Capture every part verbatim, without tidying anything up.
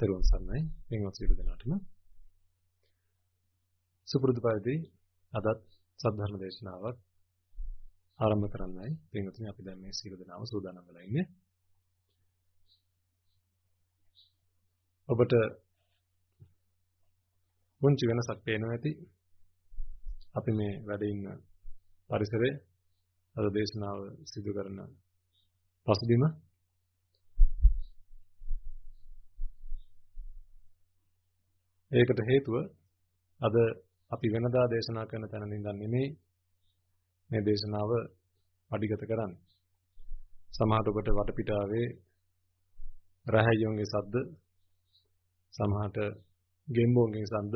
තෙරුවන් සරණයි පින්වත් සියලු දෙනාටම සුපුරුදු පරිදි අදත් සද්ධර්ම දේශනාවක් ආරම්භ කරන්නයි පින්වත්නි අපි දැන් මේ සියලු දෙනාම සූදානම් වෙලා ඉන්නේ. ඔබට පුංචි වෙනසක් පේනවා ඇති. අපි මේ වැඩ ඉන්න පරිසරයේ අද දේශනාව සිදු කරන පසුබිම ඒකට හේතුව අද අපි වෙනදා දේශනා කරන තැන ඉඳන් නෙමෙයි මේ දේශනාව අඩිගත කරන්නේ. සමහරට ඔබට වටපිටාවේ රහයෝන්ගේ ශබ්ද, සමහරට ගෙම්බෝන්ගේ ශබ්ද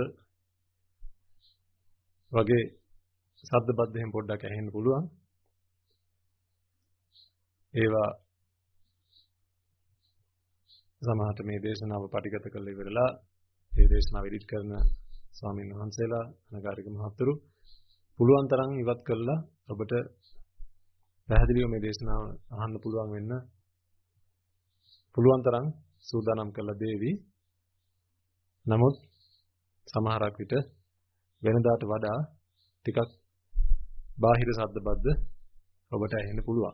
වගේ ශබ්ද බද්ද එහෙම පොඩ්ඩක් ඇහෙන්න පුළුවන්. ඒවා සමහරට මේ දේශනාව පටිගත කරලා ඉවරලා ඒ දේශනාව එඩිට් කරන ස්වාමීන් වහන්සේලා අනගාരിക මහත්තුරු පුළුවන් තරම් ඉවත් කරලා ඔබට පැහැදිලිව මේ දේශනාව අහන්න පුළුවන් වෙන්න පුළුවන් තරම් සූදානම් කරලා දෙවි. නමුත් සමහරක් විට වෙනදාට වඩා ටිකක් බාහිර ශබ්ද බද්ද ඔබට ඇහෙන්න පුළුවන්.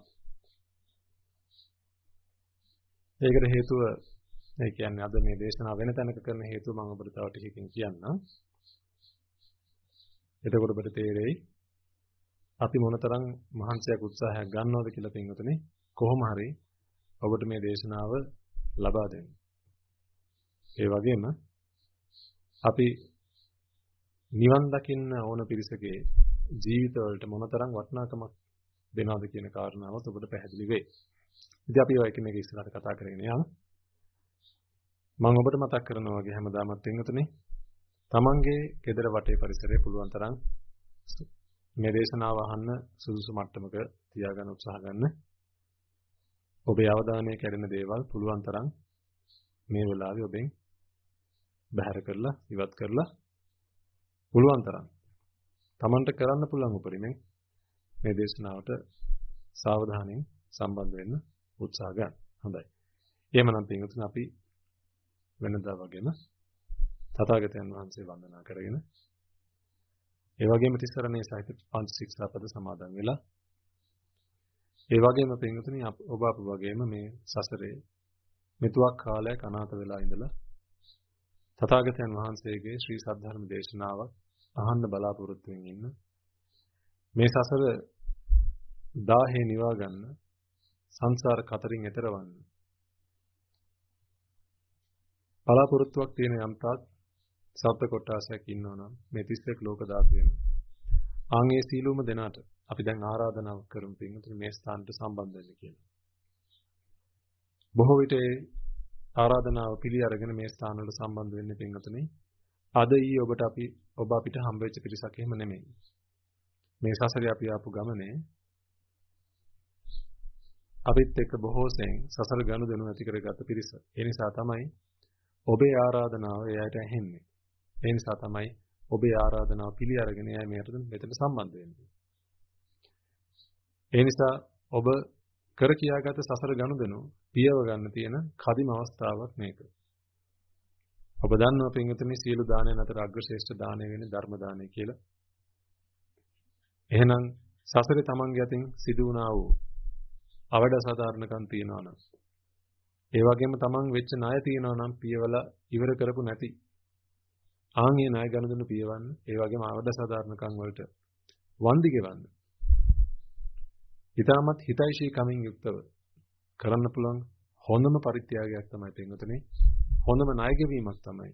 ඒකට හේතුව ඒ කියන්නේ අද මේ දේශනාව වෙන තැනක කරන හේතුව මම ඔබට තව ටිකකින් කියන්නම්. එතකොට ඔබට තේරෙයි අපි මොනතරම් මහන්සියක් උත්සාහයක් ගන්නවද කියලා පින්වතුනි කොහොම හරි ඔබට මේ දේශනාව ලබා දෙන්න. ඒ වගේම අපි නිවන් දකින්න ඕන පිරිසකේ ජීවිතවලට මොනතරම් වටිනාකමක් දෙනවද කියන කාරණාවත් ඔබට පැහැදිලි වෙයි. ඉතින් අපි ඔය එකම එක ඉස්සරහට කතා කරගෙන යමු. මම ඔබට මතක් කරනවා වගේ හැමදාමත් පින්වතුනි තමන්ගේ ගෙදර වටේ පරිසරය පුළුවන් තරම් මේ දේශනාව අහන්න සුදුසු මට්ටමක තියාගන්න උත්සාහ ගන්න. ඔබේ අවධානය කැඩෙන දේවල් පුළුවන් තරම් මේ වෙලාවේ ඔබෙන් බැහැර කරලා ඉවත් කරලා පුළුවන් තරම් තමන්ට කරන්න පුළුවන් උපරිමයෙන් මේ දේශනාවට සාවධානයෙන් සම්බන්ධ වෙන්න උත්සාහ ගන්න. හොඳයි. එහෙමනම් පින්වතුනි අපි වෙනදා වගේම තථාගතයන් වහන්සේ වන්දනා කරගෙන ඒ වගේම තිසරණේ සහිත පංච ශික්ෂාපද සමාදන් වෙලා ඒ වගේම පින්වතුනි ඔබ අප වගේම මේ සසරේ මෙතුවක් කාලයක් අනාථ වෙලා ඉඳලා තථාගතයන් වහන්සේගේ ශ්‍රී සද්ධර්ම දේශනාවක් අහන්න බලාපොරොත්තු වෙමින් ඉන්න මේ සසර දාහේ නිවා ගන්න සංසාර කතරින් එතරවන්න බලාපොරොත්තුවක් තියෙන යම්තාක් සත්ත්ව කොටාසයක් ඉන්නවා නම් මේ තිස් එක් ලෝක ධාතු වෙන ආන්ගේ සීලුම දෙනාට අපි දැන් ආරාධනාවක් කරමු පින්වතුනි මේ ස්ථානට සම්බන්ධ වෙන්න කියලා. බොහෝ විට ආරාධනාව පිළි අරගෙන මේ ස්ථාන වලට සම්බන්ධ වෙන්න පින්වතුනි අද ඊ ඔබට අපි ඔබ අපිට හම්බෙච්ච පිරිසක් එහෙම නෙමෙයි. මේ සසරේ අපි ආපු ගමනේ අපිත් එක්ක බොහෝ සෙයින් සසර ගනුදෙනු ඇති කරගත් පිරිස. ඒ නිසා තමයි ඔබේ ආරාධනාව එයාට ඇහෙන්නේ. ඒ නිසා තමයි ඔබේ ආරාධනාව පිළි අරගෙන එයා මෙයට මෙතන සම්බන්ධ වෙන්නේ. ඒ නිසා ඔබ කර කියාගත සසර ගනුදෙනු පියව ගන්න තියෙන කදිම අවස්ථාවක් මේක. ඔබ දන්නවා පින්වතුනි සියලු දානයන් අතර අග්‍රශ්‍රේෂ්ඨ දානය වෙන්නේ ධර්ම දානය කියලා. එහෙනම් සසරේ තමන්ගේ අතින් සිදු වුණා වූ අවඩ සාධාරණකම් තියනවා නම් ඒ වගේම තමන් වෙච්ච ණය තියනවා නම් පියවල ඉවර කරපු නැති ආන්ගේ ණය ගනුදෙනු පියවන්න ඒ වගේම අවඩ සාධාරණකම් වලට වන්දි ගෙවන්න. ඊටමත් හිතයිශී කමින් යුක්තව කරන්න පුළුවන් හොඳම පරිත්‍යාගයක් තමයි පින්වතුනි හොඳම ණය ගෙවීමක් තමයි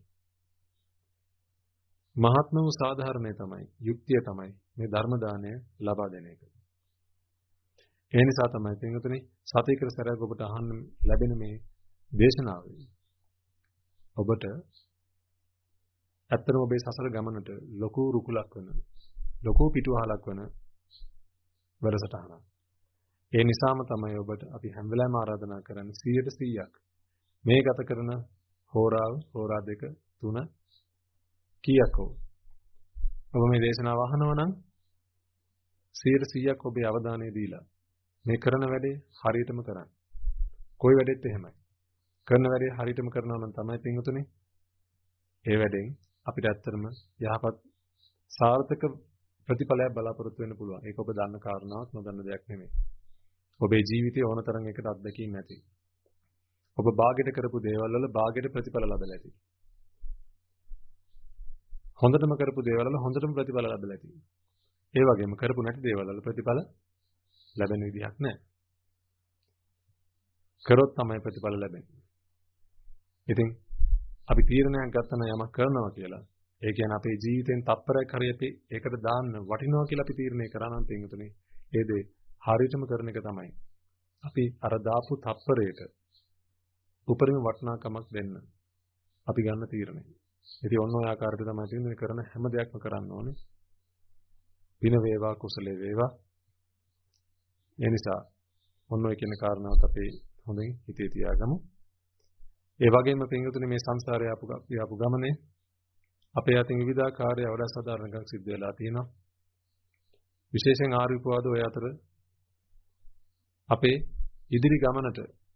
මහත්ම වූ සාධාරණේ තමයි යුක්තිය තමයි මේ ධර්ම දාණය ලබා දෙන එක. ඒ නිසා තමයි පින්වතුනි සතිකර සැරයක් ඔබට අහන්න ලැබෙන මේ දේශනාවේ ඔබට ඇත්තටම ඔබේ සසර ගමනට ලොකු රුකුලක් වෙන ලොකු පිටුවහලක් වෙන වැඩසටහනක්. ඒ නිසාම තමයි ඔබට අපි හැම වෙලාවෙම ආරාධනා කරන්නේ සීයට සීයක් මේ ගත කරන හෝරාව හෝරා දෙක තුන කීයක් හෝ ඔබ මේ දේශනාව අහනවා නම් සීයට සීයක් ඔබේ අවධානය දීලා මේ කරන වැඩේ හරියටම කරන්න. කොයි වැඩෙත් එහෙමයි. කරන වැඩේ හරියටම කරනවා නම් තමයි පින්වතුනි ඒ වැඩෙන් අපිට ඇත්තටම යහපත් සාර්ථක ප්‍රතිඵලයක් බලාපොරොත්තු වෙන්න පුළුවන්. ඒක ඔබ දන්න කාරණාවක් නොදන්න දෙයක් නෙමෙයි. ඔබේ ජීවිතයේ ඕන තරම් එකට අත්දැකීම් ඇති. ඔබ භාගයට කරපු දේවල් වල භාගයට ප්‍රතිඵල ලබලා ඇති. හොඳටම කරපු දේවල් වල හොඳටම ප්‍රතිඵල ලැබලා ඇති. ඒ වගේම කරපු නැති දේවල් වල ප්‍රතිඵල ලැබෙන විදිහක් නැහැ. කරොත් තමයි ප්‍රතිඵල ලැබෙන්නේ. ඉතින් අපි තීරණයක් ගත්තා නම් යමක් කරනවා කියලා. ඒ කියන්නේ අපේ ජීවිතෙන් තප්පරයක් හරි අපි ඒකට දාන්න වටිනවා කියලා අපි තීරණය කරා නම් පින්වතුනි, ඒ දේ හරියටම කරන එක තමයි. අපි අර දාපු තප්පරයට උපරිම වටිනාකමක් දෙන්න අපි ගන්න තීරණය. ඉතින් ඔන්න ඔය ආකාරයට තමයි තීරණය කරන හැම දෙයක්ම කරන්න ඕනේ. පින වේවා කුසලේ වේවා. ඒ නිසා ඔන්න ඔය කියන කාරණාවත් අපි හොඳින් හිතේ තියාගමු. ඒ වගේම පින්වතුනි මේ සංසාරේ ආපු ආපු ගමනේ අපේ අතින් විවිධාකාරය අවඩ සාධාරණකම් සිද්ධ වෙලා තියෙනවා. විශේෂයෙන් ආර්ය උපවාද ඔය අතර අපේ ඉදිරි ගමනට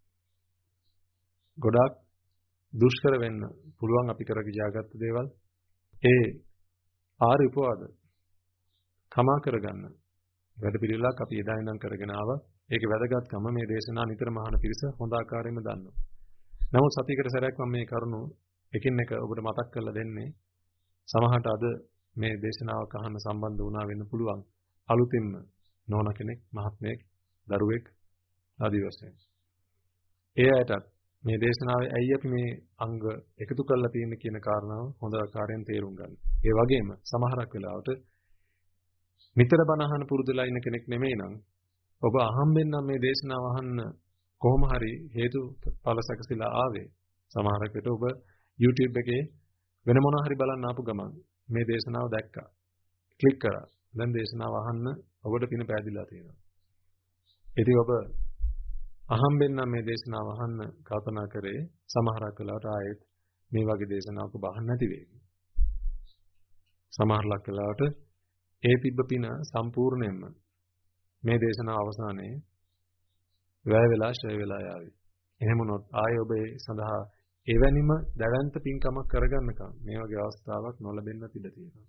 ගොඩාක් දුෂ්කර වෙන්න පුළුවන් අපි කර ගියාගත්තු දේවල්. ඒ ආර්ය උපවාද කමා කරගන්න වැඩ පිළිවෙලක් අපි එදා ඉඳන් කරගෙන ආවා. ඒකේ වැදගත්කම මේ දේශනා නිතරම අහන පිරිස හොඳ ආකාරයෙන්ම දන්නවා. නමුත් සතියකට සැරයක් මම මේ කරුණු එකින් එක ඔබට මතක් කරලා දෙන්නේ. සමහරට අද මේ දේශනාවක අහන්න සම්බන්ධ වුණා වෙන්න පුළුවන් අලුතින්ම නෝන කෙනෙක්, මහත්මයෙක්, දරුවෙක් ආදී වශයෙන්. ඒ අයටත් මේ දේශනාවේ ඇයි අපි මේ අංග එකතු කරලා තියෙන්නේ කියන කාරණාව හොඳ ආකාරයෙන් තේරුම් ගන්න. ඒ වගේම සමහරක් වෙලාවට නිතර බණ අහන පුරුදුලා ඉන්න කෙනෙක් නෙමෙයි නම් ඔබ අහම්බෙන් නම් මේ දේශනාව අහන්න කොහොම හරි හේතු ඵල සැකසීලා ආවේ. සමහරක් විට ඔබ YouTube එකේ වෙන මොනවා හරි බලන්න ආපු ගමන් මේ දේශනාව දැක්කා. ක්ලික් කරා. දැන් දේශනාව අහන්න ඔබට පින පෑදිලා තියෙනවා. ඉතින් ඔබ අහම්බෙන් නම් මේ දේශනාව අහන්න කල්පනා කරේ සමහරක් වෙලාවට ආයෙත් මේ වගේ දේශනාවක බහන්න නැති වෙයි. සමහරක් වෙලාවට ඒ තිබ්බ පින සම්පූර්ණයෙන්ම මේ දේශනාව අවසානයේ වැය වෙලා ෂය වෙලා යාවි. එහෙම වුණොත් ආයෙ ඔබ ඒ සඳහා එවැනිම දැවැන්ත පින්කමක් කරගන්නකම් මේ වගේ අවස්ථාවක් නොලැබෙන්න ඉඩ තියෙනවා.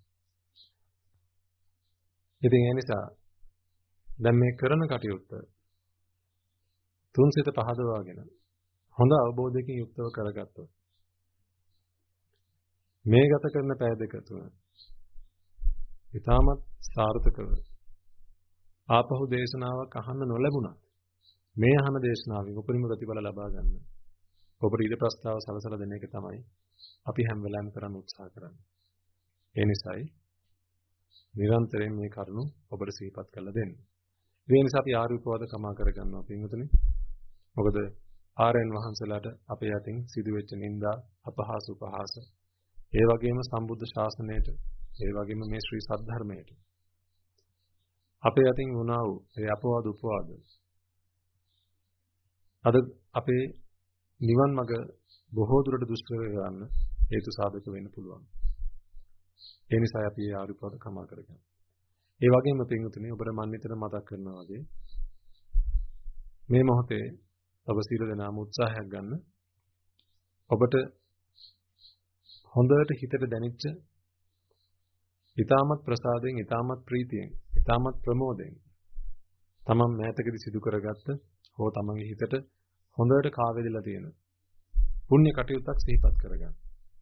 ඉතින් ඒ නිසා දැන් මේ කරන කටයුත්ත තුන්සිත පහදවාගෙන හොඳ අවබෝධයකින් යුක්තව කරගත්තොත් මේ ගත කරන පැය දෙක තුන ඊටමත් සාර්ථකව ආපහු දේශනාවක් අහන්න නොලැබුණා. මේ අහන දේශනාවෙන් උපරිම ප්‍රතිඵල ලබා ගන්න ඔබට ඊට ප්‍රස්තාව සලසලා දෙන එක තමයි අපි හැම වෙලාවෙම කරන්න උත්සාහ කරන්නේ. ඒ නිසායි නිරන්තරයෙන් මේ කරුණු ඔබට සිහිපත් කරලා දෙන්නේ. ඒ නිසා අපි ආර්ය උපවාද කමා කරගන්නවා පින්වතුනි. මොකද ආර්යයන් වහන්සේලාට අපේ යටින් සිදුවෙච්ච නිന്ദා, අපහාස, උපහාස, ඒ වගේම සම්බුද්ධ ශාසනයට, ඒ වගේම මේ ශ්‍රී සද්ධර්මයට අපේ යටින් වුණා වූ ඒ අපවාද උපවාද අද අපේ නිවන් මඟ බොහෝ දුරට දුෂ්කර කරන්න හේතු සාධක වෙන්න පුළුවන්. ඒ නිසා අපි ආර්ය උපවාද කමා කරගන්න. ඒ වගේම පින්වතුනි ඔබට මම නිතර මතක් කරනවා වගේ මේ මොහොතේ ඔබ සියලු දෙනාම උත්සාහයක් ගන්න. ඔබට හොඳට හිතට දැනෙච්ච ඊටමත් ප්‍රසාදයෙන්, ඊටමත් ප්‍රීතියෙන්, ඊටමත් ප්‍රමෝදයෙන් තමන් මෑතකදී සිදු කරගත්ත හෝ තමන්ගේ හිතට හොඳට කාවැදිලා තියෙන පුණ්‍ය කටයුත්තක් සිහිපත් කරගන්න.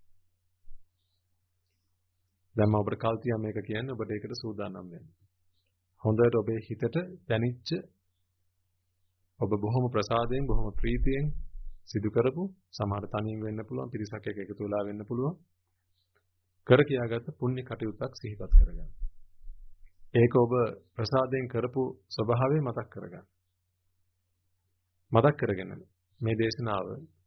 දැන් මම ඔබට කල්තියක් මේක කියන්නේ ඔබට ඒකට සූදානම් වෙන්න. හොඳට ඔබේ හිතට දැනෙච්ච ඔබ බොහොම ප්‍රසාදයෙන් බොහොම ප්‍රීතියෙන් සිදු කරපු සමහර තනියෙන් වෙන්න පුළුවන් පිරිසක් එක්ක එකතු වෙලා වෙන්න පුළුවන් කර කියාගත්ත පුණ්‍ය කටයුත්තක් සිහිපත් කරගන්න. ඒක ඔබ ප්‍රසාදයෙන් කරපු ස්වභාවය මතක් කරගන්න. මතක් කරගෙන මේ දේශනාව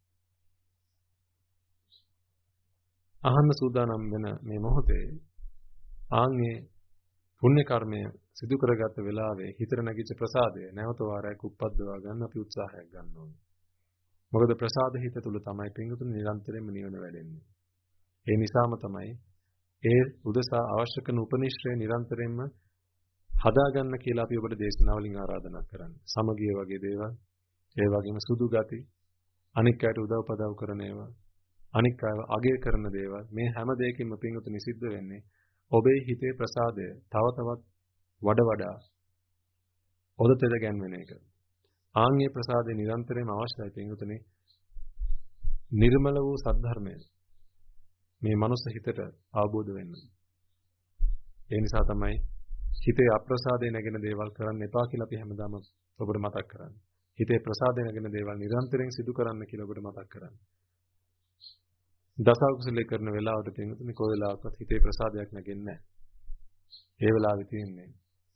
අහන්න සූදානම් වෙන මේ මොහොතේ ආන්ගේ පුණ්‍ය කර්මය සිදු කරගත්ත වෙලාවේ හිතට නැගිච්ච ප්‍රසාදය නැවත වාරයක් උප්පද්දවා ගන්න අපි උත්සාහයක් ගන්න ඕනේ. මොකද ප්‍රසාද හිත තුල තමයි පින්තුන් නිරන්තරයෙන්ම නිවන වැඩෙන්නේ. ඒ නිසාම තමයි ඒ උදසා අවශ්‍ය කරන උපනිශ්‍රය නිරන්තරයෙන්ම හදාගන්න කියලා අපි ඔබට දේශනාවලින් ආරාධනා කරන්නේ. සමගිය වගේ දේවල්, ඒ වගේම සුදු ගති, අනික් අයට උදව් පදව් කරන ඒවා, අනික් අයව අගය කරන දේවල් මේ හැම දෙයකින්ම පින්වතුනි සිද්ධ වෙන්නේ ඔබේ හිතේ ප්‍රසාදය තව තවත් වඩ වඩා ඔදතෙද ගැන්වෙන එක. ආන්ගේ ප්‍රසාදේ නිරන්තරයෙන්ම අවශ්‍යයි පින්වතුනි. නිර්මල වූ සද්ධර්මය මේ මනුස්ස හිතට අවබෝධ වෙන්න. ඒ නිසා තමයි හිතේ අප්‍රසාදේ නැගෙන දේවල් කරන්න එපා කියලා අපි හැමදාම ඔබට මතක් කරන්නේ. හිතේ ප්‍රසාදේ නැගෙන දේවල් නිරන්තරයෙන් සිදු කරන්න කියලා ඔබට මතක් කරන්නේ. දස අකුසලයේ කරන වෙලාවට පින්වතුනි කොයි වෙලාවකවත් හිතේ ප්‍රසාදයක් නැගෙන්නේ නැහැ. ඒ වෙලාවේ තියෙන්නේ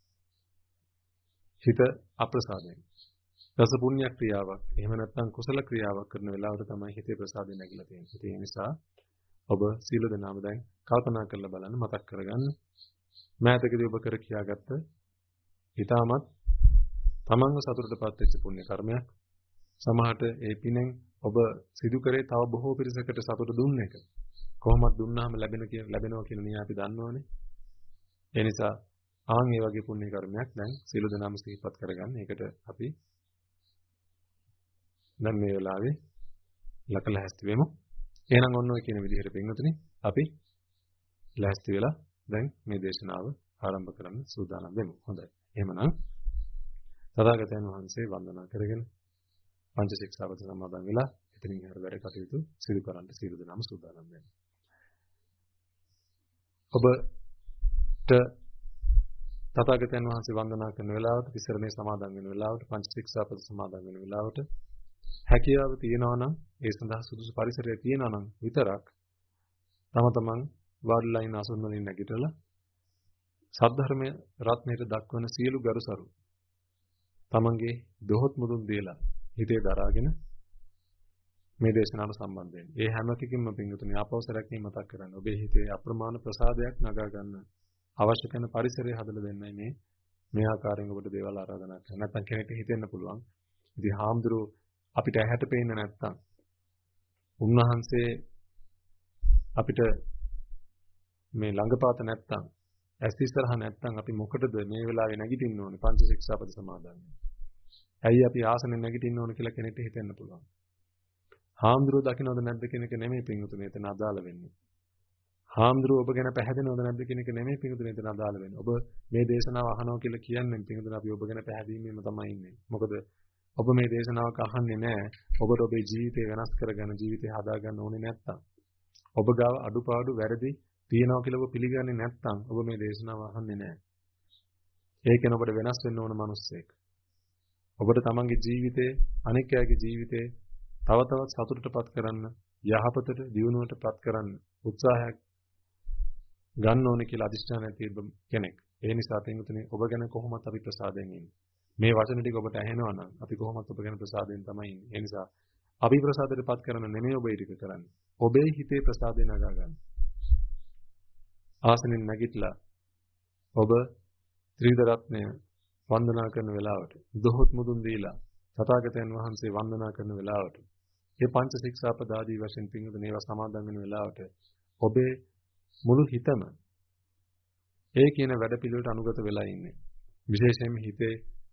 හිත අප්‍රසාදයෙන්. දස පුණ්‍ය ක්‍රියාවක් එහෙම නැත්නම් කුසල ක්‍රියාවක් කරන වෙලාවට තමයි හිතේ ප්‍රසාදය නැగిලා තියෙන්නේ. ඒ නිසා ඔබ සීල දනාම දැන් කල්පනා කරලා බලන්න මතක් කරගන්න. මෑතකදී ඔබ කර කියාගත්ත ඊටමත් තමන්ව සතුටටපත් වෙච්ච පුණ්‍ය කර්මයක්. සමහරට ඒ පිනෙන් ඔබ සිදු කරේ තව බොහෝ පිරිසකට සතුට දුන්න එක. කොහොමද දුන්නාම ලැබෙන කියන ලැබෙනවා කියන නිය අපි දන්නවනේ. ඒ නිසා ආන් මේ වගේ පුණ්‍ය කර්මයක් දැන් සීල දනාම සිහිපත් කරගන්න. ඒකට අපි දැන් මේ වෙලාවේ ලකලා හැස්ති වෙමු. එහෙනම් ඔන්න ඔය කියන විදිහට පින්වතුනි අපි ලෑස්ති වෙලා දැන් මේ දේශනාව ආරම්භ කරන්න සූදානම් වෙමු. හොඳයි. එහෙමනම් තථාගතයන් වහන්සේ වන්දනා කරගෙන පංච ශික්ෂාපද සමාදන් වෙලා එතනින් එහාට වැඩ කටයුතු සිදු කරන්න සියලු දෙනාම සූදානම් වෙනවා. ඔබට තථාගතයන් වහන්සේ වන්දනා කරන වෙලාවට, විසරණේ සමාදන් වෙන වෙලාවට, පංච ශික්ෂාපද සමාදන් වෙන වෙලාවට හැකියාව තියනවා නම් ඒ සඳහා සුදුසු පරිසරය තියනවා නම් විතරක් තම තමන් වාඩිලා ඉන්න අසුන් වලින් නැගිටලා සද්ධර්මයේ රත්නයේ දක්වන සියලු ගරුසරු තමන්ගේ දොහොත් මුදුන් දීලා හිතේ දරාගෙන මේ දේශනාවට සම්බන්ධ වෙන්න. ඒ හැම එකකින්ම පින්වතුනි ආපෞසරයක් මතක් කරන්න. ඔබේ හිතේ අප්‍රමාණ ප්‍රසාදයක් නගා ගන්න අවශ්‍ය කරන පරිසරය හදලා දෙන්නයි මේ මේ ආකාරයෙන් ඔබට දේවල් ආරාධනා කරන්නේ. නැත්නම් කෙනෙක්ට හිතෙන්න පුළුවන්. ඉතින් හාමුදුරුවෝ අපිට ඇහැට පේන්නේ නැත්තම් උන්වහන්සේ අපිට මේ ළඟපාත නැත්තම් ඇස් ඉස්සරහ නැත්තම් අපි මොකටද මේ වෙලාවේ නැගිටින්න ඕනේ පංච ශික්ෂාපද සමාදන් වෙන්න. ඇයි අපි ආසනෙන් නැගිටින්න ඕනේ කියලා කෙනෙක්ට හිතෙන්න පුළුවන්. හාමුදුරුවෝ දකින්නවද නැද්ද කියන එක නෙමෙයි පින්වතුනි එතන අදාළ වෙන්නේ. හාමුදුරුවෝ ඔබ ගැන පැහැදෙනවද නැද්ද කියන එක නෙමෙයි පින්වතුනි එතන අදාළ වෙන්නේ. ඔබ මේ දේශනාව අහනවා කියලා කියන්නේ පින්වතුනි අපි ඔබ ගැන පැහැදීමෙම තමයි ඉන්නේ. මොකද ඔබ මේ දේශනාවක අහන්නේ නැහැ ඔබට ඔබේ ජීවිතය වෙනස් කරගන්න ජීවිතය හදාගන්න ඕනේ නැත්තම් ඔබ ගාව අඩුපාඩු වැරදි තියනවා කියලා ඔබ පිළිගන්නේ නැත්තම් ඔබ මේ දේශනාව අහන්නේ නැහැ. ඒකෙන් ඔබට වෙනස් වෙන්න ඕන මිනිස්සෙක්. ඔබට තමන්ගේ ජීවිතේ අනෙක් අයගේ ජීවිතේ තව තවත් සතුටටපත් කරන්න යහපතට දියුණුවටපත් කරන්න උත්සාහයක් ගන්න ඕනේ කියලා අදිෂ්ඨානයක් තියබ කෙනෙක්. ඒ නිසා පින්වතුනි ඔබ ගැන කොහොමද අපි ප්‍රසාදයෙන් ඉන්නේ? මේ වචන ටික ඔබට ඇහෙනවා නම් අපි කොහොමද ඔබ ගැන ප්‍රසාදයෙන් තමයි ඉන්නේ. ඒ නිසා අපි ප්‍රසාදයටපත් කරන නෙමෙයි ඔබ ඊට කරන්නේ. ඔබේ හිතේ ප්‍රසාදය නගා ගන්න. ආසනෙන් නැගිටලා ඔබ ත්‍රිවිධ රත්නය වන්දනා කරන වෙලාවට, දොහොත් මුදුන් දීලා තථාගතයන් වහන්සේ වන්දනා කරන වෙලාවට, මේ පංච ශික්ෂාපද ආදී වශයෙන් පින්වතුනි ඒවා සමාදන් වෙන වෙලාවට ඔබේ මුළු හිතම ඒ කියන වැඩ පිළිවෙලට අනුගත වෙලා ඉන්නේ. විශේෂයෙන්ම හිතේ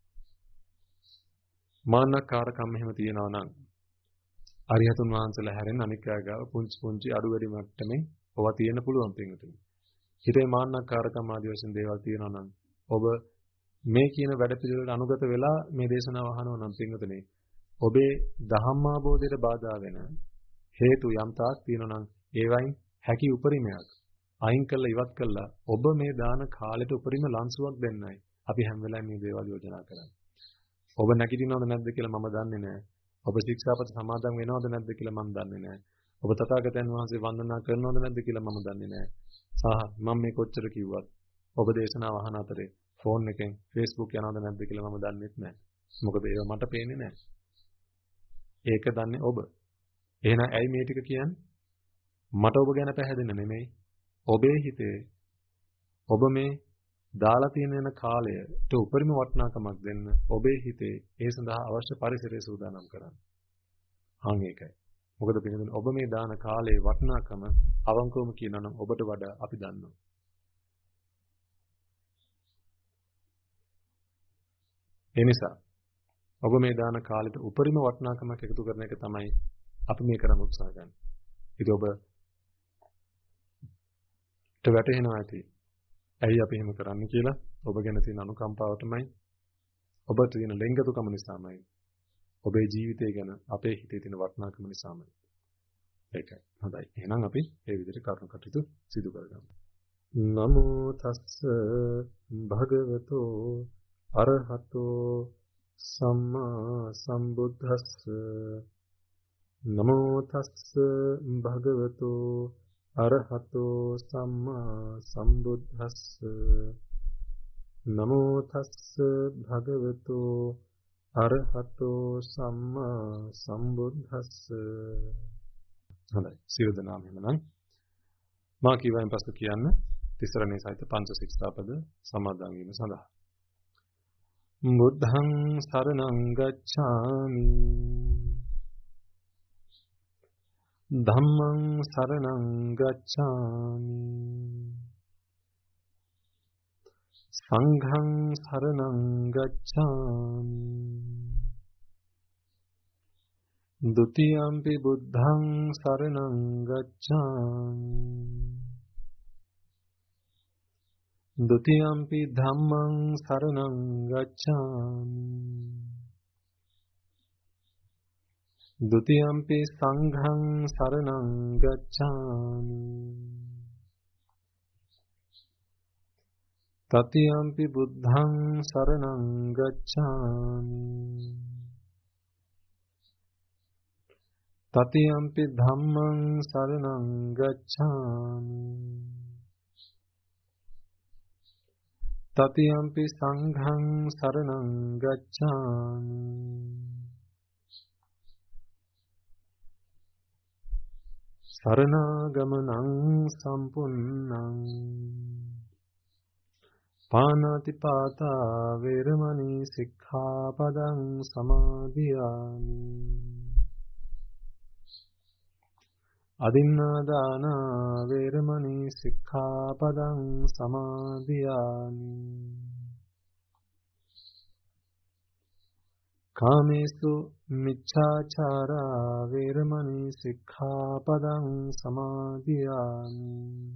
මාන්නකාරකම් එහෙම තියනවා නම් අරිහතුන් වහන්සේලා හැරෙන අනික් අය ගාව පුංචි පුංචි අඩු වැඩි මට්ටමින් ඔවා තියෙන්න පුළුවන් පින්වතුනි. හිතේ මාන්නකාරකම් ආදී වශයෙන් දේවල් තියනවා නම් ඔබ මේ කියන වැඩ පිළිවෙලට අනුගත වෙලා මේ දේශනාව අහනවා නම් පින්වතුනි ඔබේ ධම්මාබෝධයට බාධා වෙන හේතු යම් තාක් තියෙනවා නම් ඒවයින් හැකි උපරිමයක් අයින් කළා ඉවත් කළා ඔබ මේ දාන කාලෙට උපරිම ලන්සුවක් දෙන්නයි අපි හැම වෙලාවෙම මේ දේවල් යෝජනා කරන්නේ. ඔබ නැගිටිනවද නැද්ද කියලා මම දන්නේ නැහැ. ඔබ ශික්ෂාපද සමාදන් වෙනවද නැද්ද කියලා මම දන්නේ නැහැ. ඔබ තථාගතයන් වහන්සේ වන්දනා කරනවද නැද්ද කියලා මම දන්නේ නැහැ. සහ මම මේ කොච්චර කිව්වත් ඔබ දේශනාව අහන අතරේ ෆෝන් එකෙන් Facebook යනවද නැද්ද කියලා මම දන්නේත් නැහැ. මොකද ඒව මට පේන්නේ නැහැ. ඒක දන්නේ ඔබ. එහෙනම් ඇයි මේ ටික කියන්නේ? මට ඔබ ගැන පැහැදෙන්න නෙමෙයි. ඔබේ හිතේ ඔබ මේ දාලා තියෙන යන කාලයට උපරිම වටිනාකමක් දෙන්න ඔබේ හිතේ ඒ සඳහා අවශ්‍ය පරිසරය සූදානම් කරන්න. හාන් ඒකයි. මොකද පිළිගන්න ඔබ මේ දාන කාලයේ වටිනාකම අවංකවම කියනවා නම් ඔබට වඩා අපි දන්නවා. ඒ නිසා ඔබ මේ දාන කාලෙට උපරිම වටිනාකමක් එකතු කරන එක තමයි අපි මේ කරන්න උත්සාහ ගන්න. ඉතින් ඔබට වැටහෙනවා ඇති. ඇයි අපි එහෙම කරන්නේ කියලා ඔබ ගැන තියෙන අනුකම්පාව තමයි ඔබට තියෙන ලෙන්ගතුකම නිසාමයි. ඔබේ ජීවිතය ගැන අපේ හිතේ තියෙන වටිනාකම නිසාමයි. ඒකයි. හොඳයි. එහෙනම් අපි මේ විදිහට කරුණු කටයුතු සිදු කරගමු. නමෝ තස්ස භගවතෝ අරහතෝ සම්මා සම්බුද්දස්ස නමෝ තස්ස භගවතෝ අරහතෝ සම්මා සම්බුද්දස්ස නමෝ තස්ස භගවතෝ අරහතෝ සම්මා සම්බුද්දස්ස. හොඳයි. සියලු දෙනාම එහෙනම් මා කියවයින් පස්සේ කියන්න තිසරණේ සහිත පංච ශික්ෂාපද සමාදන් වීම සඳහා. බුද්ධං සරණං ගච්ඡාමි ධම්මං සරණං ගච්ඡාමි සංඝං සරණං ගච්ඡාමි ဒ ුතියම්පි බුද්ධං සරණං ගච්ඡාමි ဒ ුතියම්පි ධම්මං සරණං ගච්ඡාමි ဒ ුතියම්පි සංඝං සරණං ගච්ඡාමි တတိယံ පි බුද්ධං සරණං ගච්ඡාමි တတိယံ පි ධම්මං සරණං ගච්ඡාමි တတိယံ පි සංඝං සරණං ගච්ඡාමි สรณගමනං සම්පුන්නං පාණාතිපාතා වේරමණී සික්ඛාපදං සමාදියාමි අදින්නාදාන වේරමණී සික්ඛාපදං සමාදියාමි කාමේසු මිච්ඡාචාරා වේරමණී සික්ඛාපදං සමාදියාමි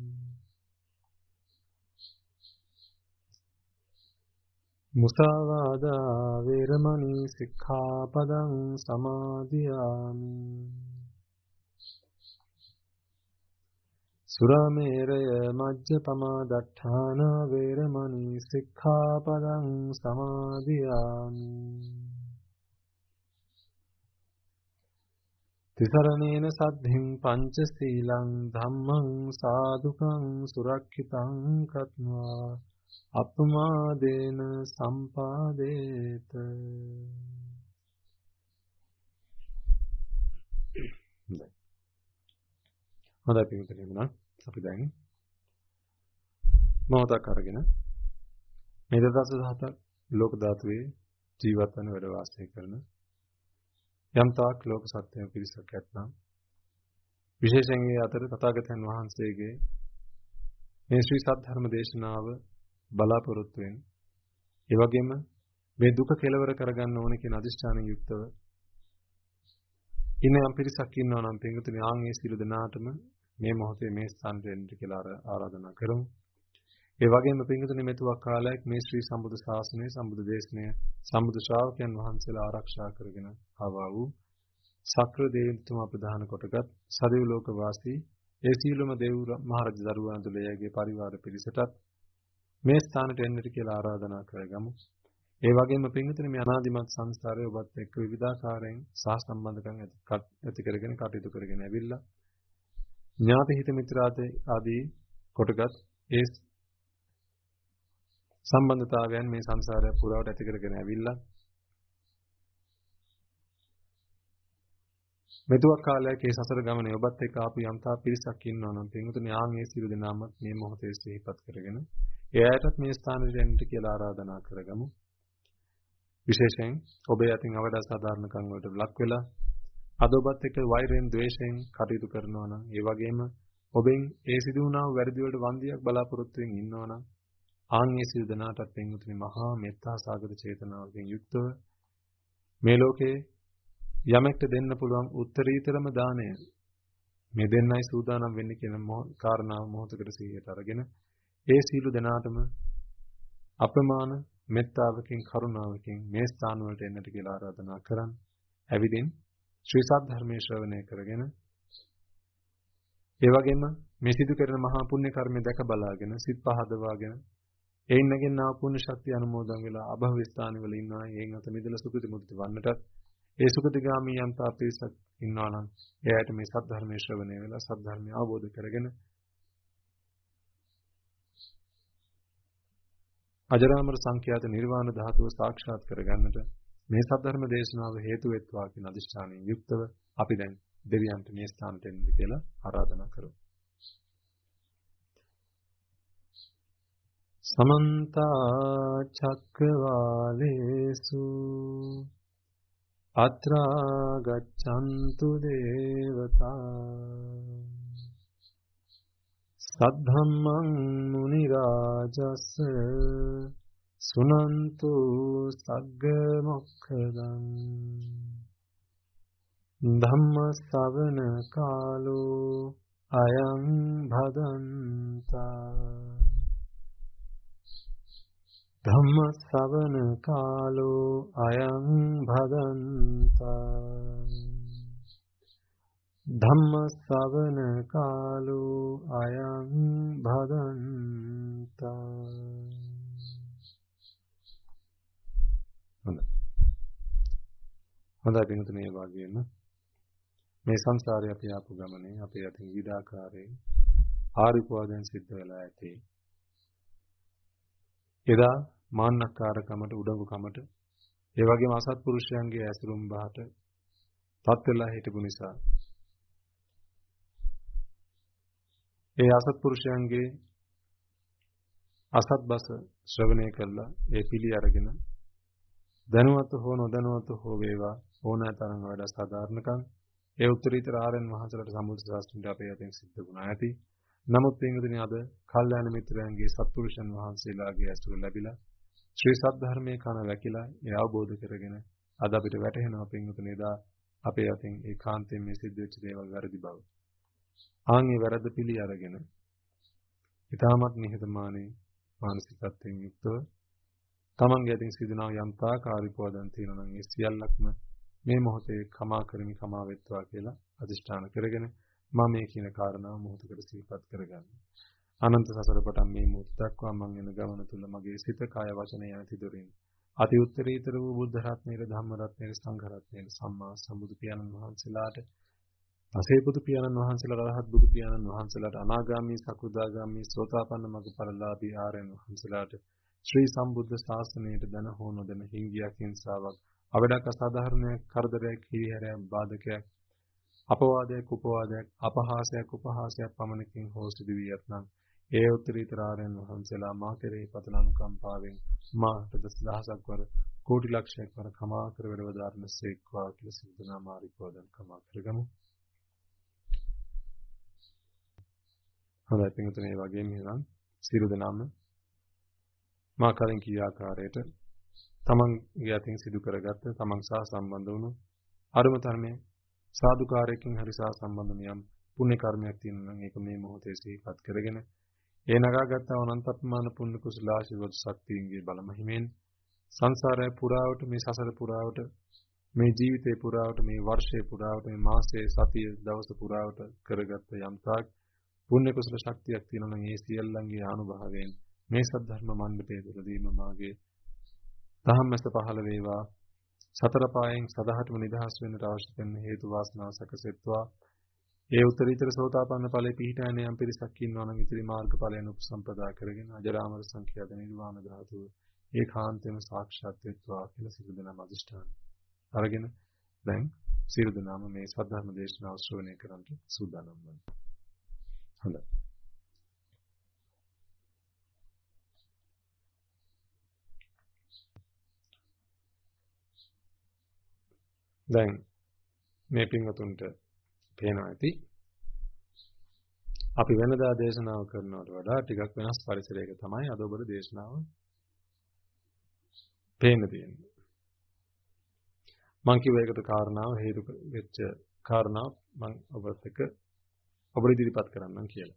මුසාවාදා වේරමණී සික්ඛාපදං සමාදියාමි සුරාමේරය මජ්ජපමා දට්ඨාන වේරමණී සික්ඛාපදං සමාදියාමි තිසරණේන සද්ධින් පංච සීලං ධම්මං සාදුකං සුරක්ෂිතං කତ୍වා අපමාදේන සම්පාදේත. හොඳයි පිටුපිට එමුනා අපි දැන් මොහොතක් අරගෙන මේ දවස් දහසක් ලෝක ධාතුවේ ජීවත් වන වැඩ වාසය කරන යම් තාක් ලෝක සත්‍යය පිරිසක් ඇතනම් විශේෂයෙන් ඒ අතර තථාගතයන් වහන්සේගේ මේ ශ්‍රී සද්ධර්ම දේශනාව බලාපොරොත්තු වෙන ඒ වගේම මේ දුක කෙලවර කරගන්න ඕනේ කියන අදිෂ්ඨානයෙන් යුක්තව ඉන්න යම් පිරිසක් ඉන්නවා නම් පින්වතුනි ආන් ඒ සියලු දෙනාටම මේ මොහොතේ මේ ස්ථානට එන්න කියලා ආරාධනා කරමු. ඒ වගේම පින්වතුනි මෙතුවක් කාලයක් මේ ශ්‍රී සම්බුද්ධ ශාසනය සම්බුද්ධ දේශනය සම්බුද්ධ ශ්‍රාවකයන් වහන්සේලා ආරක්ෂා කරගෙන ආවා වූ සක්‍ර දේවතුමා ප්‍රධාන කොටගත් සදෙව් ලෝක වාසී ඒ සීලම දේව මහරජ දරුවන් ඇතුළේගේ පරිවාර පිරිසටත් මේ ස්ථානට එන්නට කියලා ආරාධනා කරගමු. ඒ වගේම පින්වතුනි මේ අනාදිමත් සංසාරයේ ඔබත් එක්ක විවිධාකාරයෙන් සහසම්බන්ධකම් ඇති කරගෙන කටයුතු කරගෙන ඇවිල්ලා ඥාති හිත මිත්‍රාදී ආදී කොටගත් ඒ සම්බන්ධතාවයන් මේ සංසාරය පුරාවට ඇති කරගෙන ඇවිල්ලා මෙතුවක් කාලයක් ඒ සසර ගමනේ ඔබත් එක්ක ආපු යම්තා පිරිසක් ඉන්නවා නම් පින්වතුනි ආන් ඒ සියලු දෙනාම මේ මොහොතේ සිහිපත් කරගෙන එයාටත් මේ ස්ථානෙට එන්න කියලා ආරාධනා කරගමු. විශේෂයෙන් ඔබේ අතින් අවඩා සාධාරණකම් වලට ලක් වෙලා අද ඔබත් එක්ක වෛරයෙන් ද්වේෂයෙන් කටයුතු කරනවා නම් ඒ වගේම ඔබෙන් ඒ සිදු වුණා වූ වැරදි වලට වන්දියක් බලාපොරොත්තු වෙමින් ඉන්නවා නම් ආන් ඒ සියලු දෙනාටත් පින්වතුනි මහා මෙත්තා සාගත චේතනාවකින් යුක්තව මේ ලෝකේ යමෙක්ට දෙන්න පුළුවන් උත්තරීතරම දාණය මේ දෙන්නයි සූදානම් වෙන්නේ කියන කාරණාව මොහොතකට සිහියට අරගෙන ඒ සීල දෙනාටම අප්‍රමාණ මෙත්තාවකින් කරුණාවකින් මේ ස්ථාන වලට එන්නට කියලා ආරාධනා කරන් ඇවිදින් ශ්‍රී සද්ධර්මයේ ශ්‍රවණය කරගෙන ඒ වගේම මේ සිදු කරන මහා පුණ්‍ය කර්මය දැක බලාගෙන සිත් පහදවාගෙන එයින් නැගෙනා පුණ්‍ය ශක්තිය අනුමෝදන් වෙලා අභව ස්ථානවල ඉන්නවා නම් එයින් අත මිදලා සුගති මුක්ති වන්නටත් ඒ සුගතිගාමී යන්තා පිරිසක් ඉන්නවා නම් එයාට මේ සද්ධර්මයේ ශ්‍රවණය වෙලා සද්ධර්මය අවබෝධ කරගෙන අජරාමර සංඛ්‍යාත නිර්වාණ ධාතුව සාක්ෂාත් කරගන්නට මේ සද්ධර්ම දේශනාව හේතු වෙත්වා කියන අදිෂ්ඨානයෙන් යුක්තව අපි දැන් දෙවියන්ට මේ ස්ථානට එන්න කියලා ආරාධනා කරමු. සමන්ත චක්කවාලේසු අත්‍රා ගච්ඡන්තු දේවතා සද්ධම්මං මුනි රාජස් සුනන්තු සග්ග මොක්ඛදං ධම්ම ශ්‍රවණ කාලෝ අයං භදන්තා ධම්ම ශ්‍රවණ කාලෝ අයං භදන්තා ධම්ම ශ්‍රවණ කාලෝ අයං භදන්තා හොඳයි හොඳයි පින්තුනේ මේ වගේම මේ සංසාරේ අපි ආපු ගමනේ අපේ අතින් විවිධාකාරයෙන් ආරිපවාදෙන් සිද්ධ වෙලා ඇති එදා මාන්නකාරකමට උඩඟුකමට ඒ වගේම අසත්පුරුෂයන්ගේ ඇසුරුම් බහට පත් වෙලා හිටපු නිසා ඒ අසත්පුරුෂයන්ගේ අසත්බස ශ්‍රවණය කළා ඒ පිළි අරගෙන දැනුවත් හෝ නොදැනුවත් හෝ වේවා ඕනෑතරම් වැඩ සාධාරණකම් ඒ උත්තරීතර ආරයන් වහන්සේලාට සම්බුද්ධ ශාස්ත්‍රයට අපේ අතින් සිද්ධ වුණා ඇති. නමුත් පින්වතුනි අද කල්යාණ මිත්‍රයන්ගේ සත්පුරුෂයන් වහන්සේලාගේ ඇසුර ලැබිලා ශ්‍රී සද්ධර්මයේ කන වැකිලා ඒ අවබෝධ කරගෙන අද අපිට වැටහෙනවා පින්වතුනි දා අපේ අතින් ඒ කාන්තෙන් මේ සිද්ධ වෙච්ච දේවල් වැරදි බව. ආන්ගේ වැරද්ද පිළි අරගෙන ඊටමත් නිහතමානී මානසිකත්වයෙන් යුක්තව තමන්ගේ අතින් සිදුනා යම් තාකාරිකවදන් තියෙනවා නම් ඒ සියල්ලක්ම මේ මොහොතේ කමා කරමි කමා වෙත්වා කියලා අදිෂ්ඨාන කරගෙන මම මේ කියන කාරණාව මොහොතකට සිහිපත් කරගන්න. අනන්ත සසර පටන් මේ මොහොත දක්වා මම යන ගමන තුල මගේ සිත කාය වචනය යති දොරින් අති උත්තරීතර වූ බුද්ධ රත්නයේ ධම්ම රත්නයේ සංඝ රත්නයේ සම්මා සම්බුදු පියාණන් වහන්සේලාට පසේ බුදු පියාණන් වහන්සේලා රහත් බුදු පියාණන් වහන්සේලාට අනාගාමී සකුදාගාමී සෝතාපන්න මග්ගඵලලාභී ආර්යයන් වහන්සේලාට ශ්‍රී සම්බුද්ධ ශාසනයට දන හෝ නොදන හිංගියක් හිංසාවක් අවඩක් අසාධාරණයක් කරදරයක් හිරිහැරයක් බාධකයක් අපවාදයක් උපවාදයක් අපහාසයක් උපහාසයක් පමණකින් හෝ සිදු වී ඇතනම් ඒ උත්තරීතර ආර්යයන් වහන්සේලා මා කෙරෙහි පතන අනුකම්පාවෙන් මාට දසදහසක් වර කෝටි ලක්ෂයක් වර කමා කර වැඩවදාරන සේක්වා කියලා සිද්ධනා මාරිකෝදන් කමා කරගමු. හොඳයි පින්වතුනි මේ වගේම එහෙනම් සියලු දෙනාම මා කලින් කිය ආකාරයට තමන්ගේ අතින් සිදු කරගත්ත තමන් සහ සම්බන්ධ වුණු අරුම ධර්මයේ සාදුකාරයකින් හරි සහ සම්බන්ධ නියම් පුණ්‍ය කර්මයක් තියෙනවා නම් ඒක මේ මොහොතේ සිහිපත් කරගෙන ඒ නගාගත් අනන්ත ප්‍රමාණ පුණ්‍ය කුසල ආශිර්වාද ශක්තියන්ගේ බල මහිමෙන් සංසාරය පුරාවට මේ සසර පුරාවට මේ ජීවිතේ පුරාවට මේ වර්ෂයේ පුරාවට මේ මාසයේ සතිය දවස පුරාවට කරගත්ත යම් තාක් පුණ්‍ය කුසල ශක්තියක් තියෙනවා නම් ඒ සියල්ලන්ගේ ආනුභාවයෙන් මේ සද්ධර්ම මණ්ඩපයේ තුලදීම මාගේ ධම්මස පහළ වේවා සතර පායෙන් සදහටම නිදහස් වෙන්නට අවශ්‍ය කරන හේතු වාසනා සකසෙත්වා ඒ උත්තරීතර සෝතාපන්න ඵලයේ පිහිටාන යම් පිරිසක් ඉන්නවා නම් ඉතිරි මාර්ග ඵලයන් උපසම්පදා කරගෙන අජරාමර සංඛ්‍යාත නිර්වාණ ධාතුව ඒකාන්තයෙන්ම සාක්ෂාත් වෙත්වා කියලා සියලු දෙනාම අදිෂ්ඨාන අරගෙන දැන් සියලු දෙනාම මේ සද්ධර්ම දේශනාව ශ්‍රවණය කරන්නට සූදානම් වෙනවා. හොඳයි. දැන් මේ පින්වතුන්ට පේනවා ඇති අපි වෙනදා දේශනාව කරනවට වඩා ටිකක් වෙනස් පරිසරයක තමයි අද ඔබට දේශනාව පේන්න තියෙන්නේ. මං කිව්ව එකට කාරණාව හේතු වෙච්ච කාරණාව මං ඔබත් එක්ක ඔබට ඉදිරිපත් කරන්නම් කියලා.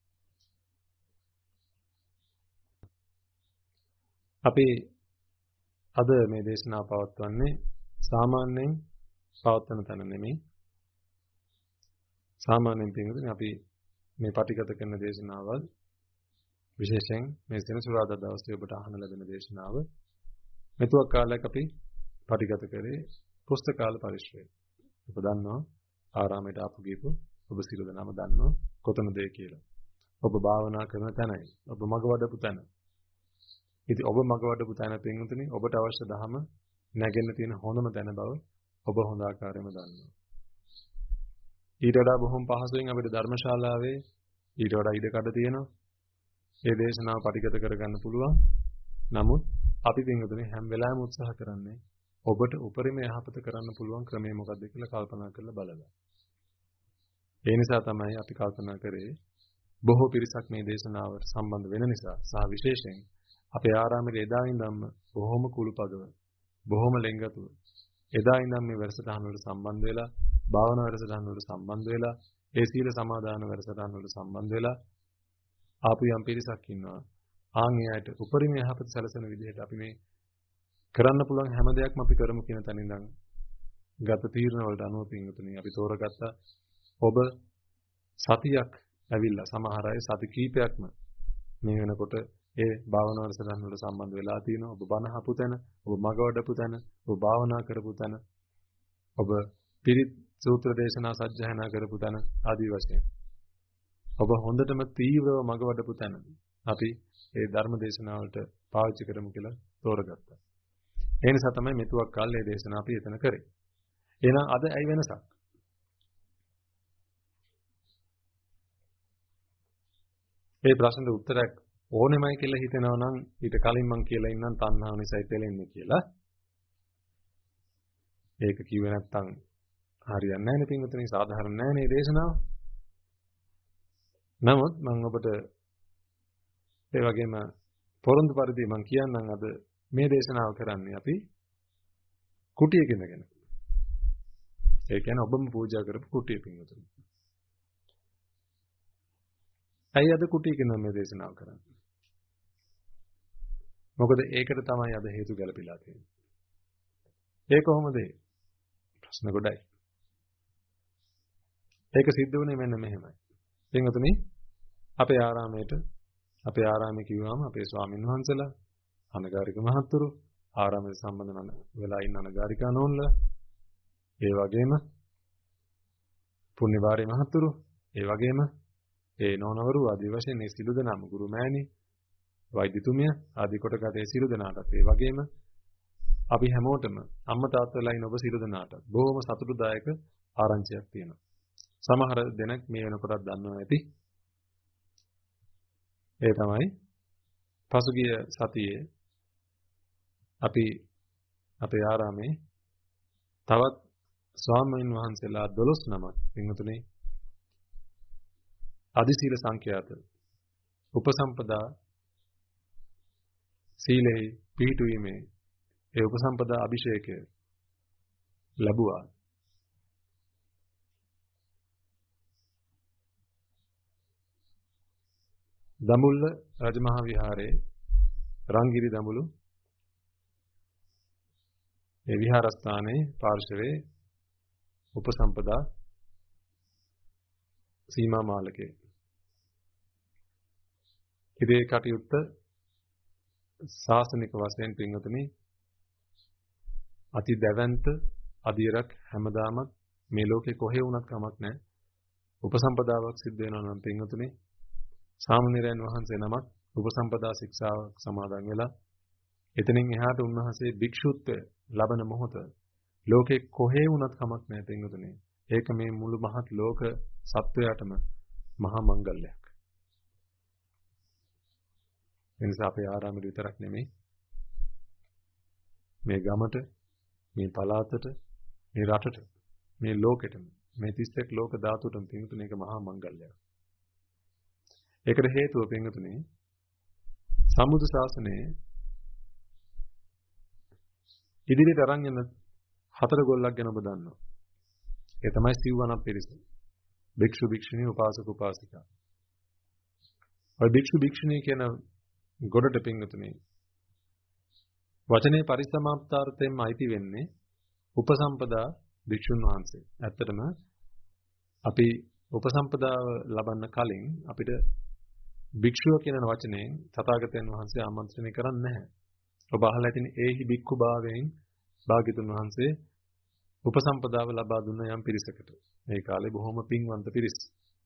අපි අද මේ දේශනාව පවත්වන්නේ සාමාන්‍යයෙන් පවත්වන තැන නෙමෙයි. සාමාන්‍යයෙන් පිළිගන්නේ අපි මේ පටිගත කරන දේශනාවල් විශේෂයෙන් මේ සෙනසුරාදා දවසේ ඔබට අහන්න ලැබෙන දේශනාව මෙතුවක් කාලයක් අපි පටිගත කරේ පුස්තකාල පරිශ්‍රය. ඔබ දන්නවා ආරාමයට ආපු ගිහපු ඔබ සියලු දෙනාම දන්නවා කොතනද කියලා. ඔබ භාවනා කරන තැනයි. ඔබ මග වඩපු තැන. ඉතින් ඔබ මග වඩපු තැන පින්වතුනි ඔබට අවශ්‍ය දහම නැගෙන්න තියෙන හොඳම තැන බව ඔබ හොඳ ආකාරයෙන්ම දන්නවා. ඊට වඩා බොහොම පහසුවෙන් අපිට ධර්මශාලාවේ ඊට වඩා ඉඩ කඩ තියෙනවා. මේ දේශනාව පටිගත කරගන්න පුළුවන්. නමුත් අපි පින්වතුනි හැම වෙලාවෙම උත්සාහ කරන්නේ ඔබට උපරිම යහපත කරන්න පුළුවන් ක්‍රමය මොකක්ද කියලා කල්පනා කරලා බලලා. ඒ නිසා තමයි අපි කල්පනා කරේ බොහෝ පිරිසක් මේ දේශනාවට සම්බන්ධ වෙන නිසා සහ විශේෂයෙන් අපේ ආරාමයේ එදා ඉඳන්ම බොහොම කුළුපදව බොහොම ලෙන්ගතුව එදා ඉඳන් මේ වැඩසටහන වලට සම්බන්ධ වෙලා භාවනා වැඩසටහන වලට සම්බන්ධ වෙලා ඒ සීල සමාදාන වැඩසටහන වලට සම්බන්ධ වෙලා ආපු යම් පිරිසක් ඉන්නවා. ආන් එයාට උපරිම යහපත සැලසෙන විදිහට අපි මේ කරන්න පුළුවන් හැම දෙයක්ම අපි කරමු කියන තැන ඉඳන් ගත තීරණ වලට අනුව පින්වතුනි අපි තෝරගත්ත ඔබ සතියක් ඇවිල්ලා සමහර අය සති කීපයක්ම මේ වෙනකොට ඒ භාවනා වැඩසටහන වලට සම්බන්ධ වෙලා තිනවා. ඔබ බණ අහපු තැන, ඔබ මග වඩපු තැන, ඔබ භාවනා කරපු තැන, ඔබ පිරිත් සූත්‍ර දේශනා සජ්ජායනා කරපු තැන ආදී වශයෙන්. ඔබ හොඳටම තීව්‍රව මග වඩපු තැන අපි ඒ ධර්ම දේශනාවලට පාවිච්චි කරමු කියලා තෝරගත්තා. ඒ නිසා තමයි මෙතුවක් කාලේ මේ දේශනාව අපි එතන කරේ. එහෙනම් අද ඇයි වෙනසක්? මේ ප්‍රශ්නෙට උත්තරයක් ඕනෙමයි කියලා හිතෙනවා නම් ඊට කලින් මම කියලා ඉන්නම් තණ්හාව නිසායි තෙලෙන්නේ කියලා. ඒක කිව්වේ නැත්තම් හරියන්නේ නැහැ නේ පින්වතුනි, සාධාරණ නැහැ නේ දේශනාව. නමුත් මම ඔබට ඒ වගේම පොරොන්දු පරිදි මම කියන්නම් අද මේ දේශනාව කරන්නේ අපි කුටියක ඉඳගෙන. ඒ කියන්නේ ඔබම පූජා කරපු කුටිය පින්වතුනි. ඇයි අද කුටියක ඉඳන් මේ දේශනාව කරන්නේ? මොකද ඒකට තමයි අද හේතු ගැලපිලා තියෙන්නේ. ඒ කොහොමද? ප්‍රශ්න ගොඩයි. ඒක සිද්ධ වුණේ මෙන්න මෙහෙමයි. පින්වතුනි අපේ ආරාමයට අපේ ආරාමයේ කිව්වම අපේ ස්වාමින් වහන්සේලා අනගාരിക මහත්තුරු ආරාමයේ සම්බන්ධ වෙලා ඉන්න අනගාരികා නෝන්ලා ඒ වගේම පුණ්‍යවාරී මහත්තුරු ඒ වගේම ඒ නෝනවරු ආදී වශයෙන් මේ සිළු දෙනාම ගුරු මෑණි වෛද්‍යතුමිය ආදී කොටගත ඒ සිළු දෙනාටත් ඒ වගේම අපි හැමෝටම අම්මා තාත්තලා ඉන්න ඔබ සිළු දෙනාට බොහොම සතුටුදායක ආරංචියක් තියෙනවා. සමහර දෙනෙක් මේ වෙනකොටත් දන්නවා ඇති. ඒ තමයි පසුගිය සතියේ අපි අපේ ආරාමේ තවත් ස්වාමීන් වහන්සේලා දොළොස් නමක් පින්වතුනි අධිසීල සංඛ්‍යාත උපසම්පදා සීලේ පිහිටුවීමේ ඒ උපසම්පදා අභිෂේකය ලැබුවා. දඹුල්ල රජමහා විහාරයේ රංගිරි දඹුලු ඒ විහාරස්ථානයේ පාර්ශවයේ උපසම්පදා සීමා මාලකේ ඉතේ කටයුත්ත ශාසනික වශයෙන් පින්වතුනි අති දැවැන්ත අධිරක් හැමදාමත් මේ ලෝකේ කොහේ වුණත් කමක් නැහැ. උපසම්පදාවක් සිද්ධ වෙනවා නම් පින්වතුනි සාමණේරයන් වහන්සේ නමක් උපසම්පදා ශික්ෂාවක් සමාදන් වෙලා එතනින් එහාට උන්වහන්සේ භික්ෂුත්වය ලබන මොහොත ලෝකේ කොහේ වුණත් කමක් නැහැ පින්වතුනි. ඒක මේ මුළු මහත් ලෝක සත්වයාටම මහා මංගල්‍යයක්. එනිසා අපේ ආරාමෙ විතරක් නෙමෙයි මේ ගමට, මේ පළාතට, මේ රටට, මේ ලෝකෙටම, මේ තිස් එක් ලෝක ධාතුටම පින්වතුනි ඒක මහා මංගල්‍යයක්. ඒකට හේතුව පින්වතුනි සම්බුද්ධ ශාසනයේ ඉදිරියට අරන් යන හතර ගොල්ලක් ගැන ඔබ දන්නවා. ඒ තමයි සිව්වනක් පිරිස. භික්ෂු භික්ෂුණී උපාසක උපාසිකා. ඔය භික්ෂු භික්ෂුණී කියන ගොඩට පින්වතුනි වචනේ පරිසමාප්තාර්ථයෙන්ම අයිති වෙන්නේ උපසම්පදා භික්ෂුන් වහන්සේ. ඇත්තටම අපි උපසම්පදාව ලබන්න කලින් අපිට භික්ෂුව කියන වචනයෙන් තථාගතයන් වහන්සේ ආමන්ත්‍රණය කරන්නේ නැහැ. ඔබ අහලා ඇතිනේ ඒහි භික්ඛු භාවයෙන් භාග්‍යතුන් වහන්සේ උපසම්පදාව ලබා දුන්න යම් පිරිසකට. ඒ කාලේ බොහොම පින්වන්ත පිරිස්.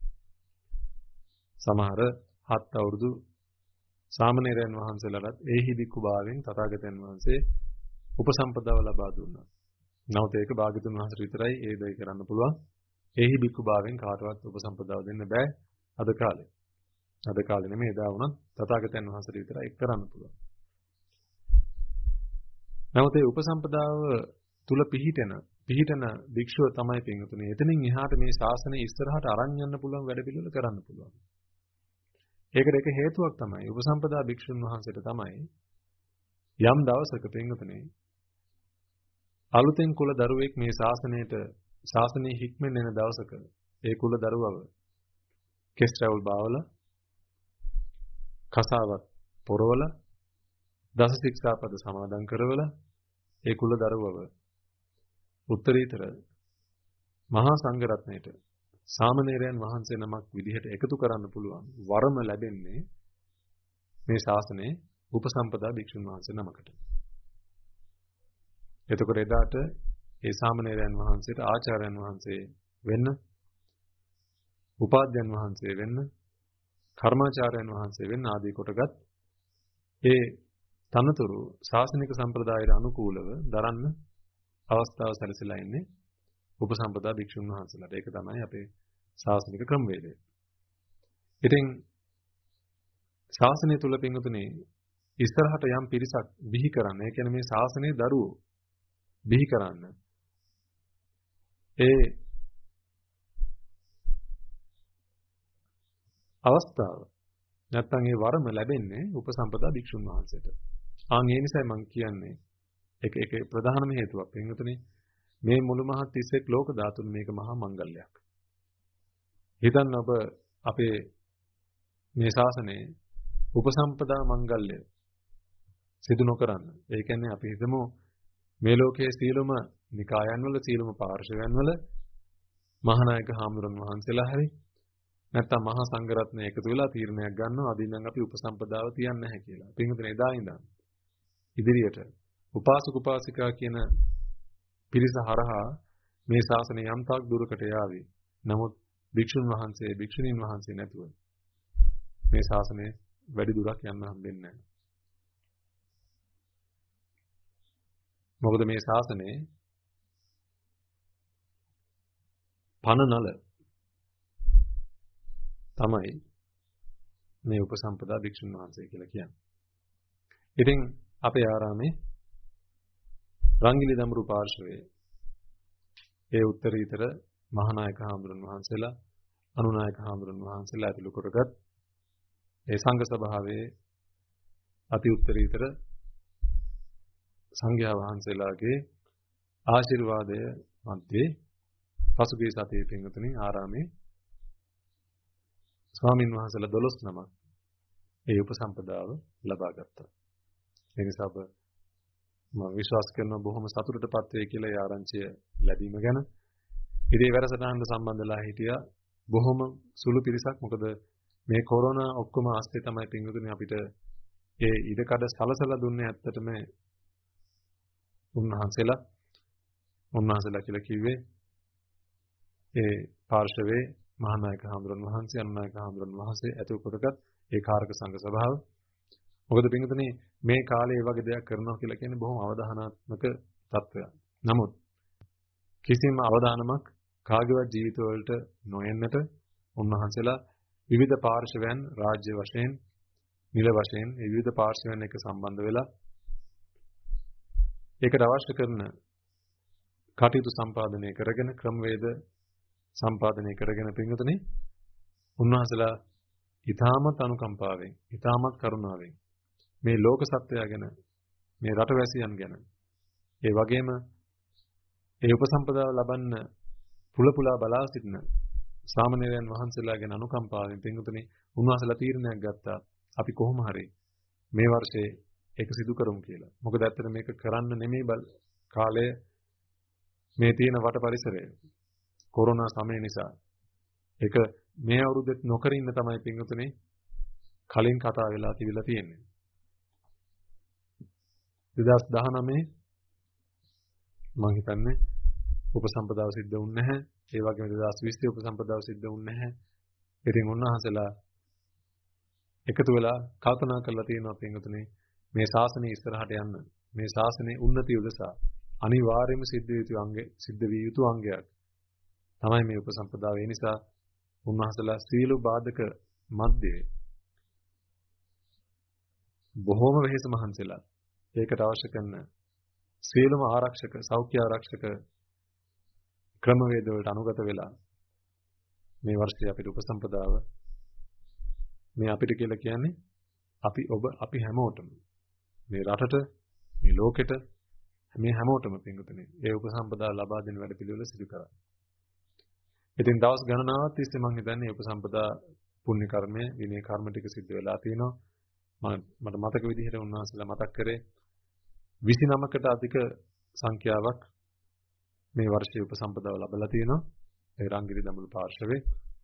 සමහර හත් අවුරුදු සාමණේරයන් වහන්සේලාට ඒහි භික්ඛු භාවයෙන් තථාගතයන් වහන්සේ උපසම්පදාව ලබා දුන්නා. නමුත් ඒක භාග්‍යතුන් වහන්සේට විතරයි ඒ දේ කරන්න පුළුවන්. ඒහි භික්ඛු භාවයෙන් කාටවත් උපසම්පදාව දෙන්න බෑ අද කාලේ. අද කාලේ නෙමෙයි එදා වුණත් තථාගතයන් වහන්සේට විතරයි ඒක කරන්න පුළුවන්. නමුත් ඒ උපසම්පදාව තුල පිහිටන පිහිටන භික්ෂුව තමයි පින්වතුනි. එතනින් එහාට මේ ශාසනය ඉස්සරහට අරන් යන්න පුළුවන් වැඩ පිළිවෙල කරන්න පුළුවන්. ඒකට එක හේතුවක් තමයි උපසම්පදා භික්ෂුන් වහන්සේට තමයි යම් දවසක පින්වතුනි අලුතෙන් කුල දරුවෙක් මේ ශාසනයට ශාසනයේ හික්මෙන් එන දවසක ඒ කුල දරුවව කෙස් රැවුල් බාවල කසාවත් පොරවල දස ශික්ෂාපද සමාදන් කරවල ඒ කුල දරුවව උත්තරීතර මහා සංඝ රත්නයට සාමණේරයන් වහන්සේ නමක් විදිහට එකතු කරන්න පුළුවන් වරම ලැබෙන්නේ මේ ශාසනයේ උපසම්පදා භික්ෂුන් වහන්සේ නමකට. එතකොට එදාට ඒ සාමණේරයන් වහන්සේට ආචාර්යයන් වහන්සේ වෙන්න, උපාධ්‍යයන් වහන්සේ වෙන්න, කර්මාචාර්යයන් වහන්සේ වෙන්න ආදී කොටගත් ඒ තනතුරු ශාසනික සම්ප්‍රදායට අනුකූලව දරන්න අවස්ථාව සැලසෙලා ඉන්නේ උපසම්පදා භික්ෂුන් වහන්සේලාට. ඒක තමයි අපේ ශාසනික ක්‍රමවේදය. ඉතින් ශාසනය තුල පින්වතුනේ ඉස්සරහට යම් පිරිසක් බිහි කරන්න, ඒ කියන්නේ මේ ශාසනයේ දරුවෝ බිහි කරන්න. ඒ අවස්ථාව නැත්තම් ඒ වරම ලැබෙන්නේ උපසම්පදා භික්ෂුන් වහන්සේට. ආන් ඒ නිසයි මම කියන්නේ ඒක ඒක ප්‍රධානම හේතුවක්. පින්වතුනේ මේ මුළු මහත් තිස්සෙක් ලෝක ධාතුන් මේක මහා මංගල්‍යයක්. හිතන්න ඔබ අපේ මේ ශාසනයේ උපසම්පදා මංගල්‍ය සිදු නොකරන්න. ඒ කියන්නේ අපි හිතමු මේ ලෝකයේ සීලම නිකායන් වල සීලම පාර්ශවයන් වල මහානායක හාමුදුරන් වහන්සේලා හරි නැත්තම් මහා සංඝ රත්නය එකතු වෙලා තීරණයක් ගන්නවා අදින්නම් අපි උපසම්පදාව තියන්නේ නැහැ කියලා. පින්වතුනි එදා ඉඳන් ඉදිරියට උපාසක උපාසිකා කියන පිරිස හරහා මේ ශාසනය යම් තාක් දුරකට යාවි. නමුත් භික්ෂුන් වහන්සේ භික්ෂුණීන් වහන්සේ නැතුව මේ ශාසනය වැඩි දුරක් යන්න හම්බෙන්නේ නැහැ. මොකද මේ ශාසනයේ පනනල තමයි මේ උපසම්පදා භික්ෂුන් වහන්සේ කියලා කියන්නේ. ඉතින් අපේ ආරාමේ රංගිලි දඹරු පාර්ශවයේ ඒ උත්තරීතර මහානායක හාමුදුරන් වහන්සේලා අනුනායක හාමුදුරන් වහන්සේලා ඇතුළු කොටගත් ඒ සංඝ සභාවේ අති උත්තරීතර සංඝයා වහන්සේලාගේ ආශිර්වාදය මැද්දේ පසුගිය සතියේ පින්වතුනි ආරාමේ ස්වාමින් වහන්සේලා දොළොස් නමක් ඒ උපසම්පදාව ලබා ගත්තා. ඒ නිසා මම විශ්වාස කරනවා බොහොම සතුටටපත් වෙයි කියලා ඒ ආරංචිය ලැබීම ගැන. ඉතින් වැඩසටහනට සම්බන්ධලා හිටියා බොහොම සුළු පිරිසක්. මොකද මේ කොරෝනා ඔක්කොම ආස්තේ තමයි පින්වතුනි අපිට ඒ ඉඩකඩ සලසලා දුන්නේ. ඇත්තටම උන්වහන්සේලා උන්වහන්සේලා කියලා කිව්වේ ඒ පාර්ශවයේ මහානායක හාමුදුරන් වහන්සේ අනුනායක හාමුදුරන් වහන්සේ ඇතුළු කොටගත් ඒ කාරක සංඝ සභාව. මොකද පින්වතුනි මේ කාලේ මේ වගේ දෙයක් කරනවා කියලා කියන්නේ බොහොම අවධානාත්මක තත්ත්වයක්. නමුත් කිසිම අවධානමක් කාගේවත් ජීවිතවලට නොයෙන්නට උන්වහන්සේලා විවිධ පාර්ශවයන් රාජ්‍ය වශයෙන් නිල වශයෙන් මේ විවිධ පාර්ශවයන් එක්ක සම්බන්ධ වෙලා ඒකට අවශ්‍ය කරන කටයුතු සම්පාදනය කරගෙන ක්‍රමවේද සම්පාදනය කරගෙන පින්වතුනි උන්වහන්සේලා ඊ타මත් අනුකම්පාවෙන් ඊ타මත් කරුණාවෙන් මේ ලෝක සත්‍යය ගැන මේ රටවැසියන් ගැන ඒ වගේම ඒ උපසම්පදාව ලබන්න පුල පුලා බලා සිටින සාමණේරයන් වහන්සේලා ගැන අනුකම්පාවෙන් පින්වතුනි උන්වහන්සේලා තීරණයක් ගත්තා අපි කොහොම හරි මේ වර්ෂේ ඒක සිදු කරමු කියලා. මොකද ඇත්තට මේක කරන්න නෙමෙයි බල කාලය මේ තියෙන වට පරිසරය. කොරෝනා සමය නිසා. ඒක මේ අවුරුද්දෙත් නොකර ඉන්න තමයි පින්වතුනි කලින් කතා වෙලා තිබිලා තියෙන්නේ. දෙදාස් දහනවය මම හිතන්නේ උපසම්පදාව සිද්ධ වුණ නැහැ. ඒ වගේම දෙදාස් විස්ස උපසම්පදාව සිද්ධ වුණ නැහැ. ඉතින් උන්වහන්සේලා එකතු වෙලා කල්පනා කරලා තියෙනවා පින්වතුනි මේ ශාසනය ඉස්සරහට යන්න මේ ශාසනයේ උන්නතිය උදෙසා අනිවාර්යයෙන්ම සිද්ධ විය යුතු අංගය සිද්ධ විය යුතු අංගයක් තමයි මේ උපසම්පදාව. ඒ නිසා උන්වහන්සේලා සීල බාධක මැද්දේ බොහෝම වෙහෙස මහන්සිලා ඒකට අවශ්‍ය කරන සීලම ආරක්ෂක සෞඛ්‍ය ආරක්ෂක ක්‍රමවේද වලට අනුගත වෙලා මේ වර්ෂයේ අපිට උපසම්පදාව මේ අපිට කියලා කියන්නේ අපි ඔබ අපි හැමෝටම මේ රටට මේ ලෝකෙට මේ හැමෝටම පින්වතුනි ඒ උපසම්පදාව ලබා දෙන වැඩ පිළිවෙල සිදු කරා. ඉතින් දවස් ගණනාවක් තිස්සේ මම හිතන්නේ උපසම්පදා පුණ්‍ය කර්මය විනය කර්ම ටික සිද්ධ වෙලා තිනවා. මම මට මතක විදිහට උන්වහන්සේලා මතක් කරේ විසි නවයකට අධික සංඛ්‍යාවක් මේ වර්ෂයේ උපසම්පදාව ලැබලා තියෙනවා. ඒ රංගිරි දඹුල්ල පාර්ශවයේ.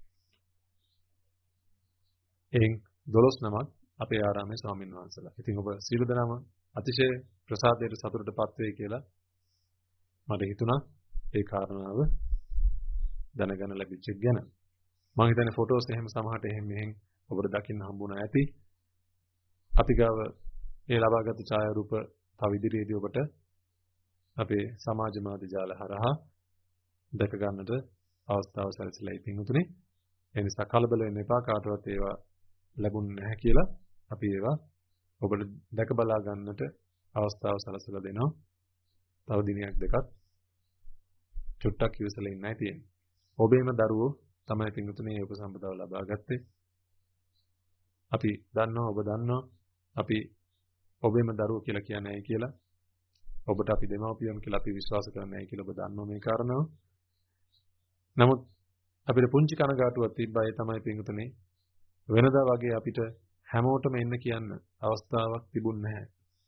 එයින් දොළොස් නමක් අපේ ආරාමේ ස්වාමීන් වහන්සේලා. ඉතින් ඔබ සියලු දෙනාම අතිශය ප්‍රසාදයට සතුටටපත් වෙයි කියලා මට හිතුණා. ඒ කාරණාව දැනගන්න ලැබිච්ච එක ගැන. මම හිතන්නේ ෆොටෝස් එහෙම සමහරට එහෙම මෙහෙන් ඔබට දකින්න හම්බුණා ඇති. අපි ගාව ඒ ලබාගත් ඡායාරූප තව ඉදිරියේදී ඔබට අපේ සමාජ මාධ්‍ය ජාල හරහා දැක ගන්නට අවස්ථාව සැලසෙලා ඉතිනුතුනේ. ඒ නිසා කලබල වෙන්න එපා කාටවත් ඒවා ලැබුණ නැහැ කියලා අපි ඒවා ඔබට දැක බලා ගන්නට අවස්ථාව සැලසලා දෙනවා. තව දිනයක් දෙකක් චුට්ටක් ඉවසලා ඉන්නයි තියෙන්නේ. ඔබේම දරුවෝ තමයි පින්තුනේ මේ උපසම්පදාව ලබා ගත්තේ. අපි දන්නවා ඔබ දන්නවා අපි ඔබේම දරුවෝ කියලා කියන්නේ ඇයි කියලා. ඔබට අපි දෙමව්පියන් කියලා අපි විශ්වාස කරන්නේ ඇයි කියලා ඔබ දන්නවා මේ කාරණාව. නමුත් අපිට පුංචි කනගාටුවක් තිබ්බා ඒ තමයි පින්තුනේ වෙනදා වගේ අපිට හැමෝටම එන්න කියන්න අවස්ථාවක් තිබුණ නැහැ.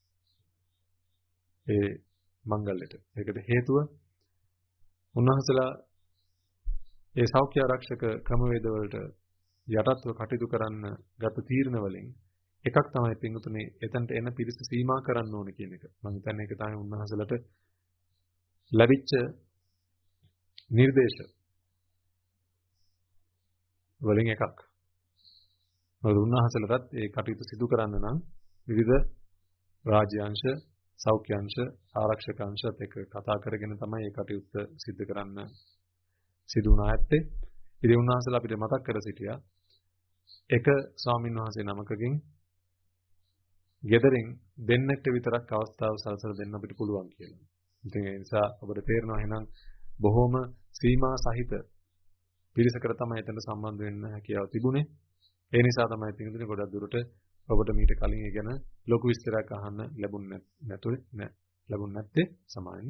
ඒ මංගල්‍යයට. ඒකට හේතුව උන්වහන්සේලා ඒ සෞඛ්‍ය ආරක්ෂක ක්‍රමවේද වලට යටත්ව කටයුතු කරන්න ගත තීරණ වලින් එකක් තමයි පින්තුනේ එතනට එන පිරිස සීමා කරන්න ඕන කියන එක. මම හිතන්නේ ඒක තමයි උන්වහන්සේලාට ලැබිච්ච නිර්දේශ වලින් එකක්. මොකද උන්වහන්සේලාටත් ඒ කටයුතු සිදු කරන්න නම් විවිධ රාජ්‍ය අංශ, සෞඛ්‍ය අංශ, ආරක්ෂක අංශත් එක්ක කතා කරගෙන තමයි මේ කටයුත්ත සිදු කරන්න සිදු වුණා ඇත්තේ. ඉතින් උන්වහන්සේලා අපිට මතක් කර සිටියා එක ස්වාමීන් වහන්සේ නමකකින් ගෙදරින් දෙන්නට විතරක් අවස්ථාව සලසලා දෙන්න අපිට පුළුවන් කියලා. ඉතින් ඒ නිසා ඔබට තේරෙනවා එහෙනම් බොහොම සීමා සහිත පිරිසකට තමයි එතන සම්බන්ධ වෙන්න හැකියාව තිබුණේ. ඒ නිසා තමයි පිටුනේ ගොඩක් දුරට ඔබට මීට කලින් ඒ ගැන ලොකු විස්තරයක් අහන්න ලැබුණ නැතුයි නෑ ලැබුණ නැත්තේ සමාවෙන්න.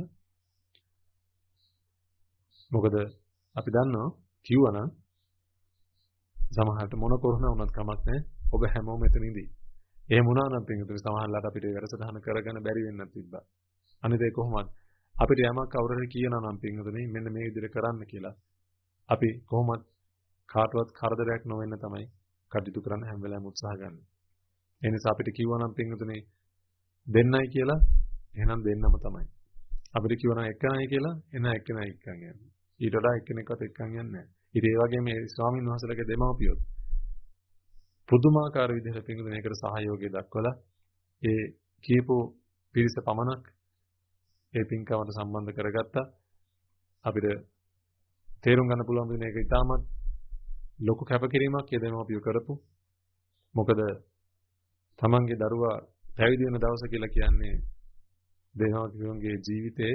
මොකද අපි දන්නවා කිව්වනම් සමහරට මොන කොරෝනා වුණත් කමක් නැහැ. ඔබ හැමෝම එතන ඉඳී. එහෙම වුණා නම් පිටුනේ සමහරලාට අපිට වැඩසටහන කරගෙන බැරි වෙන්නත් තිබ්බා. අනිත් ඒ කොහොමද අපිට යමක් කවුරුහරි කියනවා නම් පිටුනේ මෙන්න මේ විදිහට කරන්න කියලා. අපි කොහොමද කාටවත් කරදරයක් නොවෙන්න තමයි කටයුතු කරන්න හැම වෙලාවෙම උත්සාහ ගන්න. ඒ නිසා අපිට කිව්වනම් පින්වතුනි දෙන්නයි කියලා එහෙනම් දෙන්නම තමයි. අපිට කිව්වනම් එකනයි කියලා එහෙනම් එක්කෙනයි එක්කන් යන්නේ. ඊට වඩා එක්කෙනෙක්වත් එක්කන් යන්නේ නැහැ. ඊට ඒ වගේම මේ ස්වාමීන් වහන්සේලාගේ දෙමව්පියෝ පුදුමාකාර විදිහට පින්වතුනි ඒකට සහයෝගය දක්වලා ඒ කීපෝ පිරිස පමණක් ඒ පින්කමට සම්බන්ධ කරගත්තා. අපිට තේරුම් ගන්න පුළුවන් වෙන එක ඉතාමත් ලොකු කැපකිරීමක් යදෙමව්පියෝ කරපු. මොකද තමන්ගේ දරුවා පැවිදි වෙන දවස කියලා කියන්නේ දෙමව්පියන්ගේ ජීවිතේ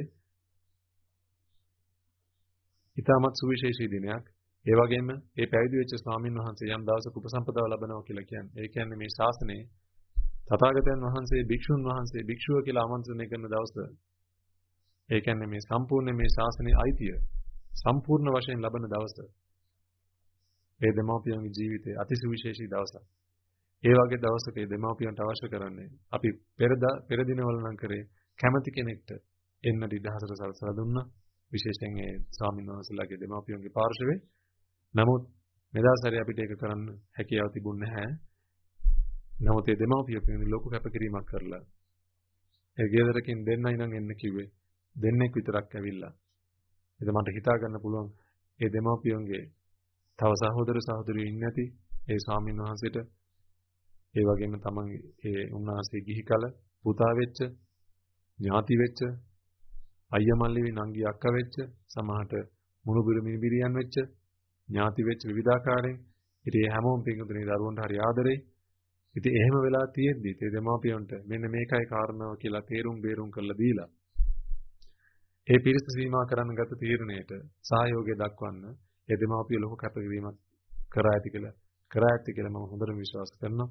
ඉතාමත් සුවිශේෂී දිනයක්. ඒ වගේම මේ පැවිදි වෙච්ච ස්වාමින් වහන්සේ යම් දවසක උපසම්පදාව ලබනවා කියලා කියන්නේ. ඒ කියන්නේ මේ ශාසනයේ තථාගතයන් වහන්සේ භික්ෂුන් වහන්සේ භික්ෂුව කියලා ආමන්ත්‍රණය කරන දවස ඒ කියන්නේ මේ සම්පූර්ණ මේ ශාසනයේ අයිතිය සම්පූර්ණ වශයෙන් ලබන දවස. ඒ දෙමාපියන්ගේ ජීවිතයේ අතිසුවිශේෂී දවසක්. ඒ වගේ දවසක ඒ දෙමාපියන්ට අවශ්‍ය කරන්නේ අපි පෙරද පෙර දිනවල නම් කරේ කැමැති කෙනෙක්ට එන්න දිදහසට සලසලා දුන්නා. විශේෂයෙන් ඒ ස්වාමීන් වහන්සේලාගේ දෙමාපියන්ගේ පාර්ශවයේ. නමුත් මෙදාසරේ අපිට ඒක කරන්න හැකියාව තිබුණේ නැහැ. නමුත් ඒ දෙමාපියෝ පිළිබඳ ලොකු කැපකිරීමක් කරලා ඒ ගෙදරකින් දෙන්නයි නම් එන්න කිව්වේ. දෙන්නෙක් විතරක් ඇවිල්ලා. ඒක මට හිතා ගන්න පුළුවන් ඒ දෙමාපියන්ගේ තව සහෝදර සහෝදරියෝ ඉන්නේ නැති ඒ ස්වාමීන් වහන්සේට ඒ වගේම තමන්ගේ ඒ උන්වහන්සේ ගිහි කල පුතා වෙච්ච ඥාති වෙච්ච අයියා මල්ලි නංගි අක්කා වෙච්ච සමහරට මුණුබිරු මිනිබිරියන් වෙච්ච ඥාති වෙච්ච විවිධාකාරයෙන් ඉතින් ඒ හැමෝම පිටුතුනේ දරුවන්ට හරි ආදරේ. ඉතින් එහෙම වෙලා තියෙද්දි ඒ දෙමාපියන්ට මෙන්න මේකයි කාරණාව කියලා තේරුම් බේරුම් කරලා දීලා ඒ පිරිස සීමා කරන්න ගත තීරණයට සහයෝගය දක්වන්න ඒ දෙමාපිය ලොකු කැපකිරීමක් කරා ඇති කියලා කරා ඇති කියලා මම හොඳට විශ්වාස කරනවා.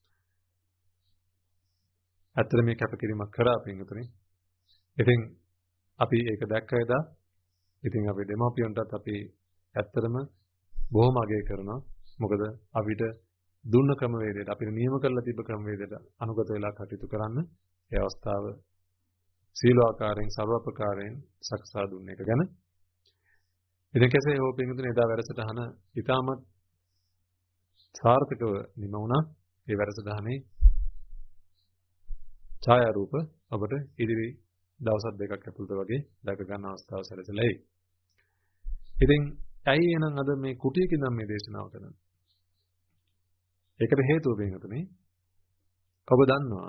ඇත්තට මේ කැපකිරීමක් කරා පින්තුනේ. ඉතින් අපි ඒක දැක්ක එදා ඉතින් අපේ දෙමාපියන්ටත් අපි ඇත්තටම බොහොම අගය කරනවා. මොකද අපිට දුන්න ක්‍රමවේදයට අපිට නියම කරලා තිබ්බ ක්‍රමවේදයට අනුගත වෙලා කටයුතු කරන්න ඒ අවස්ථාව සීලාකාරයෙන් සර්වපකාරයෙන් සකසා දුන්න එක ගැන. ඉතින් කෙසේ හෝ පින්තුනේ එදා වැඩසටහන ඉතාමත් සාර්ථකව නිම වුණා. ඒ වැඩසටහනේ ඡායාරූප අපට ඉදිරි දවස් දෙකක් ඇතුළත වගේ දැක ගන්න අවස්ථාව සැලසෙලා එයි. ඉතින් ඇයි එහෙනම් අද මේ කුටියකින් නම් මේ දේශනාව කරන්නේ? ඒකට හේතුව වෙනතුනේ ඔබ දන්නවා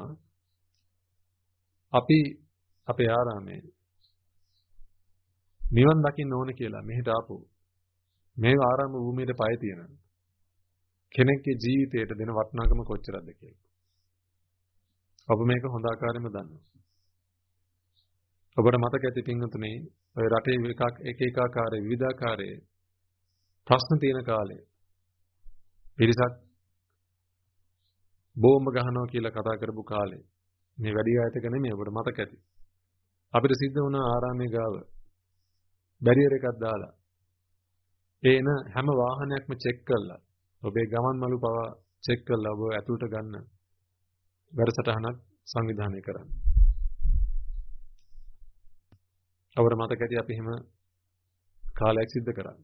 අපි අපේ ආරාමයේ නිවන් දකින්න ඕන කියලා මෙහෙට ආපු මේ ආරාම භූමියේ පය තියෙන කෙනෙක්ගේ ජීවිතයට දෙන වටිනාකම කොච්චරද කියලා. ඔබ මේක හොඳ ආකාරයෙන්ම දන්නවා. ඔබට මතක ඇති පින්වතුනේ ඔය රටේ එකක් එක එක ආකාරයේ විවිධාකාරයේ ප්‍රශ්න තියෙන කාලේ පිරිසක් බෝම්බ ගහනවා කියලා කතා කරපු කාලේ මේ වැඩි ආයතක නෙමෙයි ඔබට මතක ඇති. අපිට සිද්ධ වුණා ආරාමයේ ගාව බැරියර් එකක් දාලා එන හැම වාහනයක්ම චෙක් කළා. ඔබේ ගමන් මළු පවා චෙක් කළා ඔබ ඇතුළට ගන්න වැඩසටහනක් සංවිධානය කරන්න. අපට මතක ඇති අපි එහෙම කාලයක් සිද්ධ කරා.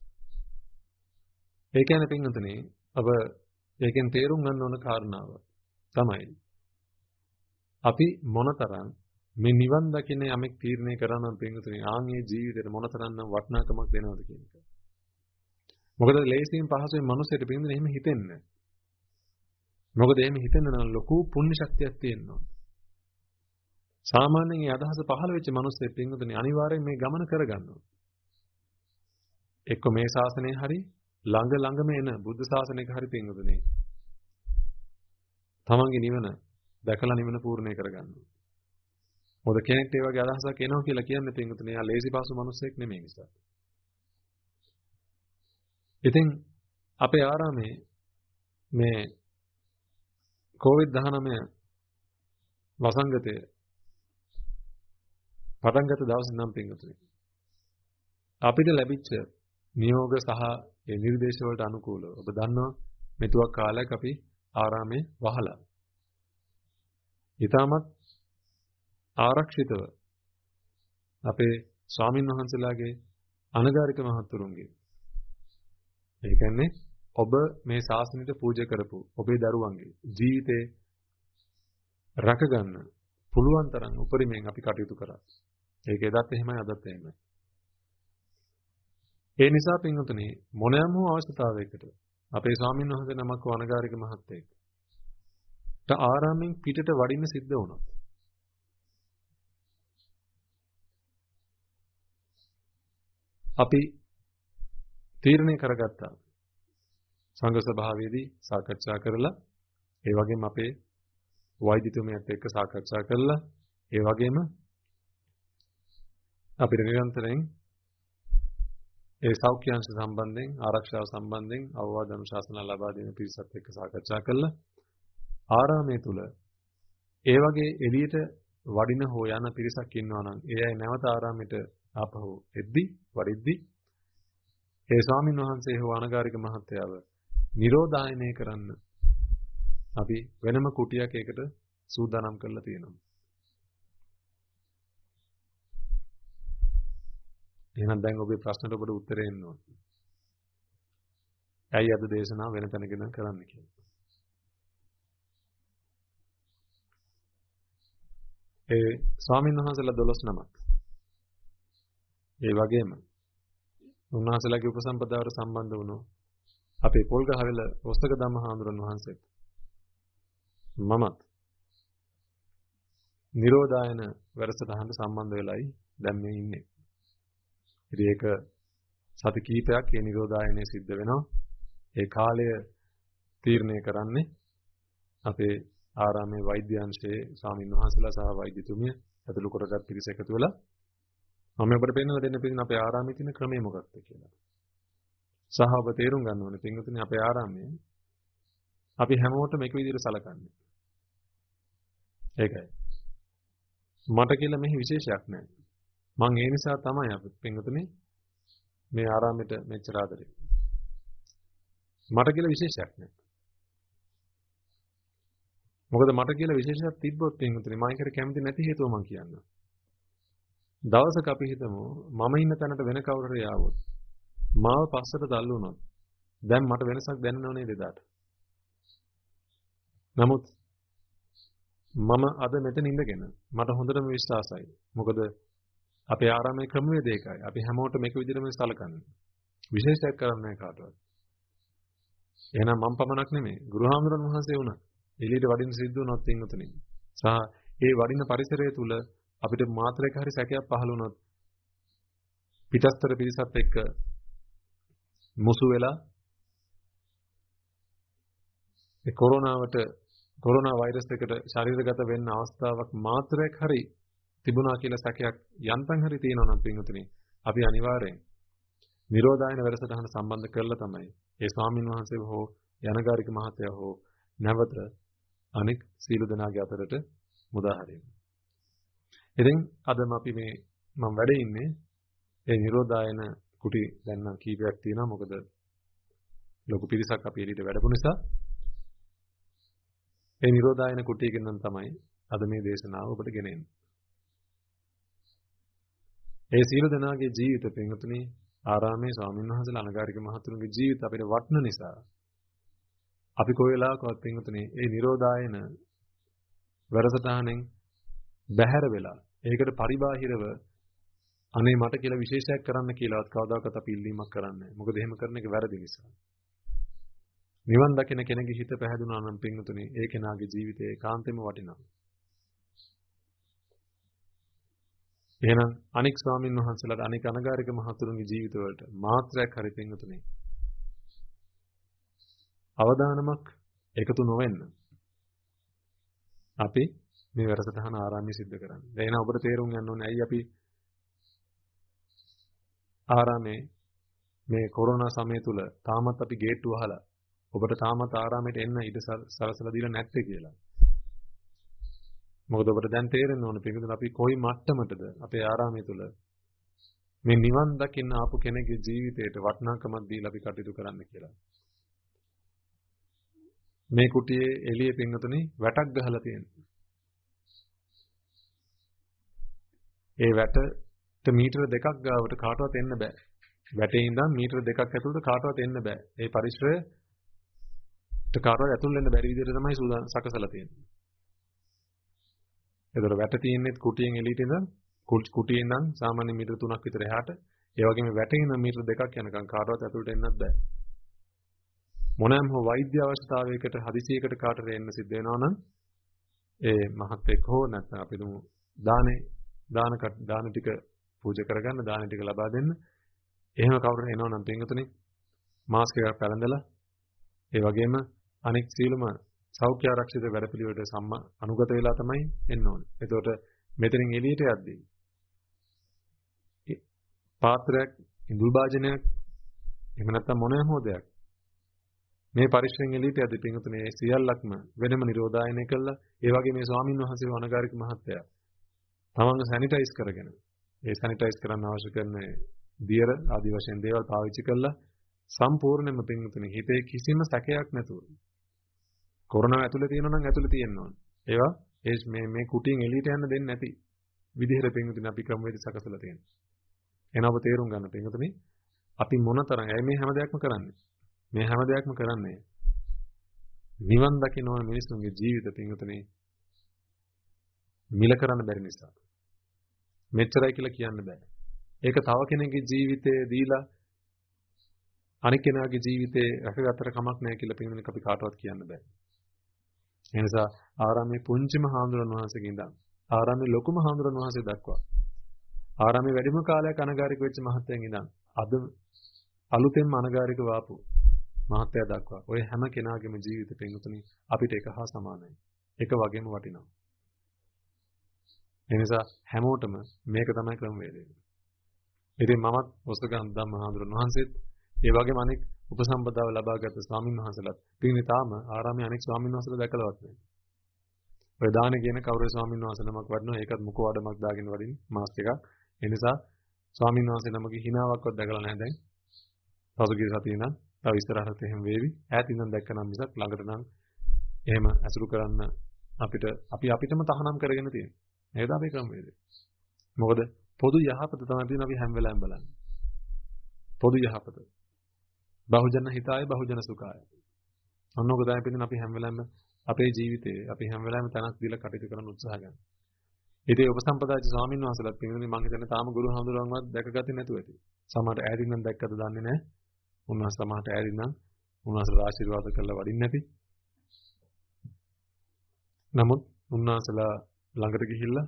ඒ කියන්නේ පින්වතුනි අප ඒකෙන් තේරුම් ගන්න ඕන කාරණාව තමයි අපි මොනතරම් මේ නිවන් දකින්න යමෙක් තීරණය කරා නම් පින්වතුනි ආන්ගේ ජීවිතේට මොනතරම් වටිනාකමක් දෙනවද කියන එක. මොකද ලේසියෙන් පහසුවෙන් මිනිස්සුන්ට පින්වතුනි එහෙම හිතෙන්නේ. මොකද එහෙම හිතෙන්න නම් ලොකු පුණ්‍ය ශක්තියක් තියෙනවා. සාමාන්‍යයෙන් මේ අදහස පහළ වෙච්ච මිනිස්සෙක් පින්වතුනි අනිවාර්යෙන් මේ ගමන කරගන්නවා. එක්ක මේ ශාසනය හරි ළඟ ළඟම එන බුද්ධ ශාසනයක හරි පින්වතුනි තමන්ගේ නිවන දැකලා නිවන පූර්ණේ කරගන්නවා. මොකද කෙනෙක්ට ඒ වගේ අදහසක් එනවා කියලා කියන්නේ පින්වතුනි එයා ලේසි පාසු මිනිස්සෙක් නෙමෙයි නිසා. ඉතින් අපේ ආරාමේ මේ කොවිඩ් දහනවය වසංගතය පටන් ගත්ත දවසේ නම් පින්වතුනි අපිට ලැබිච්ච නියෝග සහ ඒ නිර්දේශ වලට අනුකූලව ඔබ දන්නවා මෙතුවක් කාලයක් අපි ආරාමේ වහලා ඊටමත් ආරක්ෂිතව අපේ ස්වාමින් වහන්සේලාගේ අනගාരിക මහතුරුන්ගේ ඒ කියන්නේ ඔබ මේ ශාසනයට පූජා කරපු ඔබේ දරුවන්ගේ ජීවිතේ රැකගන්න පුළුවන් තරම් උපරිමයෙන් අපි කටයුතු කරා. ඒක එදත් එහෙමයි අදත් එහෙමයි. ඒ නිසා පින්වතුනි මොනෑම හෝ අවශ්‍යතාවයකට අපේ ස්වාමීන් වහන්සේ නමක් වනගාരിക මහත්තයෙක් ට ආරාමෙන් පිටට වඩින්න සිද්ධ වුණා. අපි තීරණය කරගත්තා සංඝ සභාවේදී සාකච්ඡා කරලා ඒ වගේම අපේ වෛද්‍යතුමියත් එක්ක සාකච්ඡා කරලා ඒ වගේම අපිට නිරන්තරයෙන් ඒ සෞඛ්‍ය අංශ සම්බන්ධයෙන් ආරක්ෂාව සම්බන්ධයෙන් අවවාද අනුශාසනා ලබා දෙන පිරිසත් එක්ක සාකච්ඡා කළා. ආරාමයේ තුල ඒ වගේ එළියට වඩින හෝ යන පිරිසක් ඉන්නවා නම් ඒ අය නැවත ආරාමයට ආපහු එද්දි වඩිද්දි ඒ ස්වාමින් වහන්සේ හෝ අනගාരിക මහත්තයාව නිරෝධායනය කරන්න අපි වෙනම කුටියක් ඒකට සූදානම් කරලා තියෙනවා. එහෙනම් දැන් ඔබේ ප්‍රශ්නට ඔබට උත්තරේ එන්න ඕනේ. ඇයි අද දේශනාව වෙන තැනකින් කරන්න කියලා. ඒ ස්වාමීන් වහන්සේලා දොළොස් නමක්. ඒ වගේම උන්වහන්සේලාගේ උපසම්පදාවට සම්බන්ධ වුණු අපේ පොල්ගහවෙල ඔස්තක ධම්මහාමුදුරන් වහන්සේත් මමත් නිරෝධායන වැඩසටහනට සම්බන්ධ වෙලයි දැන් මේ ඉන්නේ. ඉතින් ඒක සති කීපයක් මේ නිරෝධායනය සිද්ධ වෙනවා. ඒ කාලය තීරණය කරන්නේ අපේ ආරාමේ වෛද්‍ය අංශයේ ස්වාමීන් වහන්සේලා සහ වෛද්‍යතුමිය ඇතුළු කොටගත් පිරිස එකතු වෙලා මම ඔබට පෙන්වලා දෙන්න පිටින් අපේ ආරාමයේ තියෙන ක්‍රමය මොකක්ද කියලා. සහ ඔබ තේරුම් ගන්න ඕනේ පින්වතුනි අපේ ආරාමයේ අපි හැමෝටම එක විදිහට සලකන්නේ. ඒකයි. මට කියලා මෙහි විශේෂයක් නැහැ. මං ඒ නිසා තමයි අපි පින්වතුනි මේ ආරාමයට මෙච්චර ආදරේ. මට කියලා විශේෂයක් නැහැ. මොකද මට කියලා විශේෂයක් තිබ්බොත් පින්වතුනි මම ඒකට කැමති නැති හේතුව මං කියන්නම්. දවසක අපි හිතමු මම ඉන්න තැනට වෙන කවුරු හරි ආවොත් මාව පස්සට තල්ලු වුණොත් දැන් මට වෙනසක් දැනෙනව නේද එදාට? නමුත් මම අද මෙතන ඉඳගෙන මට හොඳටම විශ්වාසයි. මොකද අපේ ආරාමයේ ක්‍රමවේදය ඒකයි. අපි හැමෝටම එක විදිහටම සලකන්නේ. විශේෂයක් කරන්නේ කාටවත්. එහෙනම් මම පමණක් නෙමෙයි. ගුරුහාමුදුරන් වහන්සේ වුණා. එළියට වඩින්න සිද්ධ වුණොත් තින්ගතුනි. සහ ඒ වඩින පරිසරය තුල අපිට මාත්‍රයක හරි සැකයක් පහළ වුණොත් පිටස්තර පිරිසත් එක්ක මුසු වෙලා ඒ කොරෝනාවට කොරෝනා වෛරස් එකට ශරීරගත වෙන්න අවස්ථාවක් මාත්‍රයක් හරි තිබුණා කියලා සැකයක් යන්තම් හරි තියෙනවා නම් පින්වතුනි අපි අනිවාර්යෙන් නිරෝධායන වැඩසටහන සම්බන්ධ කරලා තමයි ඒ ස්වාමින් වහන්සේ හෝ යනගාരിക මහත්තයා හෝ නැවත අනෙක් සීල දනාගේ අතරට මුදා හරින්නේ. ඉතින් අදම අපි මේ මම වැඩ ඉන්නේ ඒ නිරෝධායන කුටි දැන් නම් කීපයක් තියෙනවා මොකද ලොකු පිරිසක් අපි එළියට වැඩපු නිසා ඒ නිරෝධායන කුටියකින් නම් තමයි අද මේ දේශනාව ඔබට ගෙනෙන්නේ. ඒ සීල දනාගේ ජීවිත පින්වතුනි ආරාමේ ස්වාමීන් වහන්සේලා අනගාരിക මහතුරුගේ ජීවිත අපිට වටන නිසා අපි කොයි වෙලාවකවත් පින්වතුනි ඒ නිරෝධායන වැඩසටහනෙන් බැහැර වෙලා ඒකට පරිබාහිරව අනේ මට කියලා විශේෂයක් කරන්න කියලාවත් කවදාකවත් අපි ඉල්ලීමක් කරන්නේ නැහැ. මොකද එහෙම කරන එක වැරදි නිසා. නිවන් දකින කෙනෙකුගේ හිත පැහැදුනා නම් පින්වතුනි ඒ කෙනාගේ ජීවිතේ ඒකාන්තෙම වටිනවා. එහෙනම් අනික් ස්වාමින් වහන්සේලාට අනික් අනගාരിക මහතුරුන්ගේ ජීවිතවලට මාත්‍රයක් හරි පින්වතුනි අවදානමක් එකතු නොවෙන්න අපි මේ වැඩසටහන ආරාමයේ සිද්ධ කරන්නේ. දැන් ඔබට තේරුම් ගන්න ඕනේ ඇයි අපි ආරාමේ මේ කොරෝනා සමය තුල තාමත් අපි ගේට්ටු වහලා ඔබට තාමත් ආරාමයට එන්න ඉඩ සලසලා දීලා නැත්තේ කියලා. මොකද ඔබට දැන් තේරෙන්න ඕනේ පිටුදෙන අපි කොයි මට්ටමටද අපේ ආරාමය තුල මේ නිවන් දකින්න ආපු කෙනෙකුගේ ජීවිතයට වටිනාකමක් දීලා අපි කටයුතු කරන්න කියලා. මේ කුටියේ එළියේ පින්වතුනි වැටක් ගහලා තියෙනවා. ඒ වැටට මීටර දෙකක් ගාවට කාටවත් එන්න බෑ. වැටේ ඉඳන් මීටර දෙකක් ඇතුළට කාටවත් එන්න බෑ. ඒ පරිසරයට කාටවත් ඇතුල් වෙන්න බැරි විදිහට තමයි සූදානම් සකසලා තියෙන්නේ. ඒතර වැට තියෙන්නේ කුටියෙන් එළියට ඉඳන් කුටියෙන් ඉඳන් සාමාන්‍ය මීටර තුනක් විතර එහාට. ඒ වගේම වැටේ ඉඳන් මීටර දෙකක් යනකම් කාටවත් ඇතුළට එන්නත් බෑ. මොනෑම හෝ වෛද්‍ය අවශ්‍යතාවයකට හදිසියකට කාටද එන්න සිද්ධ වෙනවා නම් ඒ මහත්ෙක් හෝ නැත්නම් අපි දුමු දානේ දාන දාන ටික පූජා කරගන්න දාන ටික ලබා දෙන්න. එහෙම කවුරු එනවා නම් පින්වතුනි මාස්ක් එකක් පැළඳලා ඒ වගේම අනෙක් සීලම සෞඛ්‍ය ආරක්ෂිත වැඩපිළිවෙලට සම්මා අනුගත වෙලා තමයි එන්න ඕනේ. එතකොට මෙතනින් එළියට යද්දී පාත්‍රයක් ඉඳුල් භාජනයක් එහෙම නැත්නම් මොනෑම හෝ දෙයක් මේ පරිශ්‍රයෙන් එළියට යද්දී පින්වතුනි සියල්ලක්ම වෙනම නිරෝධායනය කළා. ඒ වගේ මේ ස්වාමින් වහන්සේ වනගාരിക මහත්තයා තමන්ව සැනිටයිස් කරගෙන ඒ සැනිටයිස් කරන්න අවශ්‍ය කරන දියර ආදී වශයෙන් දේවල් පාවිච්චි කළා සම්පූර්ණයෙන්ම පින්තුනේ හිතේ කිසිම සැකයක් නැතුව කොරෝනා ඇතුලේ තියෙනවා නම් ඇතුලේ තියෙන්න ඕන. ඒවා ඒ මේ මේ කුටියෙන් එළියට යන්න දෙන්නේ නැති විදිහට පින්තුනේ අපි ක්‍රමවේද සකසලා තියෙනවා. එන ඔබ තේරුම් ගන්න පින්තුනේ අපි මොනතරම් ඇයි මේ හැම දෙයක්ම කරන්නේ? මේ හැම දෙයක්ම කරන්නේ නිවන් දකින්න ඕන මිනිසුන්ගේ ජීවිත පින්තුනේ මිල කරන්න බැරි නිසා. මෙච්චරයි කියලා කියන්න බෑ. ඒක තව කෙනෙකුගේ ජීවිතේ දීලා අනික් කෙනාගේ ජීවිතේ රැකගත්තට කමක් නැහැ කියලා පින්වතුනි අපි කාටවත් කියන්න බෑ. ඒ නිසා ආරාමේ පුංචිම හාමුදුරන් වහන්සේගෙන් ඉඳන් ආරාමේ ලොකුම හාමුදුරන් වහන්සේ දක්වා ආරාමේ වැඩිම කාලයක් අනගාരിക වෙච්ච මහත්තයන් ඉඳන් අද අලුතෙන්ම අනගාരിക වාපු මහත්තයා දක්වා ඔය හැම කෙනාගේම ජීවිත පින්වතුනි අපිට එක හා සමානයි. එක වගේම වටිනවා. ඒ නිසා හැමෝටම මේක තමයි ක්‍රමවේදය. ඉතින් මමත් ඔසගම් ධම්ම හාමුදුරන් වහන්සේත් ඒ වගේම අනෙක් උපසම්පදාව ලබාගත් ස්වාමීන් වහන්සේලාත් පිටින් තාම ආරාමයේ අනෙක් ස්වාමීන් වහන්සේලා දැකලවත් නැහැ. ඔය දාන කියන කවුරු ස්වාමීන් වහන්සේ නමක් වඩනවා ඒකත් මුඛවඩමක් දාගෙන වඩින් මාස් එකක්. ඒ නිසා ස්වාමීන් වහන්සේ නමගේ හිණාවක්වත් දැකලා නැහැ දැන්. පසුගිය සතියේ නම් තව ඉස්සරහට එහෙම වේවි. ඈත ඉඳන් දැක්කනම් මිසක් ළඟට නම් එහෙම අසුරු කරන්න අපිට අපි අපිටම තහනම් කරගෙන තියෙනවා. නේද අපේ ක්‍රමවේදය. මොකද පොදු යහපත තමයි තියෙන අපි හැම වෙලාවෙම බලන්නේ. පොදු යහපත. බහුජන හිතාය බහුජන සුඛාය. අන්නෝක තමයි පිටින් අපි හැම වෙලාවෙම අපේ ජීවිතේ අපි හැම වෙලාවෙම තනක් දීලා කටයුතු කරන්න උත්සාහ ගන්න. ඉතින් උපසම්පදාච ස්වාමීන් වහන්සේලාත් පිටින් මම හිතන්නේ තාම ගුරු හඳුරන්වත් දැකගත්තේ නැතුව ඇති. සමහරට ඈතින් නම් දැක්කද දන්නේ නැහැ. උන්වහන්සේ සමහරට ඈතින් නම් උන්වහන්සේලා ආශිර්වාද කරලා වඩින්න නැති. නමුත් උන්වහන්සේලා ළඟට ගිහිල්ලා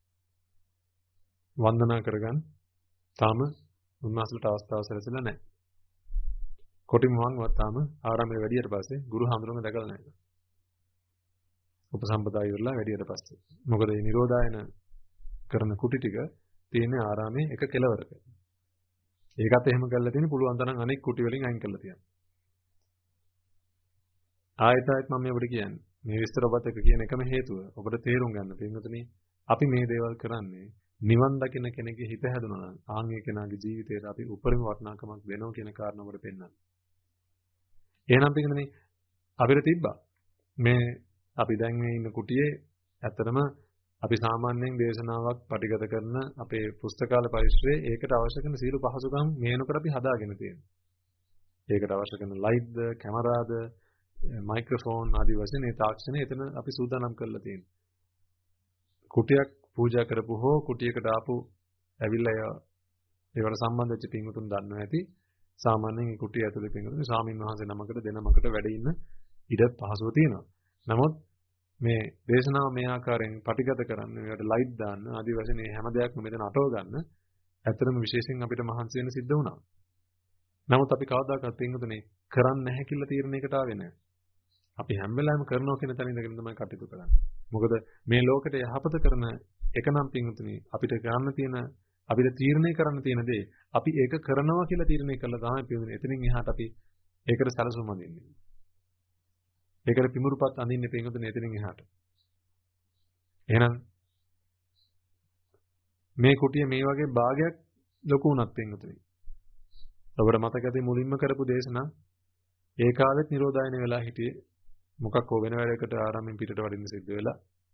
වන්දනා කරගන්න තාම උන්වහන්සේට අවස්ථාව සැලසෙලා නැහැ. කොටිම වන්වත් තාම ආරාමයේ වැඩියට පස්සේ ගුරු හඳුරන දැකලා නැහැ. උපසම්පදා ඉවරලා වැඩියට පස්සේ. මොකද මේ නිරෝධායන කරන කුටි ටික තියෙන ආරාමයේ එක කෙළවරක. ඒකත් එහෙම කරලා තියෙන පුළුවන් තරම් අනෙක් කුටි වලින් අයින් කරලා තියෙනවා. ආයෙත් ආයෙත් මම මේ ඔබට කියන්නේ මේ විස්තර ඔබත් එක්ක කියන එකම හේතුව ඔබට තේරුම් ගන්න පින්වතුනි අපි මේ දේවල් කරන්නේ නිවන් දකින්න කෙනෙක්ගේ හිත හැදුනා නම් ආන්ගේ කෙනාගේ ජීවිතයට අපි උපරිම වටිනාකමක් දෙනවා කියන කාරණා ඔබට පෙන්නන්න. එහෙනම් පින්වතුනි අපිට තිබ්බා මේ අපි දැන් මේ ඉන්න කුටියේ ඇත්තටම අපි සාමාන්‍යයෙන් දේශනාවක් පටිගත කරන අපේ පුස්තකාල පරිශ්‍රයේ ඒකට අවශ්‍ය කරන සියලු පහසුකම් මේනකොට අපි හදාගෙන තියෙනවා. ඒකට අවශ්‍ය කරන ලයිට්ද, කැමරාද, මයික්‍රොෆෝන් ආදී වශයෙන් මේ තාක්ෂණය එතන අපි සූදානම් කරලා තියෙනවා. කුටියක් පූජා කරපු හෝ කුටියකට ආපු ඇවිල්ලා ඒවට සම්බන්ධ වෙච්ච පින්වතුන් දන්නවා ඇති. සාමාන්‍යයෙන් මේ කුටිය ඇතුලේ පින්වතුන් ස්වාමීන් වහන්සේ නමකට දෙනමකට වැඩ ඉන්න ඉඩ පහසුව තියෙනවා. නමුත් මේ දේශනාව මේ ආකාරයෙන් පටිගත කරන්න, ඒකට ලයිට් දාන්න ආදී වශයෙන් මේ හැම දෙයක්ම මෙතන අටව ගන්න ඇත්තටම විශේෂයෙන් අපිට මහන්සි වෙන්න සිද්ධ වුණා. නමුත් අපි කවදාකවත් පින්වතුනේ කරන්නේ නැහැ කියලා තීරණයකට ආවේ නැහැ. අපි හැම වෙලාවෙම කරනවා කියන තැන ඉඳගෙන තමයි කටයුතු කරන්නේ. මොකද මේ ලෝකෙට යහපත කරන එක නම් පින්වතුනේ අපිට ගන්න තියෙන අපිට තීරණය කරන්න තියෙන දේ අපි ඒක කරනවා කියලා තීරණය කළා තමයි පින්වතුනේ එතනින් එහාට අපි ඒකට සැලසුම් අඳින්නේ. ඒකට පිමුරුපත් අඳින්නේ පින්වතුනේ එතනින් එහාට. එහෙනම් මේ කුටිය මේ වගේ භාගයක් ලොකු වුණත් පින්වතුනේ ඔබට මතකද මුලින්ම කරපු දේශනා ඒ කාලෙත් නිරෝධායන වෙලා හිටියේ මොකක් හෝ වෙන වැඩකට ආරම්භයෙන් පිටට වඩින්න සිද්ධ වෙලා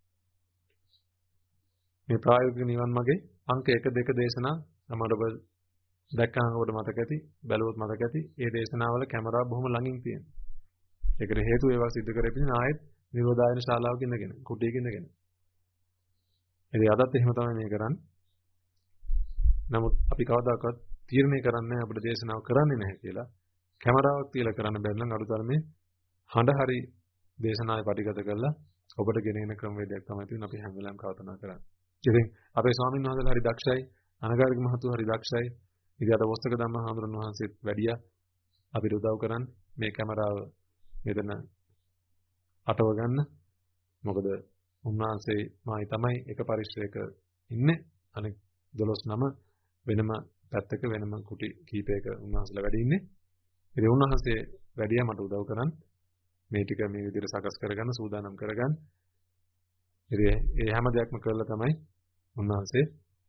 මේ ප්‍රායෝගික නිවන් මාගේ අංක එක දෙක දේශනා තමයි ඔබ දැක්කම ඔබට මතක ඇති බැලුවොත් මතක ඇති ඒ දේශනාවල කැමරා බොහොම ළඟින් තියෙනවා. ඒකට හේතුව ඒවා සිද්ධ කරෙපින් ආයෙත් නිරෝධායන ශාලාවක ඉඳගෙන කුටියක ඉඳගෙන. ඉතින් අදත් එහෙම තමයි මේ කරන්නේ. නමුත් අපි කවදාකවත් තීරණය කරන්නේ අපිට දේශනාව කරන්නේ නැහැ කියලා. කැමරාවක් තියලා කරන්න බැරි නම් අඩුතරමේ හඬ හරි දේශනාවේ පටිගත කරලා ඔබට ගෙනෙන ක්‍රමවේදයක් තමයි තියෙන්නේ අපි හැම වෙලාවෙම කල්පනා කරන්නේ. ඉතින් අපේ ස්වාමීන් වහන්සේලා හරි දක්ෂයි, අනගාരിക මහතුමා හරි දක්ෂයි. ඉතින් අද වස්තක ධම්ම හාමුදුරන් වහන්සේත් වැඩියා අපිට උදව් කරන්නේ මේ කැමරාව මෙතන අටව ගන්න. මොකද උන්වහන්සේ මායි තමයි එක පරිශ්‍රයක ඉන්නේ. අනෙක් දොළොස් නම වෙනම පැත්තක වෙනම කුටි කීපයක උන්වහන්සේලා වැඩ ඉන්නේ. ඉතින් උන්වහන්සේ වැඩියා මට උදව් කරන් මේ ටික මේ විදිහට සකස් කරගන්න සූදානම් කරගන්න. ඉතින් ඒ හැම දෙයක්ම කරලා තමයි උන්වහන්සේ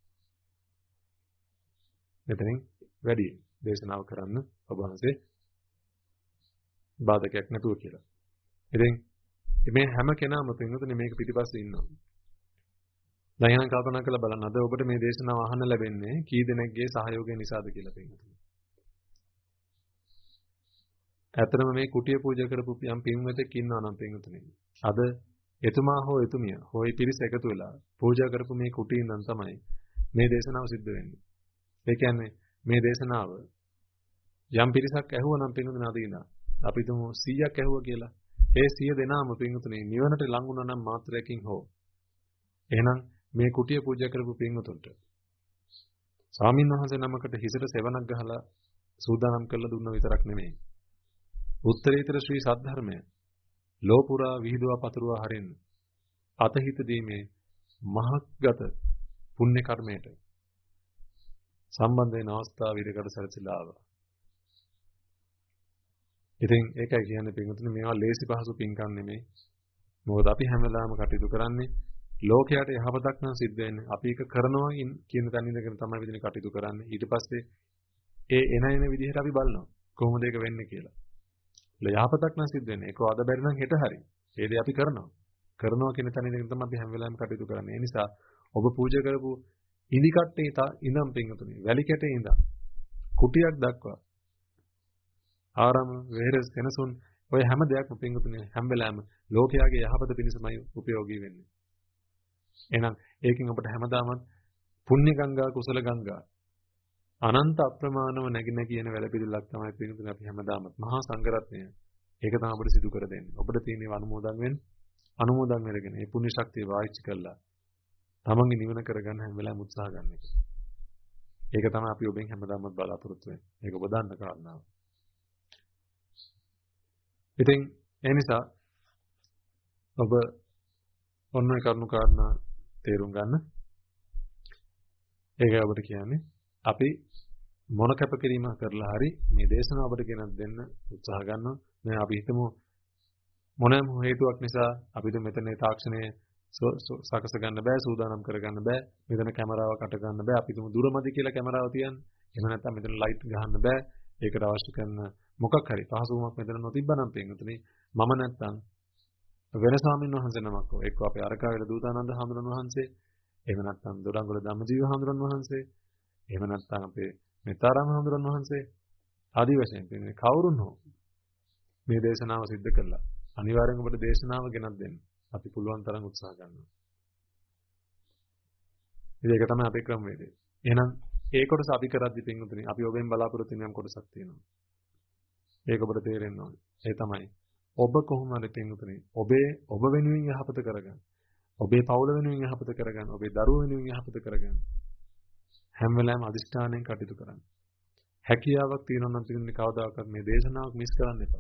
මෙතනින් වැඩි දේශනාව කරන්න ඔබ වහන්සේ බාධකයක් නැතුව කියලා. ඉතින් මේ හැම කෙනාම පින්වතුනි මේක පිටිපස්සේ ඉන්නවා. දැන් එහෙනම් කල්පනා කරලා බලන්න අද ඔබට මේ දේශනාව අහන්න ලැබෙන්නේ කී දෙනෙක්ගේ සහයෝගය නිසාද කියලා පින්වතුනි. ඇත්තටම මේ කුටිය පූජා කරපු යම් පින්වතෙක් ඉන්නවා නම් පින්වතුනි. අද එතුමා හෝ එතුමිය හොයි පිරිස එකතු වෙලා පූජා කරපු මේ කුටියෙන් නම් තමයි මේ දේශනාව සිද්ධ වෙන්නේ. ඒ කියන්නේ මේ දේශනාව යම් පිරිසක් ඇහුවා නම් පින්වතුනි අදිනා අපි තුමු සීයක් ඇහුවා කියලා. ඒ සිය දෙනාම පින්වතුනි නිවනට ලං වුණා නම් මාත්‍රයකින් හෝ. එහෙනම් මේ කුටිය පූජා කරපු පින්වතුන්ට ස්වාමීන් වහන්සේ නමකට හිසට සෙවණක් ගහලා සූදානම් කරලා දුන්න විතරක් නෙමෙයි. උත්තරීතර ශ්‍රී සද්ධර්මය ලෝපුරා විහිදුවා පතුරුවා හරින්න අතහිත දීමේ මහත්ගත පුණ්‍ය කර්මයට සම්බන්ධ වෙන අවස්ථාව ඉරකට සැලසීලා ආවා. ඉතින් ඒකයි කියන්නේ පින්වතුනි මේවා ලේසි පහසු පින්කම් නෙමෙයි. මොකද අපි හැම වෙලාවෙම කටයුතු කරන්නේ ලෝකයට යහපතක් නම් සිද්ධ වෙන්නේ. අපි ඒක කරනවා කියන තැන ඉඳගෙන තමයි විදිහට කටයුතු කරන්නේ. ඊට පස්සේ ඒ එන එන විදිහට අපි බලනවා කොහොමද ඒක වෙන්නේ කියලා. යහපතක් නම් සිද්ධ වෙන්නේ. ඒක අද බැරි නම් හෙට හරි. ඒ දේ අපි කරනවා. කරනවා කියන තැන ඉඳගෙන තමයි අපි හැම වෙලාවෙම කටයුතු කරන්නේ. ඒ නිසා ඔබ පූජා කරපු ඉදි කට්ටේ ඉඳන් පින්වතුනි වැලි කැටේ ඉඳන් කුටියක් දක්වා ආරම වෙහෙරස් වෙනසුන් ඔය හැම දෙයක්ම පින්වතුනි හැම වෙලාවෙම ලෝකයාගේ යහපත පිණිසමයි උපයෝගී වෙන්නේ. එහෙනම් ඒකෙන් අපට හැමදාමත් පුණ්‍ය ගංගා කුසල ගංගා අනන්ත අප්‍රමාණව නැගින කියන වැලපිරිලක් තමයි පින්වතුනි අපි හැමදාමත් මහා සංඝරත්නය ඒක තමයි අපිට සිදු කර දෙන්නේ. ඔබට තියෙන අනුමෝදන් වෙන්න අනුමෝදන් වෙරගෙන මේ පුණ්‍ය ශක්තිය වායිච් කළා. තමන්ගේ නිවන කරගන්න හැම වෙලාවෙම උත්සාහ ගන්න එක. ඒක තමයි අපි ඔබෙන් හැමදාමත් බලාපොරොත්තු වෙන්නේ. ඒක ඔබ දන්න කාරණාව. ඉතින් ඒ නිසා ඔබ ඔන්න ඒ කරුණු කාරණා තේරුම් ගන්න. ඒකයි ඔබට කියන්නේ අපි මොන කැපකිරීමක් කරලා හරි මේ දේශනාව ඔබට ගෙනත් දෙන්න උත්සාහ ගන්නවා. මේ අපි හිතමු මොනම හේතුවක් නිසා අපිට මෙතන තාක්ෂණයේ සකස ගන්න බෑ, සූදානම් කර ගන්න බෑ, මෙතන කැමරාවක් අට ගන්න බෑ, අපි තුමු දුරමදි කියලා කැමරාව තියන්න. එහෙම නැත්නම් මෙතන ලයිට් ගහන්න බෑ. ඒකට අවශ්‍ය කරන මොකක් හරි පහසුකමක් මෙතන නොතිබ්බනම් පින්වතුනි මම නැත්නම් වෙන ස්වාමීන් වහන්සේ නමක් හෝ එක්ක අපේ අරකාවේල දූතානන්ද හාමුදුරන් වහන්සේ, එහෙම නැත්නම් දොඩංගොඩ ධම්මජීව හාමුදුරන් වහන්සේ, එහෙම නැත්නම් අපේ මෙත්තාරාම හාමුදුරන් වහන්සේ ආදී වශයෙන් පින්වතුනි කවුරුන් හෝ මේ දේශනාව සිද්ධ කළා. අනිවාර්යෙන් ඔබට දේශනාව ගෙනත් දෙන්න. අපි පුළුවන් තරම් උත්සාහ ගන්නවා. ඒක තමයි අපේ ක්‍රමවේදය. එහෙනම් ඒ කොටස අපි කරද්දි පින්වතුනි අපි ඔබෙන් බලාපොරොත්තු වෙන යම් කොටසක් තියෙනවා. ඒක ඔබට තේරෙන්න ඕනේ. ඒ තමයි ඔබ කොහොම හරි පින්වතුනි ඔබේ ඔබ වෙනුවෙන් යහපත කරගන්න. ඔබේ පවුල වෙනුවෙන් යහපත කරගන්න. ඔබේ දරුවෝ වෙනුවෙන් යහපත කරගන්න. හැම වෙලාවෙම අදිෂ්ඨානයෙන් කටයුතු කරන්න. හැකියාවක් තියෙනවා නම් පින්වතුනි කවදාකවත් මේ දේශනාවක් මිස් කරන්න එපා.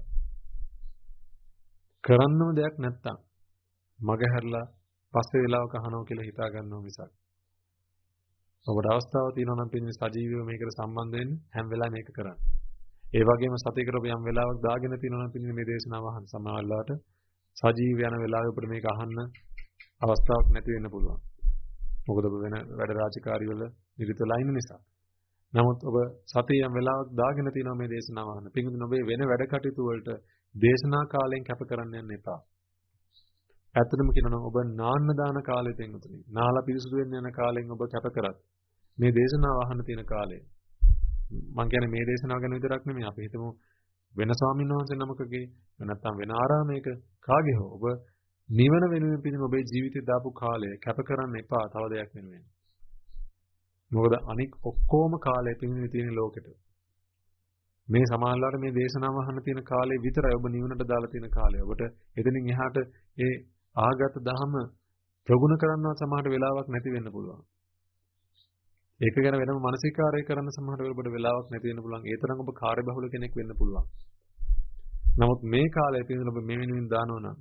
කරන්නම දෙයක් නැත්තම් මගහැරලා පස්සේ වෙලාවක අහනවා කියලා හිතා ගන්නවා මිසක් ඔබට අවස්ථාවක් තියෙනවා නම් පින්වතුනි සජීවීව මේකට සම්බන්ධ වෙන්න හැම වෙලාවෙම මේක කරන්න. ඒ වගේම සතියකට ඔබ යම් වෙලාවක් දාගෙන තියෙනවා නම් පින්වතුනි මේ දේශනාව අහන්න සමාවල්ලාට සජීව යන වෙලාවේ ඔබට මේක අහන්න අවස්ථාවක් නැති වෙන්න පුළුවන්. මොකද ඔබ වෙන වැඩ රාජකාරී වල නිරත වෙලා ඉන්න නිසා. නමුත් ඔබ සතිය යම් වෙලාවක් දාගෙන තියෙනවා මේ දේශනාව අහන්න. පින්වතුනි ඔබේ වෙන වැඩ කටයුතු වලට දේශනා කාලයෙන් කැප කරන්න යන්න එපා. ඇත්තටම කියනවා ඔබ නාන්න දාන කාලෙ පින්වතුනි නාලා පිරිසුදු වෙන්න යන කාලෙන් ඔබ කැප කරත් මේ දේශනාව අහන්න තියෙන කාලය මම කියන්නේ මේ දේශනාව ගැන විතරක් නෙමෙයි අපි හිතමු වෙන ස්වාමීන් වහන්සේ නමකගේ නැත්නම් වෙන ආරාමයක කාගේ හෝ ඔබ නිවන වෙනුවෙන් පිටින් ඔබේ ජීවිතේ දාපු කාලය කැප කරන්න එපා තව දෙයක් වෙනුවෙන්. මොකද අනික් ඔක්කොම කාලය පිටින් තියෙන ලෝකෙට මේ සමාජලාට මේ දේශනාව අහන්න තියෙන කාලේ විතරයි ඔබ නිවනට දාලා තියෙන කාලය. ඔබට එතනින් එහාට ඒ ආගත දහම ප්‍රගුණ කරන්නවත් සමහර වෙලාවක් නැති වෙන්න පුළුවන්. ඒක ගැන වෙනම මානසිකාරය කරන්න සමහර වෙලාවට වෙලාවක් නැති වෙන්න පුළුවන්. ඒ තරම් ඔබ කාර්යබහුල කෙනෙක් වෙන්න පුළුවන්. නමුත් මේ කාලය පිළිබඳව ඔබ මේ වෙනුවෙන් දානවා නම්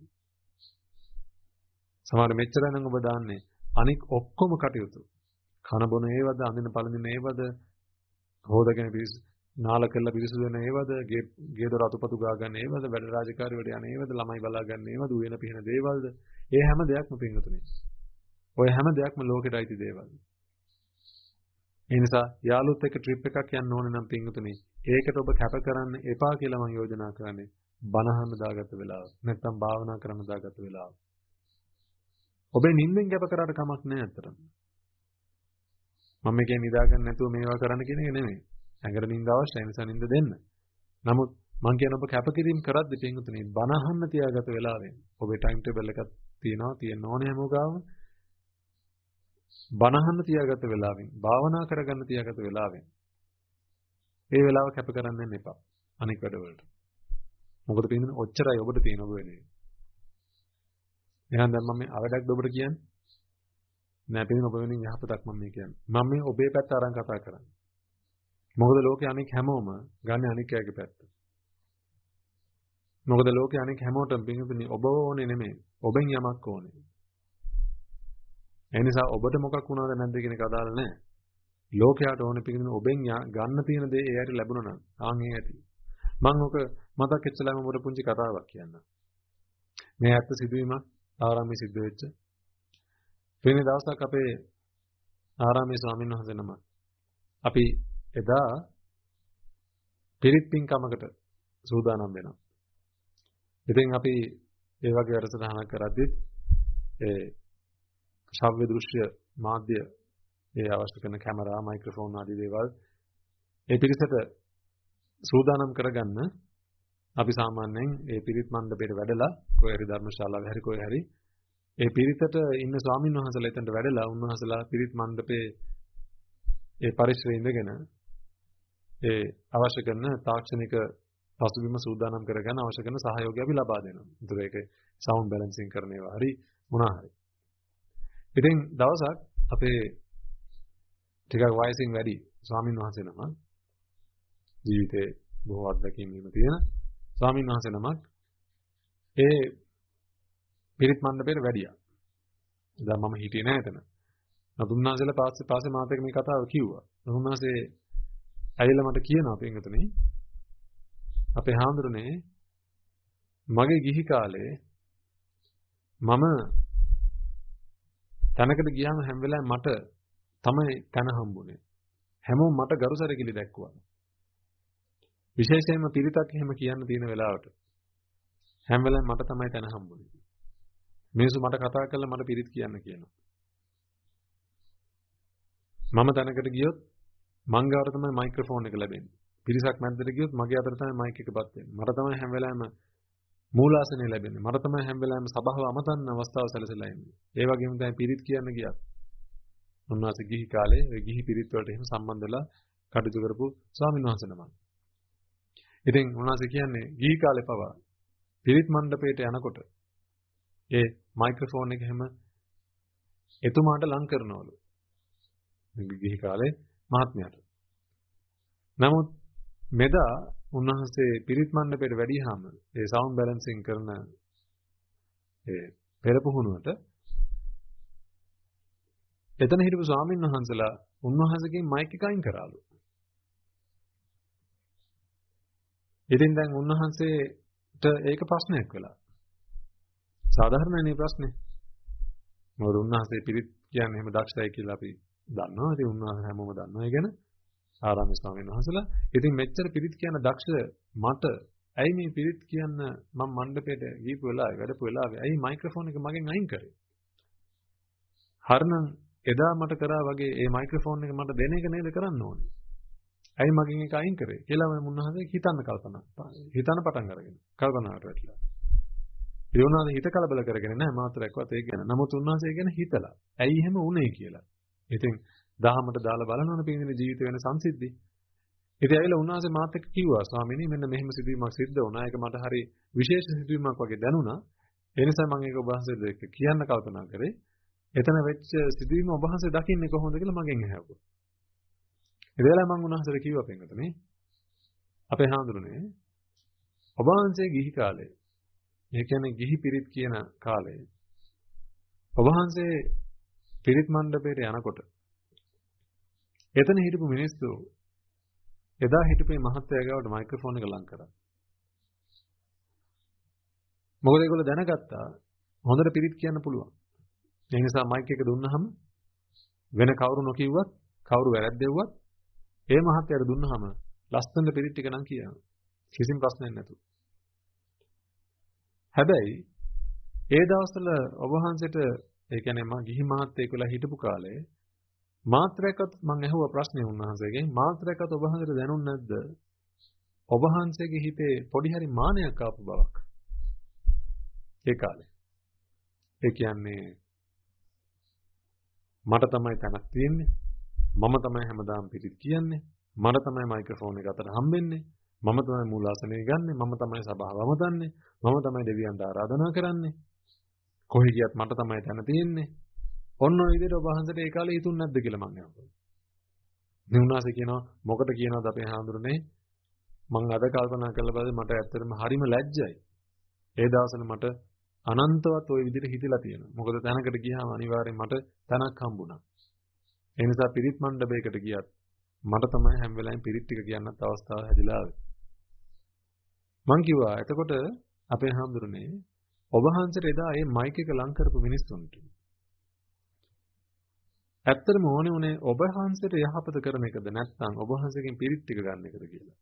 සමහර මෙච්චර නම් ඔබ දාන්නේ අනික් ඔක්කොම කටයුතු. කන බොන ඒවද, අඳින පළඳින ඒවද, හොදගෙන පිරිස නාල කරලා පිරිසුදු වෙන ඒවද, ගේ දොර අතුපතු ගා ගන්න ඒවද, වැඩ රාජකාරී වල යන ඒවද, ළමයි බලා ගන්න ඒවද, උයන පිහින දේවල්ද, ඒ හැම දෙයක්ම පින්වතුනි. ඔය හැම දෙයක්ම ලෝකෙට අයිති දේවල්. ඒ නිසා යාළුවොත් එක්ක ට්‍රිප් එකක් යන්න ඕනේ නම් පින්වතුනි ඒකට ඔබ කැප කරන්න එපා කියලා මම යෝජනා කරන්නේ. බණහන්න දාගත්ත වෙලාව. නැත්නම් භාවනා කරන්න දාගත්ත වෙලාව. ඔබේ නිින්දෙන් කැප කරාට කමක් නැහැ අතරම. මම මේකේ නිදා ගන්න නැතුව මේවා කරන්න කියන එක නෙමෙයි. ඇඟට නිින්ද අවශ්‍යයි නිසා නිින්ද දෙන්න. නමුත් මම කියන ඔබ කැපකිරීම කරද්දී පින්වතුනි බණහන්න තියාගත්ත වෙලාවෙන් ඔබේ ටයිම් ටේබල් එකක් තියෙනවා තියෙන්න ඕනේ හැමෝම ගාව. බණහන්න තියාගත්ත වෙලාවෙන් භාවනා කරගන්න තියාගත්ත වෙලාවෙන් ඒ වෙලාව කැප කරන්න යන්න එපා. අනික් වැඩවලට. මොකද පින්වතුනි ඔච්චරයි ඔබට තියෙන ඔබ වෙලේ. එහෙනම් දැන් මම මේ අවඩක් ඔබට කියන්නේ නෑ පිටින් ඔබ වෙනින් යහපතක් මම මේ කියන්නේ. මම මේ ඔබේ පැත්ත අරන් කතා කරන්නේ. මොකද ලෝකේ අනික හැමෝම ගන්නේ අනික් අයගේ පැත්ත. මොකද ලෝකේ අනික හැමෝටම පිටින් ඔබ ඕනේ නෙමෙයි. ඔබෙන් යමක් ඕනේ. ඒ නිසා ඔබට මොකක් වුණාද නැද්ද කියන එක අදාළ නෑ. ලෝකයට ඕනේ පිටින් ඔබෙන් ගන්න තියෙන දේ එයාට ලැබුණා නම් ආන් ඒ ඇති. මම ඔක මතක් වෙච්චලාම ඔබට පුංචි කතාවක් කියන්නම්. මේ ඇත්ත සිදුවීමක් ආරාමයේ සිද්ධ වෙච්ච. වෙන දවසක් අපේ ආරාමයේ ස්වාමීන් වහන්සේ නම අපි එදා පිරිත් පින්කමකට සූදානම් වෙනවා. ඉතින් අපි ඒ වගේ වැඩසටහනක් කරද්දිත් ඒ ශ්‍රව්‍ය දෘශ්‍ය මාධ්‍ය ඒ අවශ්‍ය කරන කැමරා මයික්‍රොෆෝන් ආදී දේවල් ඒ පිරිසට සූදානම් කරගන්න අපි සාමාන්‍යයෙන් ඒ පිරිත් මණ්ඩපයට වැඩලා කොහේ හරි ධර්මශාලාවේ හරි කොහේ හරි ඒ පිරිතට ඉන්න ස්වාමීන් වහන්සේලා එතනට වැඩලා උන්වහන්සේලා පිරිත් මණ්ඩපේ ඒ පරිශ්‍රයේ ඉඳගෙන ඒ අවශ්‍ය කරන තාක්ෂණික පසුබිම සූදානම් කරගන්න අවශ්‍ය කරන සහයෝගය අපි ලබා දෙනවා. ඒතර ඒක සවුන්ඩ් බැලන්සින් කරන ඒවා හරි මොනවා හරි. ඉතින් දවසක් අපේ ටිකක් වයසින් වැඩි ස්වාමීන් වහන්සේ නමක් ජීවිතේ බොහෝ අත්දැකීම් හිම තියෙන ස්වාමීන් වහන්සේ නමක් ඒ පිරිත් මණ්ඩපයට වැඩියා. දැන් මම හිටියේ නෑ එතන. නතුන්නාසෙලා පාස්සේ පාස්සේ මාත් එක්ක මේ කතාව කිව්වා. නතුන්නාසේ ඇවිල්ලා මට කියනවා පින්වතුනි අපේ හාමුදුරනේ මගේ ගිහි කාලේ මම තැනකට ගියාම හැම වෙලාවෙම මට තමයි තැන හම්බුනේ. හැමෝම මට ගරුසරකිලි දැක්කුවා. විශේෂයෙන්ම පිරිතක් එහෙම කියන්න තියෙන වෙලාවට හැම වෙලාවෙම මට තමයි තැන හම්බුනේ. මිනිස්සු මට කතා කරලා මට පිරිත් කියන්න කියනවා. මම තැනකට ගියොත් මං ගාවට තමයි මයික්‍රොෆෝන් එක ලැබෙන්නේ. පිරිසක් මැද්දට ගියොත් මගේ අතට තමයි මයික් එකපත් වෙන්නේ. මට තමයි හැම වෙලාවෙම මූලාසනය ලැබෙන්නේ. මට තමයි හැම වෙලාවෙම සභාව අමතන්න අවස්ථාව සැලසෙලා ඉන්නේ. ඒ වගේම තමයි පිරිත් කියන්න ගියත්. උන්වහන්සේ ගිහි කාලේ ඒ ගිහි පිරිත් වලට එහෙම සම්බන්ධ වෙලා කටයුතු කරපු ස්වාමීන් වහන්සේ නමක්. ඉතින් උන්වහන්සේ කියන්නේ ගිහි කාලේ පවා පිරිත් මණ්ඩපයට යනකොට ඒ මයික්‍රොෆෝන් එක හැම එතුමාට ලං කරනවලු. ගිහි කාලේ මහත්මයාට. නමුත් මෙදා උන්වහන්සේ පිරිත් මණ්ඩපයට වැඩිහම ඒ සවුන්ඩ් බැලන්සින් කරන ඒ පෙරපුහුණුවට එතන හිටපු ස්වාමීන් වහන්සේලා උන්වහන්සේගෙන් මයික් එක අයින් කරාලු. ඉතින් දැන් උන්වහන්සේට ඒක ප්‍රශ්නයක් වෙලා. සාධාරණයි ප්‍රශ්නේ. මොකද උන්වහන්සේ පිරිත් කියන්නේ එහෙම දක්ෂයි කියලා අපි දන්නවා. ඉතින් උන්වහන්සේ හැමෝම දන්නවා ඒ ගැන. ආරාමේ ස්වාමීන් වහන්සේලා. ඉතින් මෙච්චර පිරිත් කියන දක්ෂ මට ඇයි මේ පිරිත් කියන්න මම මණ්ඩපයට ගිහපු වෙලාවේ වැඩපු වෙලාවේ ඇයි මයික්‍රොෆෝන් එක මගෙන් අයින් කරේ? හරිනම් එදා මට කරා වගේ ඒ මයික්‍රොෆෝන් එක මට දෙන එක නේද කරන්න ඕනේ. ඇයි මගෙන් ඒක අයින් කරේ කියලා මම උන්වහන්සේ හිතන්න කල්පනා. හිතන්න පටන් අරගෙන කල්පනාවට වැටිලා. ඒ උන්වහන්සේ හිත කලබල කරගෙන නැහැ මාත්‍රයක්වත් ඒක ගැන. නමුත් උන්වහන්සේ ගැන හිතලා ඇයි එහෙම වුනේ කියලා. ඉතින් දහමට දාලා බලනවනේ පින්දින ජීවිත වෙන සංසිද්ධි. ඉතින් ඇවිල්ලා උන්වහන්සේ මාත් එක්ක කිව්වා ස්වාමීනි මෙන්න මෙහෙම සිදුවීමක් සිද්ධ වුණා. ඒක මට හරි විශේෂ සිදුවීමක් වගේ දැනුණා. ඒ නිසා මම ඒක ඔබ වහන්සේට එක්ක කියන්න කල්පනා කරේ. එතන වෙච්ච සිදුවීම ඔබ වහන්සේ දකින්නේ කොහොමද කියලා මගෙන් ඇහුවා. ඒ වෙලාවේ මම උන්වහන්සේට කිව්වා පින්වතුනි අපේ හාමුදුරනේ ඔබ වහන්සේ ගිහි කාලේ ඒ කියන්නේ ගිහි පිරිත් කියන කාලේ ඔබ වහන්සේ පිරිත් මණ්ඩපයට යනකොට එතන හිටපු මිනිස්සු එදා හිටපු මහත්තයා ගාවට මයික්‍රොෆෝන් එක ලං කරා. මොකද ඒගොල්ලෝ දැනගත්තා හොඳට පිරිත් කියන්න පුළුවන්. ඒ නිසා මයික් එක දුන්නාම වෙන කවුරු නොකියුවත් කවුරු වැරද්දෙව්වත් ඒ මහත්තයාට දුන්නාම ලස්සන පිරිත් ටික නම් කියනවා. කිසිම ප්‍රශ්නයක් නැතුව. හැබැයි ඒ දවස්වල ඔබ වහන්සේට ඒ කියන්නේ මම ගිහි මහත්තයෙක් වෙලා හිටපු කාලේ මාත්‍රයක්වත් මම ඇහුවා ප්‍රශ්නේ උන්වහන්සේගෙන් මාත්‍රයක්වත් ඔබ වහන්සේට දැනුන්නේ නැද්ද? ඔබ වහන්සේගේ හිතේ පොඩි හරි මානයක් ආපු බවක්. ඒ කාලේ. ඒ කියන්නේ මට තමයි තනක් තියෙන්නේ. මම තමයි හැමදාම පිළිත් කියන්නේ. මට තමයි මයික්‍රොෆෝන් එක අතට හම්බෙන්නේ. මම තමයි මූලාසනය ගන්නෙ. මම තමයි සභාව වමතන්නේ. මම තමයි දෙවියන්ට ආරාධනා කරන්නේ. කොහේ ගියත් මට තමයි තන තියෙන්නේ. ඔන්න ඔය විදිහට ඔබ වහන්සේට ඒ කාලේ හිතුන්නේ නැද්ද කියලා මම අහනවා. නිවුනාසේ කියනවා මොකට කියනවද අපේ හාමුදුරනේ? මං අද කල්පනා කරලා බලද්දි මට ඇත්තටම හරිම ලැජ්ජයි. ඒ දවස්වල මට අනන්තවත් ওই විදිහට හිතලා තියෙනවා. මොකද තැනකට ගියාම අනිවාර්යෙන් මට තැනක් හම්බුණා. ඒ නිසා පිරිත් මණ්ඩපයකට ගියත් මට තමයි හැම වෙලාවෙම පිරිත් ටික කියන්නත් අවස්ථාව හැදිලා ආවේ. මං කිව්වා එතකොට අපේ හාමුදුරනේ ඔබ වහන්සේට එදා මේ මයික් එක ලං කරපු මිනිස්සුන්ට ඇත්තටම ඕනේ උනේ ඔබ වහන්සේට යහපත කරන එකද නැත්නම් ඔබ වහන්සේගෙන් පිරිත් ටික ගන්න එකද කියලා.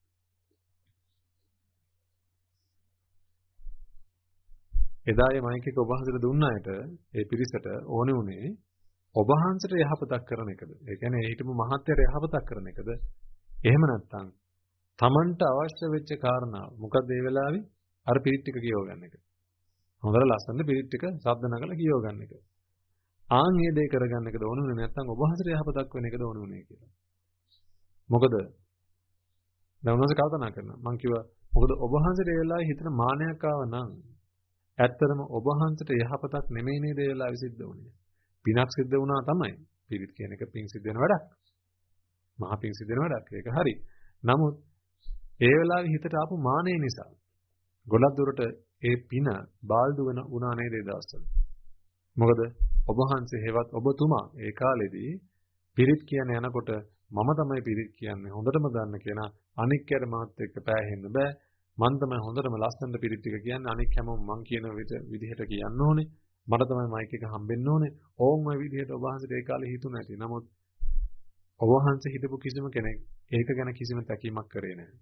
එදා මේ මයික් එක ඔබ වහන්සේට දුන්න අයට ඒ පිරිසට ඕනේ උනේ ඔබ වහන්සේට යහපතක් කරන එකද? ඒ කියන්නේ හිටපු මහත්යට යහපතක් කරන එකද? එහෙම නැත්නම් Tamanට අවශ්‍ය වෙච්ච කාරණා මොකද ඒ වෙලාවේ අර පිරිත් ටික කියව ගන්න එක. හොඳට ලස්සන පිරිත් ටික ශබ්ද නගලා කියව ගන්න එක. ආන් මේ දේ කරගන්න එකද ඕනුනේ නැත්නම් ඔබ වහන්සේට යහපතක් වෙන එකද ඕනුනේ කියලා. මොකද දැන් උන්වහන්සේ කල්පනා කරනවා. මං කිව්වා මොකද ඔබ වහන්සේට ඒ වෙලාවේ හිතන මානයක් ආව නම් ඇත්තටම ඔබ වහන්සේට යහපතක් නෙමෙයි නේද ඒ වෙලාවේ සිද්ධ වුනේ. පිනක් සිද්ධ වුණා තමයි. පිරිත් කියන එක පින් සිද්ධ වෙන වැඩක්. මහා පින් සිද්ධ වෙන වැඩක්. ඒක හරි. නමුත් ඒ වෙලාවේ හිතට ආපු මානෙ නිසා ගොඩක් දුරට ඒ පින බාල්දු වෙන වුණා නේද ඒ දවස්වල. මොකද ඔබ වහන්සේ හේවත් ඔබතුමා ඒ කාලෙදී පිරිත් කියන යනකොට මම තමයි පිරිත් කියන්නේ හොඳටම දන්න කෙනා අනික් කර මාත් එක්ක පෑහෙන්න බෑ. මම තමයි හොඳටම ලස්සනට පිරිත් ටික කියන්නේ අනික් හැමෝම මං කියන විදිහට කියන්න ඕනේ. මට තමයි මයික් එක හම්බෙන්න ඕනේ. ඕම් ඔය විදිහට ඔබ වහන්සේට ඒ කාලේ හිතුනේ නැති. නමුත් ඔබ වහන්සේ හිතපු කිසිම කෙනෙක් ඒක ගැන කිසිම තැකීමක් කරේ නැහැ.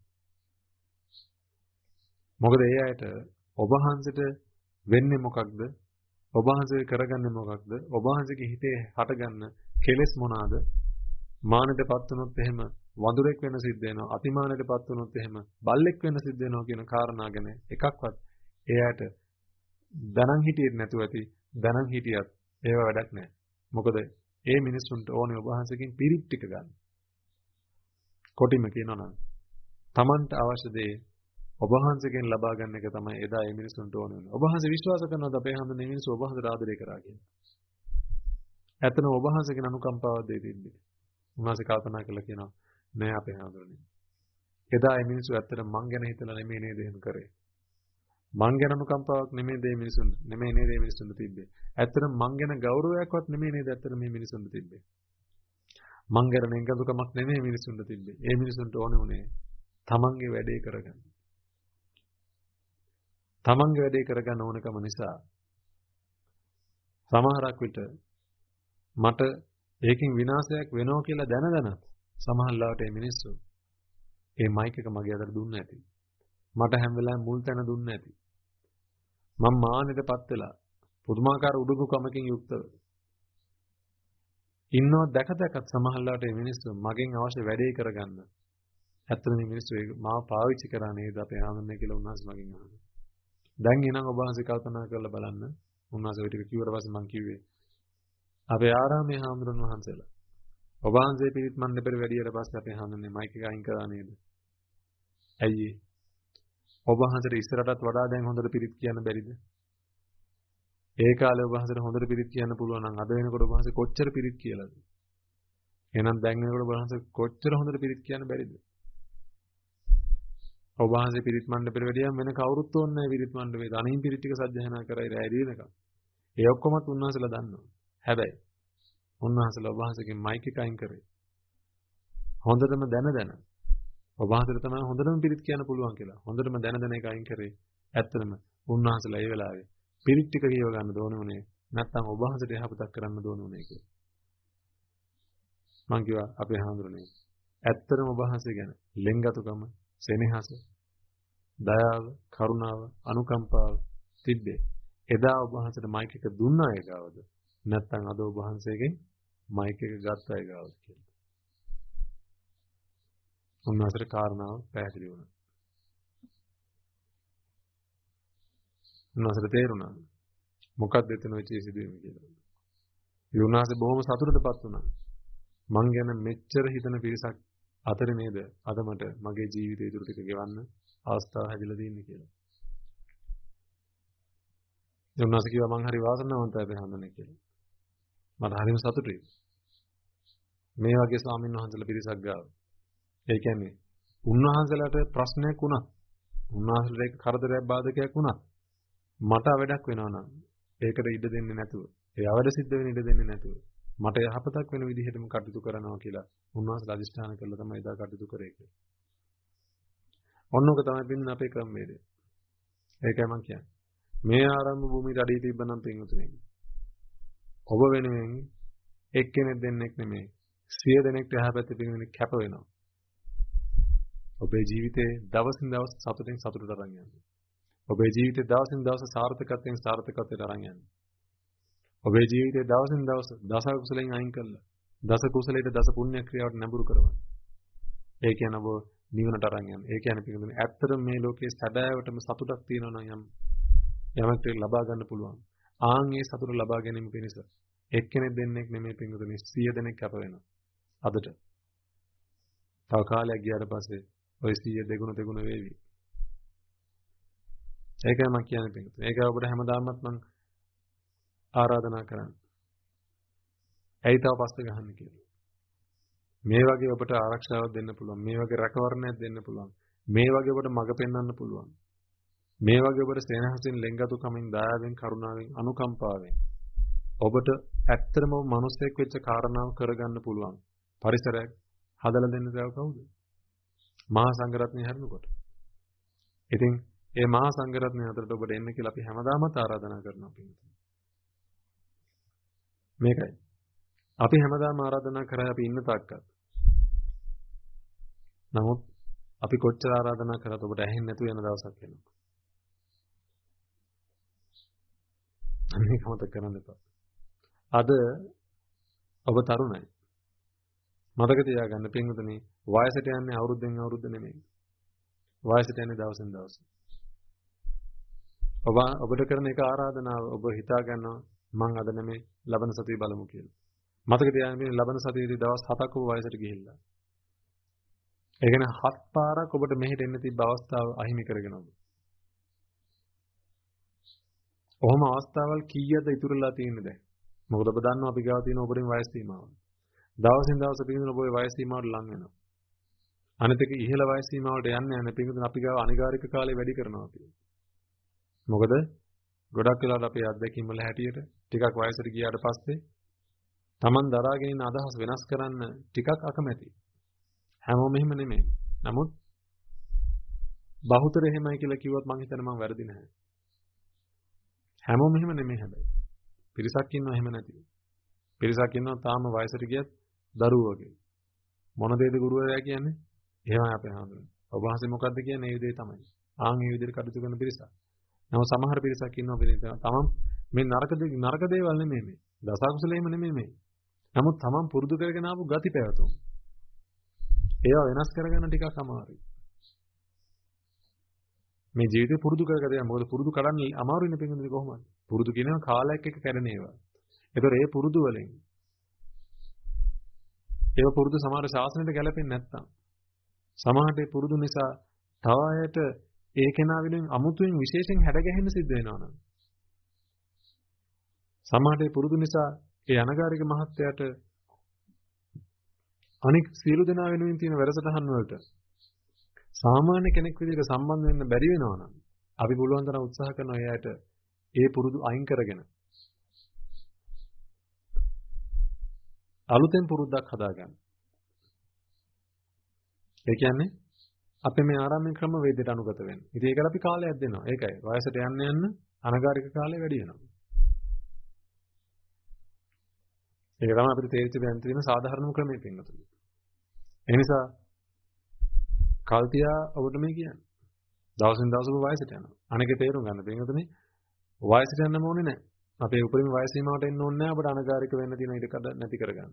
මොකද ඒ අයට ඔබ වහන්සේට වෙන්නේ මොකක්ද? ඔබ වහන්සේ කරගන්නේ මොකක්ද? ඔබ වහන්සේගේ හිතේ හටගන්න කෙලෙස් මොනවාද? මානෙටපත් වුණොත් එහෙම වඳුරෙක් වෙන සිද්ධ වෙනවා. අතිමානෙටපත් වුණොත් එහෙම බල්ලෙක් වෙන සිද්ධ වෙනවා කියන කාරණා ගැන එකක්වත් ඒ අයට දැනන් හිටියෙත් නැතුව ඇති. දැනන් හිටියත් ඒව වැඩක් නැහැ. මොකද ඒ මිනිස්සුන්ට ඕනේ ඔබ වහන්සේගෙන් පිරිත් ටික ගන්න. කොටිම කියනවා නම් Tamanට අවශ්‍ය දේ ඔබ වහන්සේගෙන් ලබා ගන්න එක තමයි එදා මේ මිනිස්සුන්ට ඕනේ වුණේ. ඔබ වහන්සේ විශ්වාස කරනවද අපේ හැමදෙන මිනිස්සු ඔබ වහන්සේට ආදරය කරා කියලා? ඇත්තම ඔබ වහන්සේගෙන් අනුකම්පාවක් දෙයි තිබ්බේ. උන්වහන්සේ කල්පනා කළා කියනවා නෑ අපේ හැමදෙන්නේ. එදා මේ මිනිස්සු ඇත්තට මං ගැන හිතලා නෙමෙයි නේද එහෙම කරේ. මං ගැන අනුකම්පාවක් නෙමෙයි මේ මිනිස්සුන්ට. නෙමෙයි නේද මේ මිනිස්සුන්ට තිබ්බේ. ඇත්තටම මං ගැන ගෞරවයක්වත් නෙමෙයි නේද ඇත්තට මේ මිනිස්සුන්ට තිබ්බේ. මං ගැන නෙංගදුකමක් නෙමෙයි මිනිස්සුන්ට තිබ්බේ. මේ මිනිස්සුන්ට ඕනේ උනේ තමන්ගේ වැඩේ කරගන්න. තමන්ගේ වැඩේ කරගන්න ඕනකම නිසා සමහරක් විට මට ඒකෙන් විනාශයක් වෙනවා කියලා දැන දැනත් සමහර ලාවට මේ මිනිස්සු මේ මයික් එක මගේ අතට දුන්නේ නැති. මට හැම වෙලාවෙම මුල් තැන දුන්නේ නැති. මම මානෙටපත් වෙලා පුදුමාකාර උඩඟුකමකින් යුක්තව ඉන්නව දැක දැකත් සමහර ලාවට මේ මිනිස්සු මගෙන් අවශ්‍ය වැඩේ කරගන්න. ඇත්තටම මේ මිනිස්සු ඒක මාව පාවිච්චි කරා නේද අපේ ආනන්දේ කියලා උන්වහන්සේ මගෙන් අහනවා. දැන් එනං ඔබ වහන්සේ කල්පනා කරලා බලන්න. උන්වහන්සේ ඔය ටික කිව්වට පස්සේ මම කිව්වේ අපේ ආරාමයේ හාමුදුරන් වහන්සේලා ඔබ වහන්සේ පිරිත් මණ්ඩපෙට වැඩියට පස්සේ අපේ හාමුදුරනේ මයික් එක අයින් කරා නේද? ඇයි ඒ? ඔබ වහන්සේට ඉස්සරටත් වඩා දැන් හොඳට පිරිත් කියන්න බැරිද? ඒ කාලේ ඔබ වහන්සේට හොඳට පිරිත් කියන්න පුළුවන් නම් අද වෙනකොට ඔබ වහන්සේ කොච්චර පිරිත් කියලාද? එහෙනම් දැන් වෙනකොට ඔබ වහන්සේ කොච්චර හොඳට පිරිත් කියන්න බැරිද? ඔබ වහන්සේ පිරිත් මණ්ඩපෙට වැඩියම් වෙන කවුරුත් ඕනේ නැහැ පිරිත් මණ්ඩපේ. තනින් පිරිත් ටික සජ්ජහනා කරයි රැය දිනක. ඒ ඔක්කොමත් උන්වහන්සේලා දන්නවා. හැබැයි උන්වහන්සේලා ඔබ වහන්සේගෙන් මයික් එක අයින් කරේ. හොඳටම දැන දැන. ඔබ වහන්සේට තමයි හොඳටම පිරිත් කියන්න පුළුවන් කියලා. හොඳටම දැන දැන ඒක අයින් කරේ. ඇත්තටම උන්වහන්සේලා ඒ වෙලාවේ පිරිත් ටික කියව ගන්න ඕනේ උනේ නැත්නම් ඔබ වහන්සේට යහපතක් කරන්න ඕන උනේ කියලා. මං කිව්වා අපේ හාමුදුරනේ ඇත්තටම ඔබ වහන්සේ ගැන ලෙන්ගතුකම, සෙනෙහස, දයාව, කරුණාව, අනුකම්පාව තිබ්බේ. එදා ඔබ වහන්සේට මයික් එක දුන්න අය ගාවද? නැත්නම් අද ඔබ වහන්සේගෙන් මයික් එක ගත්ත අය ගාවද කියලා. උන්වහන්සේට කාරණාව පැහැදිලි වුණා. උන්වහන්සේට තේරුණා මොකක්ද එතන වෙච්ච සිදුවීම කියලා. ඒ උන්වහන්සේ බොහොම සතුටටපත් වුණා. මං ගැන මෙච්චර හිතන පිරිසක් අතරේ නේද අද මට මගේ ජීවිතය ඉතුරු ටික ගෙවන්න අවස්ථාව හැදිලා තියෙන්නේ කියලා. ඒ උන්වහන්සේ කිව්වා මං හරි වාසනාවන්තයි බහඳුනේ කියලා. මට හරිම සතුටුයි. මේ වගේ ස්වාමීන් වහන්සේලා පිරිසක් ගාව. ඒ කියන්නේ උන්වහන්සේලාට ප්‍රශ්නයක් වුණා. උන්වහන්සේලාට ඒක කරදරයක් බාධකයක් වුණා. මට වැඩක් වෙනවා නම් ඒකට ඉඩ දෙන්නේ නැතුව, ඒ අවද සිද්ධ වෙන ඉඩ දෙන්නේ නැතුව මට යහපතක් වෙන විදිහටම කටයුතු කරනවා කියලා උන්වහන්සේලා අදිෂ්ඨාන කළා තමයි එදා කටයුතු කරේ කියලා. ඔන්නෝක තමයි පින්න අපේ ක්‍රමවේදය. ඒකයි මම කියන්නේ. මේ ආරම්භ භූමියට අඩිය තිබ්බනම් පින්වතුනි. ඔබ වෙනුවෙන් එක්කෙනෙක් දෙන්නෙක් නෙමෙයි සිය දෙනෙක්ට යහපැත්තේ පින්වතුනි කැප වෙනවා. ඔබේ ජීවිතේ දවසින් දවස සතුටින් සතුටට අරන් යනවා. ඔබේ ජීවිතේ දවසින් දවස සාර්ථකත්වයෙන් සාර්ථකත්වයට අරන් යනවා. ඔබේ ජීවිතේ දවසින් දවස දස කුසලෙන් අයින් කළා. දස කුසලයට දස පුණ්‍ය ක්‍රියාවට නැඹුරු කරවන්න. ඒ කියන්නේ ඔබ නිවනට අරන් යනවා. ඒ කියන්නේ පිළිගන්න ඇත්තටම මේ ලෝකයේ සැබෑවටම සතුටක් තියෙනවා නම් යම් යමක් ලබා ගන්න පුළුවන්. ආන් ඒ සතුට ලබා ගැනීම පිණිස එක්කෙනෙක් දෙන්නෙක් නෙමෙයි පින්වතුනි සිය දෙනෙක් කැප වෙනවා. අදට. තව කාලයක් ගියාට පස්සේ ඔය සිය දෙගුණ දෙගුණ වේවි. ඒකයි මම කියන්නේ පින්වතුනි. ඒකයි ඔබට හැමදාමත් මම ආරාධනා කරන්නේ. ඇයි තව පස්සේ ගහන්නේ කියලා. මේ වගේ ඔබට ආරක්ෂාවක් දෙන්න පුළුවන්. මේ වගේ රැකවරණයක් දෙන්න පුළුවන්. මේ වගේ ඔබට මඟ පෙන්වන්න පුළුවන්. මේ වගේ ඔබට සේනහසින් ලෙන්ගතුකමින් දයාවෙන් කරුණාවෙන් අනුකම්පාවෙන් ඔබට ඇත්තටම මිනිසෙක් වෙච්ච කාරණාව කරගන්න පුළුවන්. පරිසරයක් හදලා දෙන්න දව කවුද? මහා සංඝරත්නය හැරුණකොට. ඉතින් ඒ මහා සංඝරත්නය අතරට ඔබට එන්න කියලා අපි හැමදාමත් ආරාධනා කරනවා පින්වතුනි. මේකයි. අපි හැමදාම ආරාධනා කරා අපි ඉන්න තාක්කල්. නමුත් අපි කොච්චර ආරාධනා කරත් ඔබට ඇහෙන්නේ නැතුව යන දවසක් එනවා. අනික මතක කරගන්න එපා. අද ඔබ තරුණයි. මතක තියාගන්න පින්වතුනි වයසට යන්නේ අවුරුද්දෙන් අවුරුද්ද නෙමෙයි. වයසට යන්නේ දවසින් දවස. ඔබ ඔබට කරන එක ආරාධනාව ඔබ හිතා ගන්නවා මං අද නෙමෙයි ලබන සතිය බලමු කියලා. මතක තියාගන්න ලබන සතියේදී දවස් හතක් ඔබ වයසට ගිහිල්ලා. ඒ කියන්නේ හත් පාරක් ඔබට මෙහෙට එන්න තිබ්බ අවස්ථාව අහිමි කරගෙන ඔබ. ඔහොම අවස්ථාවල් කීයද ඉතුරුලා තියෙන්නේ දැන්? මොකද ඔබ දන්නවා අපි ගාව තියෙන ඔබරින් වයස් සීමාව. දවසින් දවස පිළිඳින ඔබේ වයස් සීමාවට ලං වෙනවා. අනිත් එක ඉහළ වයස් සීමාවට යන්න යන පිළිඳින අපි ගාව අනිවාර්යක කාලේ වැඩි කරනවා අපි. මොකද ගොඩක් වෙලාවට අපේ අත්දැකීම් වල හැටියට ටිකක් වයසට ගියාට පස්සේ Taman දරාගෙන ඉන්න අදහස් වෙනස් කරන්න ටිකක් අකමැති. හැමෝම එහෙම නෙමෙයි. නමුත් බහුතර එහෙමයි කියලා කිව්වොත් මං හිතන්නේ මං වැරදි නැහැ. හැමෝම එහෙම නෙමෙයි හැබැයි. පිරිසක් ඉන්නවා එහෙම නැති. පිරිසක් ඉන්නවා තාම වයසට ගියත් දරුවෝ වගේ. මොන දේද ගුරුවරයා කියන්නේ? එහෙමයි අපේ හාමුදුරනේ. ඔබ වහන්සේ මොකද්ද කියන්නේ? ඒ විදිහේ තමයි. ආන් ඒ විදිහට කටයුතු කරන පිරිසක්. නමුත් සමහර පිරිසක් ඉන්නවා පිළිතුර තමන් මේ නරක දේ නරක දේවල් නෙමෙයි මේ. දසකුසලෙම නෙමෙයි මේ. නමුත් තමන් පුරුදු කරගෙන ආපු ගති පැවතුම්. ඒවා වෙනස් කරගන්න ටිකක් අමාරුයි. මේ ජීවිතේ පුරුදු කරගන්න මොකද පුරුදු කරන්නේ අමාරුයිනේ පින්වතුනි කොහොමද? පුරුදු කියනවා කාලයක් එක කැඩෙන ඒවා. ඒතර ඒ පුරුදු වලින් ඒව පුරුදු සමහර ශාසනයට ගැලපෙන්නේ නැත්තම් සමහරට ඒ පුරුදු නිසා තව අයට ඒ කෙනා වෙනුවෙන් අමුතුවෙන් විශේෂයෙන් හැඩගැහෙන්න සිද්ධ වෙනවා නම් සමහරට ඒ පුරුදු නිසා ඒ අනගාരിക මහත්තයාට අනික් සියලු දෙනා වෙනුවෙන් තියෙන වැඩසටහන් වලට සාමාන්‍ය කෙනෙක් විදිහට සම්බන්ධ වෙන්න බැරි වෙනවා නම් අපි පුළුවන් තරම් උත්සාහ කරනවා එයාට ඒ පුරුදු අයින් කරගෙන අලුතෙන් පුරුද්දක් හදාගන්න. ඒ කියන්නේ අපි මේ ආරම්භ ක්‍රම වේදයට අනුගත වෙන්න. ඉතින් ඒකට අපි කාලයක් දෙනවා. ඒකයි වයසට යන්න යන්න අනගාരിക කාලය වැඩි වෙනවා. ඒක තමයි අපිට තේරිච්ච දැන් තියෙන සාධාරණම ක්‍රමය පින්වතුනි. ඒ නිසා කල්තියා ඔබට මේ කියන්නේ. දවසින් දවස ඔබ වයසට යනවා. අනේක තේරුම් ගන්න පින්වතුනි. වයසට යන්නම ඕනේ නැහැ. අපේ උපරිම වයස සීමාවට එන්න ඕනේ නැහැ. අපිට අනගාരിക වෙන්න තියෙන ඉඩකඩ නැති කරගන්න.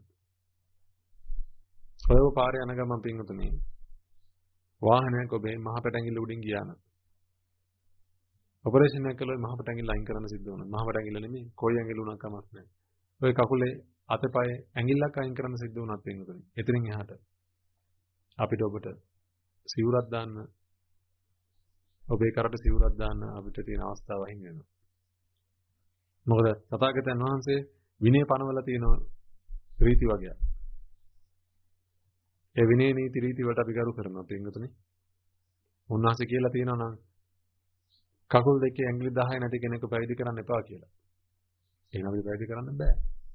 ඔයව පාරේ යන ගමන් පින්වතුනි. වාහනයක් ඔබේ මහ පැටැඟිල්ල උඩින් ගියා නම් ඔපරේෂන් එක කළොත් මහ පැටැඟිල්ල අයින් කරන්න සිද්ධ වෙනවා. මහ පැටැඟිල්ල නෙමෙයි කොයි ඇඟිල්ල උනක් කමක් නැහැ. ඔය කකුලේ අතපය ඇඟිල්ලක් අයින් කරන්න සිද්ධ වුණත් පින්වතුනි. එතනින් එහාට අපිට ඔබට සිවුරක් දාන්න ඔබේ කරට සිවුරක් දාන්න අපිට තියෙන අවස්ථාව අහිමි වෙනවා. මොකද තථාගතයන් වහන්සේ විනය පනවලා තියෙන රීති වගේක්. ඒ විනය නීති රීති වලට අපි ගරු කරනවා පින්වතුනි. උන්වහන්සේ කියලා තියෙනවා නම් කකුල් දෙකේ ඇඟිලි දහය නැති කෙනෙකු පැවිදි කරන්න එපා කියලා. එහෙනම් අපි පැවිදි කරන්න බෑ.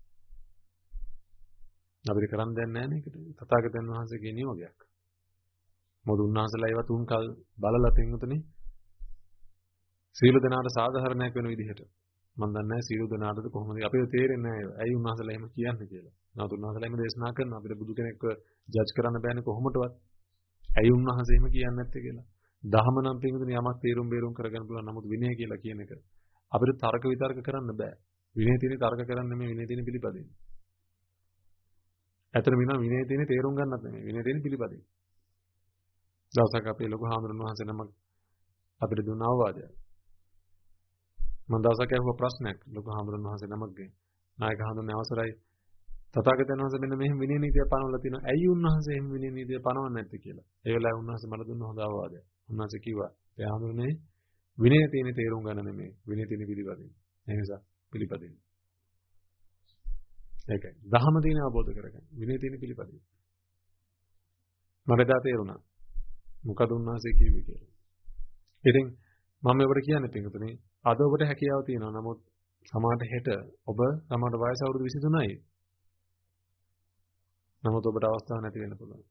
අපිට කරන්න දෙයක් නැහැ නේ ඒකට. තථාගතයන් වහන්සේගේ නියෝගයක්. මොකද උන්වහන්සේලා ඒවා තුන් කල් බලලා පින්වතුනි සීල දනාට සාධාරණයක් වෙන විදිහට මම දන්නේ නැහැ සීල දනාටද කොහොමද අපිට තේරෙන්නේ නැහැ ඇයි උන්වහන්සේලා එහෙම කියන්නේ කියලා. නමුත් උන්වහන්සේලා එහෙම දේශනා කරනවා අපිට බුදු කෙනෙක්ව ජජ් කරන්න බෑනේ කොහොමදවත්. ඇයි උන්වහන්සේ එහෙම කියන්නේ නැත්තේ කියලා. දහම නම් පින්වතුනි යමක් තේරුම් බේරුම් කරගන්න පුළුවන්. නමුත් විනය කියලා කියන එක අපිට තර්ක විතර්ක කරන්න බෑ. විනය තියෙන තර්ක කරන්න නෙමෙයි විනය තියෙන පිළිපදින්න. ඇත්තටම විනය විනය තියෙන තේරුම් ගන්නත් නෙමෙයි විනය තියෙන පිළිපදින්න. දවසක් අපේ ලොකු හාමුදුරන් වහන්සේ නමක් අපිට දුන්න අවවාදයක්. මම දවසක් අහුව ප්‍රශ්නයක් ලොකු හාමුදුරන් වහන්සේ නමක්ගෙන් නායක හාමුදුරනේ අවසරයි තථාගතයන් වහන්සේ මෙන්න මෙහෙම විනය නීතිය පනවලා තිනවා. ඇයි උන්වහන්සේ එහෙම විනය නීතිය පනවන්නේ නැත්තේ කියලා. ඒ වෙලාවේ උන්වහන්සේ මට දුන්න හොඳ අවවාදයක්. උන්වහන්සේ කිව්වා "ඒ හාමුදුරනේ විනය තියෙන තේරුම් ගන්න නෙමෙයි විනය තියෙන පිළිපදින්න. ඒ නිසා පිළිපදින්න." ඒකයි. ධහම තියෙන අවබෝධ කරගන්න. විනය තියෙන පිළිපදින්න. මට දා තේරුණා. මොකද උන්වහන්සේ කිව්වේ කියලා. ඉතින් මම ඔබට කියන්නේ පිටුතුනේ අද ඔබට හැකියාව තියෙනවා. නමුත් සමහරට හෙට ඔබ සමහරට වයස අවුරුදු විසිතුනයි. නමුත් ඔබට අවස්ථාවක් නැති වෙන්න පුළුවන්.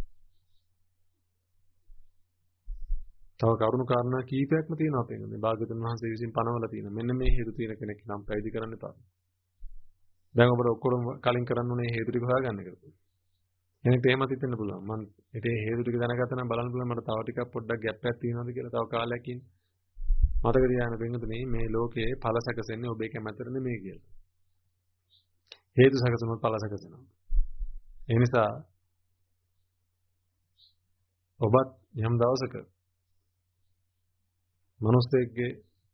තව කරුණු කාරණා කීපයක්ම තියෙනවා පිටුතුනේ. භාග්‍යවතුන් වහන්සේ විසින් පනවලා තියෙනවා. මෙන්න මේ හේතු තියෙන කෙනෙක් නම් පැවිදි කරන්න එපා. දැන් ඔබට ඔක්කොම කලින් කරන්න ඕනේ හේතු ටික හොයාගන්න කියලා. එනිට එහෙමත් හිතෙන්න පුළුවන්. මම ඒකේ හේතු ටික දැනගත්තා නම් බලන්න පුළුවන් මට තව ටිකක් පොඩ්ඩක් ગેප් එකක් තියෙනවද කියලා තව කාලයක් ඉන්න. මතක තියාගන්න පින්වතුනි මේ ලෝකයේ ඵල සැකසෙන්නේ ඔබේ කැමැත්තට නෙමෙයි කියලා. හේතු සැකසුනොත් ඵල සැකසෙනවා. ඒ නිසා ඔබත් යම් දවසක මනුස්සයෙක්ගේ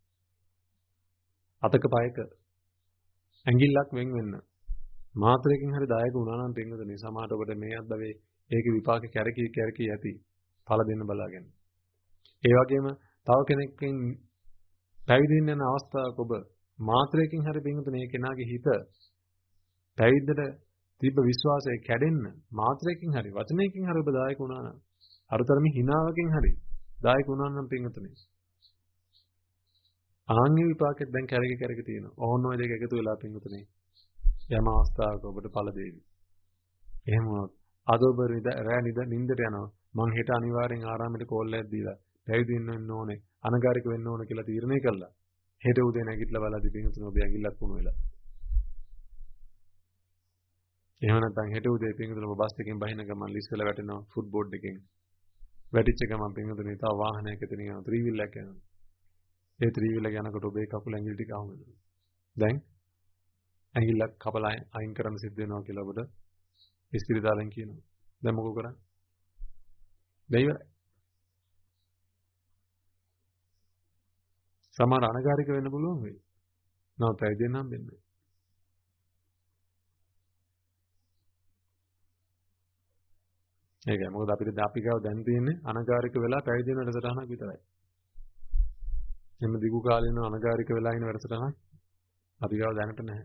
අතක පයක ඇඟිල්ලක් වෙන් වෙන්න මාත්‍රයකින් හරි දායක වුණා නම් පින්වතුනි සමහරට ඔබට මේ අද්දවේ ඒකේ විපාක කැරකී කැරකී ඇති ඵල දෙන්න බලාගෙන. ඒ වගේම තව කෙනෙක්ගෙන් පැවිදෙන්න යන අවස්ථාවක ඔබ මාත්‍රයකින් හරි පින්වතුනි ඒ කෙනාගේ හිත පැවිද්දට තිබ්බ විශ්වාසය කැඩෙන්න මාත්‍රයකින් හරි වචනයකින් හරි ඔබ දායක වුණා නම් අරතරමි හිනාවකින් හරි දායක වුණා නම් පින්වතුනි ආන්ගේ විපාකෙත් දැන් කැරකී කැරකී තියෙනවා. ඕන ඔය දෙක එකතු වෙලා පින්වතුනි යම් අවස්ථාවක ඔබට ඵල දෙවි. එහෙම වුණොත් අද ඔබ රැ නිද නින්දට යනවා. මං හෙට අනිවාර්යෙන් ආරාමයට කෝල් එකක් දීලා පැවිදි වෙන්න ඕනේ, අනගාരിക වෙන්න ඕනේ කියලා තීරණය කළා. හෙට උදේ නැගිටලා බලද්දී පින්වතුනි ඔබ ඇඟිල්ලක් වුණ වෙලා. එහෙම නැත්නම් හෙට උදේ පින්වතුනි ඔබ බස් එකකින් බහින ගමන් ලිස්ට් වැටෙනවා ෆුට් බෝඩ් එකෙන්. වැටිච්ච ගමන් පින්වතුනි තව වාහනයක එතන යනවා ත්‍රී වීල් එකක් යනවා. ඒ ත්‍රී වීල් එක යනකොට ඔබේ කකුල ඇඟිලි ටික අහු වෙනවා. දැන් ඇඟිල්ලක් කපලා අයින් කරන්න සිද්ධ වෙනවා කියලා ඔබට ඉස්පිරිතාලෙන් කියනවා. දැන් මොකෝ කරන්නේ? දැන් ඉවරයි. සමහර අනගාരിക වෙන්න පුළුවන් වෙයි. නමුත් පැවිදි වෙන්න හම්බෙන්නේ නැහැ. ඒකයි මොකද අපිට අපි ගාව දැන් තියෙන්නේ අනගාരിക වෙලා පැවිදි වෙන වැඩසටහනක් විතරයි. එන්න දිගු කාලින අනගාരിക වෙලා ඉන්න වැඩසටහනක් අපි ගාව දැනට නැහැ.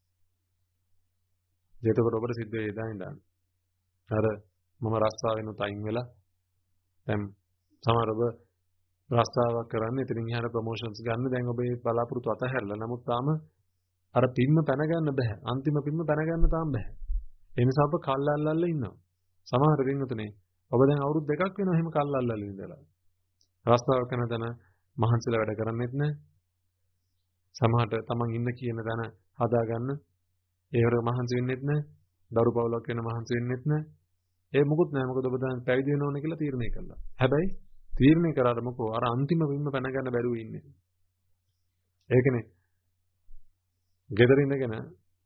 ඒකකොට ඔබට සිද්ධ වෙයි දැන් ඉඳන්. අර මම රස්සාවෙනුත් අයින් වෙලා දැන් සමහර ඔබ රස්සාවක් කරන්න ඉතින් එහාට ප්‍රොමෝෂන්ස් ගන්න දැන් ඔබේ බලාපොරොත්තු අතහැරලා. නමුත් තාම අර පින්ම පැන ගන්න බෑ. අන්තිම පින්ම පැන ගන්න තාම බෑ. ඒ නිසා ඔබ කල්ලාල්ලල්ල ඉන්නවා. සමහර පින්වතුනේ ඔබ දැන් අවුරුදු දෙකක් වෙනවා එහෙම කල්ලාල්ලල්ල ඉඳලා. රස්සාවක් කරන තැන මහන්සිලා වැඩ කරන්නේත් නැහැ. සමහරට තමන් ඉන්න කියන තැන හදාගන්න ඒවර මහන්සි වෙන්නෙත් නැහැ. දරු පවුලක් වෙන මහන්සි වෙන්නෙත් නැහැ. ඒ මොකුත් නැහැ. මොකද ඔබ දැන් පැවිදි වෙන්න ඕනේ කියලා තීරණය කළා. හැබැයි තීරණය කරාට මොකෝ අර අන්තිම වින්ම පැන ගන්න බැරුව ඉන්නේ. ඒකනේ. ගෙදර ඉඳගෙන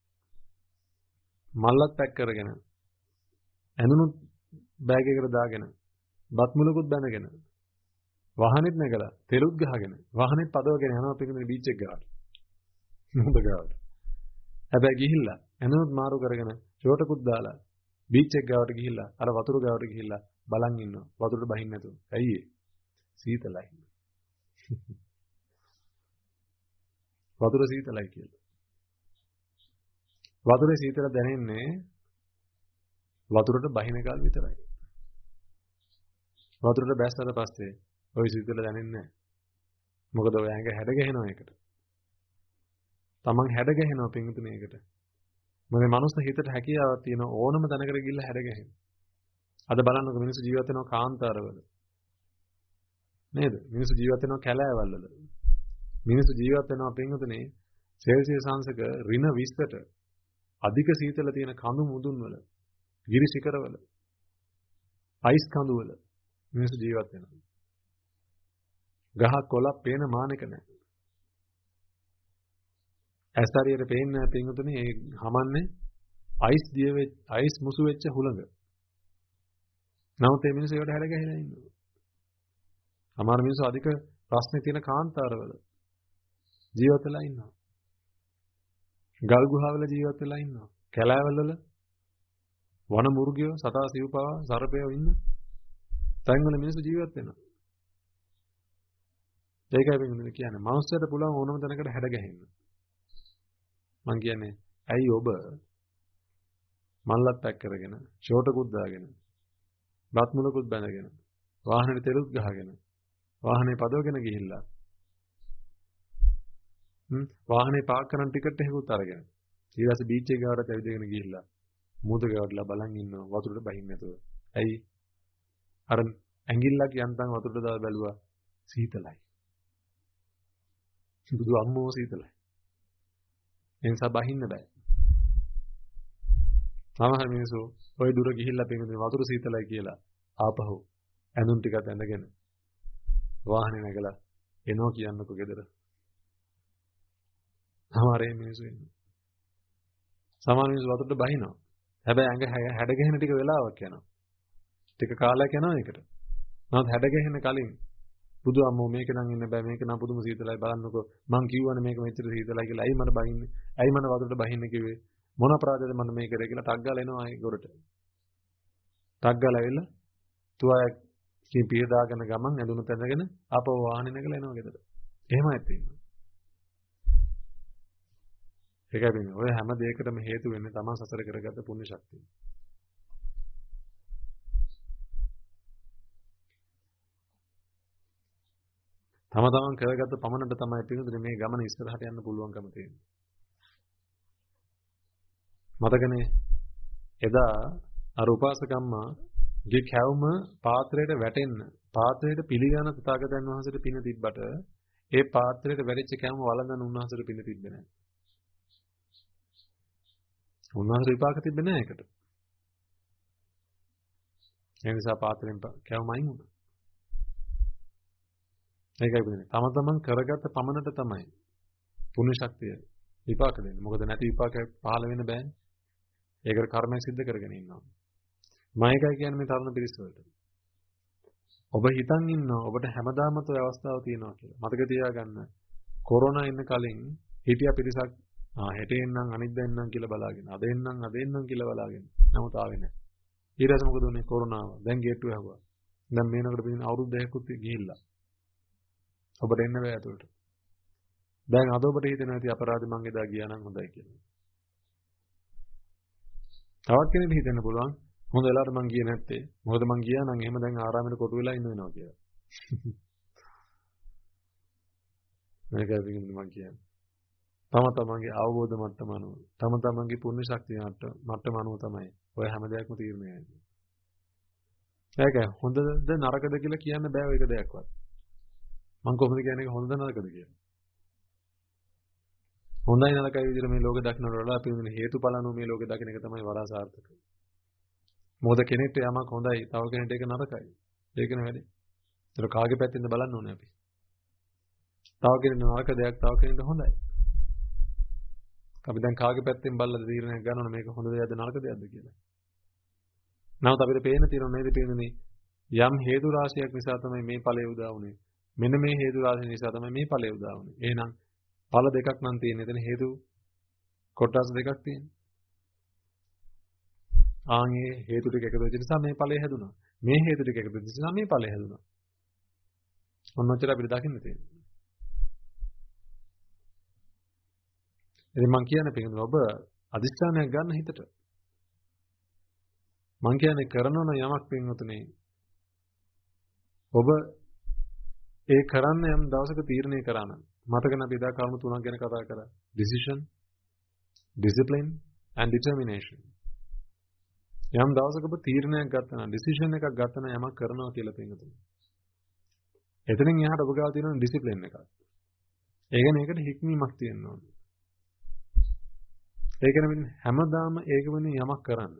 මල්ලත් පැක් කරගෙන ඇඳුනුත් බෑග් එකකට දාගෙන බත් මුලකුත් බැනගෙන වාහනෙත් නැගලා තෙලුත් ගහගෙන වාහනෙත් පදවගෙන යනවා පිටින් බීච් එක ගාවට. මොකද ගාවට. හැබැයි ගිහිල්ලා ඇඳුනුත් මාරු කරගෙන ෂෝටකුත් දාලා බීච් එක ගාවට ගිහිල්ලා අර වතුර ගාවට ගිහිල්ලා බලන් ඉන්නවා. වතුරට බහින්න නැතුව. ඇයි ඒ? සීතලයි. වතුර සීතලයි කියලා. වතුරේ සීතල දැනෙන්නේ වතුරට බහින කාල විතරයි. වතුරට බැස්සට පස්සේ ওই සීතල දැනෙන්නේ නැහැ. මොකද ඔය ඇඟ හැඩ ගැහෙනවා ඒකට. Taman හැඩ ගැහෙනවා පින්තුනේ ඒකට. මොකද මනුස්ස හිතට හැකියාවක් තියෙන ඕනම තැනකට ගිහිල්ලා හැඩ ගැහෙන. අද බලන්නකො මිනිස්සු ජීවත් වෙනවා කාන්තාරවල. නේද? මිනිස්සු ජීවත් වෙනවා කැලෑවල් වල. මිනිස්සු ජීවත් වෙනවා පින්තුනේ සෙල්සියස් අංශක ඍණ විස්සට අධික සීතල තියෙන කඳු මුදුන් වල, ගිරි ශිඛරවල, අයිස් කඳු වල මිනිස්සු ජීවත් වෙනවා. ගහ කොළ පේන මානෙක නැහැ. ඇස්තරියට පේන්නේ නැහැ පින්වතුනි ඒ හමන්නේ අයිස් දිය වෙච්ච අයිස් මුසු වෙච්ච හුළඟ. නමුත් මේ මිනිස්සු ඒවට හැඩ ගැහිලා ඉන්නවා. අමාරු මිනිස්සු අධික ප්‍රශ්නේ තියෙන කාන්තාරවල ජීවත් වෙලා ඉන්නවා. ගල් ගුහාවල ජීවත් වෙලා ඉන්නවා. කැලෑවල වල වන මුර්ගයෝ සතා සිව්පවා සර්පයෝ ඉන්න තැන්වල මිනිස්සු ජීවත් වෙනවා. ඒකයි වෙන්නේ කියන්නේ මනුස්සයට පුළුවන් ඕනම තැනකට හැඩ ගැහෙන්න. මං කියන්නේ ඇයි ඔබ මල්ලත් පැක් කරගෙන ෂෝටකුත් දාගෙන බත් මුලකුත් බැඳගෙන වාහනේ තෙලුත් ගහගෙන වාහනේ පදවගෙන ගිහිල්ලා හ්ම් වාහනේ පාක් කරන් ටිකට් එකකුත් අරගෙන ඊට පස්සේ බීච් එක ගාවට ඇවිදගෙන ගිහිල්ලා මූද ගාවටලා බලන් ඉන්නවා වතුරට බහින්න නැතුව. ඇයි? අර ඇඟිල්ලක් යන්තම් වතුරට දාලා බැලුවා සීතලයි. බුදු අම්මෝ සීතලයි. එනිසා බහින්න බෑ. සමහර මිනිස්සු ওই දුර ගිහිල්ලා පිටින් වතුර සීතලයි කියලා ආපහු ඇඳුම් ටිකක් ඇඳගෙන වාහනේ නැගලා එනවා කියන්නකෝ ගෙදර. සමහර මිනිස්සු ඉන්නවා. සමහර මිනිස්සු වතුරට බහිනවා. හැබැයි ඇඟ හැඩ ගැහෙන ටික වෙලාවක් යනවා. ටික කාලයක් යනවා ඒකට. නමුත් හැඩ ගැහෙන කලින් බුදු අම්මෝ මේක නම් ඉන්න බෑ මේක නම් පුදුම සීතලයි බලන්නකෝ මං කිව්වනේ මේක මෙච්චර සීතලයි කියලා. ඇයි මට බහින්නේ? ඇයි මට වතුරට බහින්නේ කිව්වේ? මොන අපරාධයද මම මේ කරේ කියලා ටක් ගාලා එනවා ඒ ගොරට. ටක් ගාලා එවිලා තුවායක් කීපිය දාගෙන ගමන් ඇඳුම තැඳගෙන ආපහු වාහනේ නැගලා එනවා ගෙදර. එහෙමයි තියෙන්නේ. ඒකයි වෙන්නේ. ඔය හැම දෙයකටම හේතු වෙන්නේ තමන් සසර කරගත්ත පුණ්‍ය ශක්තිය. තම තමන් කරගත්ත පමණට තමයි පිළිතුරේ මේ ගමන ඉස්සරහට යන්න පුළුවන්කම තියෙන්නේ. මතකනේ එදා අර උපාසකම්මා ගේ කැවුම පාත්‍රයට වැටෙන්න පාත්‍රයට පිළිගන්න තථාගතයන් වහන්සේට පින තිබ්බට ඒ පාත්‍රයට වැටිච්ච කැවුම වළඳන උන්වහන්සේට පින තිබ්බේ නැහැ. උන්වහන්සේ විපාක තිබ්බේ නැහැ ඒකට. ඒ නිසා පාත්‍රයෙන් කැවුම අයින් වුණා. ඒකයි වෙන්නේ. තම තමන් කරගත්ත පමණට තමයි පුණ්‍ය ශක්තිය විපාක දෙන්නේ. මොකද නැති විපාක පහළ වෙන්න බෑනේ. ඒකට කර්මයක් සිද්ධ කරගෙන ඉන්නවා. මම ඒකයි කියන්නේ මේ තරුණ පිරිස වලට. ඔබ හිතන් ඉන්නවා ඔබට හැමදාමත් ඔය අවස්ථාව තියෙනවා කියලා. මතක තියාගන්න. කොරෝනා ඉන්න කලින් හිටිය පිරිසක් ආ හෙට එන්නම් අනිද්දා එන්නම් කියලා බලාගෙන. අද එන්නම් අද එන්නම් කියලා බලාගෙන. නමුත් ආවේ නැහැ. ඊට පස්සේ මොකද උනේ? කොරෝනාව. දැන් ගේට්ටුව ඇහුවා. දැන් මේනකට පිටින් අවුරුදු දෙකකුත් ගිහිල්ලා. ඔබට එන්න බෑ අතට. දැන් අද ඔබට හිතෙනවා ඇති අපරාධ මං එදා ගියා නම් හොඳයි කියලා. තවත් කෙනෙක් හිතෙන්න පුළුවන් හොඳ වෙලාවට මං ගියේ නැත්තේ. මොකද මං ගියා නම් එහෙම දැන් ආරාමෙට කොටු වෙලා ඉන්න වෙනවා කියලා. මේකයි පිටින් මං කියන්නේ. තම තමන්ගේ අවබෝධ මට්ටම අනුව, තම තමන්ගේ පුණ්‍ය ශක්තිය මට්ටම අනුව තමයි ඔය හැම දෙයක්ම තීරණය වෙන්නේ. ඒකයි හොඳද නරකද කියලා කියන්න බෑ ඔය එක දෙයක්වත්. මං කොහොමද කියන්නේ හොඳද නරකද කියලා. හොඳයි නරකයි විදිහට මේ ලෝකෙ දකින්නට වඩා අපි මේ හේතුඵල අනුව මේ ලෝකෙ දකින්න එක තමයි වඩා සාර්ථක. මොකද කෙනෙක්ට යමක් හොඳයි, තව කෙනෙක්ට ඒක නරකයි. ඒකනේ වැඩි. ඒක කාගේ පැත්තෙන්ද බලන්න ඕනේ අපි. තව කෙනෙක්ට නරක දෙයක් තව කෙනෙක්ට හොඳයි. අපි දැන් කාගේ පැත්තෙන් බලලා තීරණයක් ගන්න ඕනේ මේක හොඳ දෙයක්ද නරක දෙයක්ද කියලා. නමුත් අපිට පේන තියෙනවා නේද පේන්නේ යම් හේතු රාශියක් නිසා තමයි මේ ඵලය උදා වුනේ. මෙන්න මේ හේතු රාශිය නිසා තමයි මේ ඵලය උදා වුනේ. එහෙනම් ඵල දෙකක් නම් තියෙන. එතන හේතු කොටස් දෙකක් තියෙනවා. ආන්ගේ හේතු ටික එකතු වෙච්ච නිසා මේ ඵලය හැදුනා. මේ හේතු ටික එකතු වෙච්ච නිසා මේ ඵලය හැදුනා. ඔන්න ඔච්චර අපිට දකින්න තියෙනවා. ඉතින් මම කියන්නේ පිටින් ඔබ අදිස්ථානයක් ගන්න හිතට. මම කියන්නේ කරනවා යමක් පින්වතුනි. ඔබ ඒ කරන්න යම් දවසක තීරණය කරා නම් මතකද අපි එදා කරුණු තුනක් ගැන කතා කරා. decision, discipline and determination. යම් දවසක ඔබ තීරණයක් ගත්තා නම් decision එකක් ගත්තා නම් යමක් කරනවා කියලා පින්වතුනි. එතනින් එහාට ඔබ ගාව තියෙන discipline එකක්. ඒ කියන්නේ ඒකට හික්මීමක් තියෙන්න ඕනේ. ඒ කියන්නේ හැමදාම ඒක වෙන යමක් කරන්න.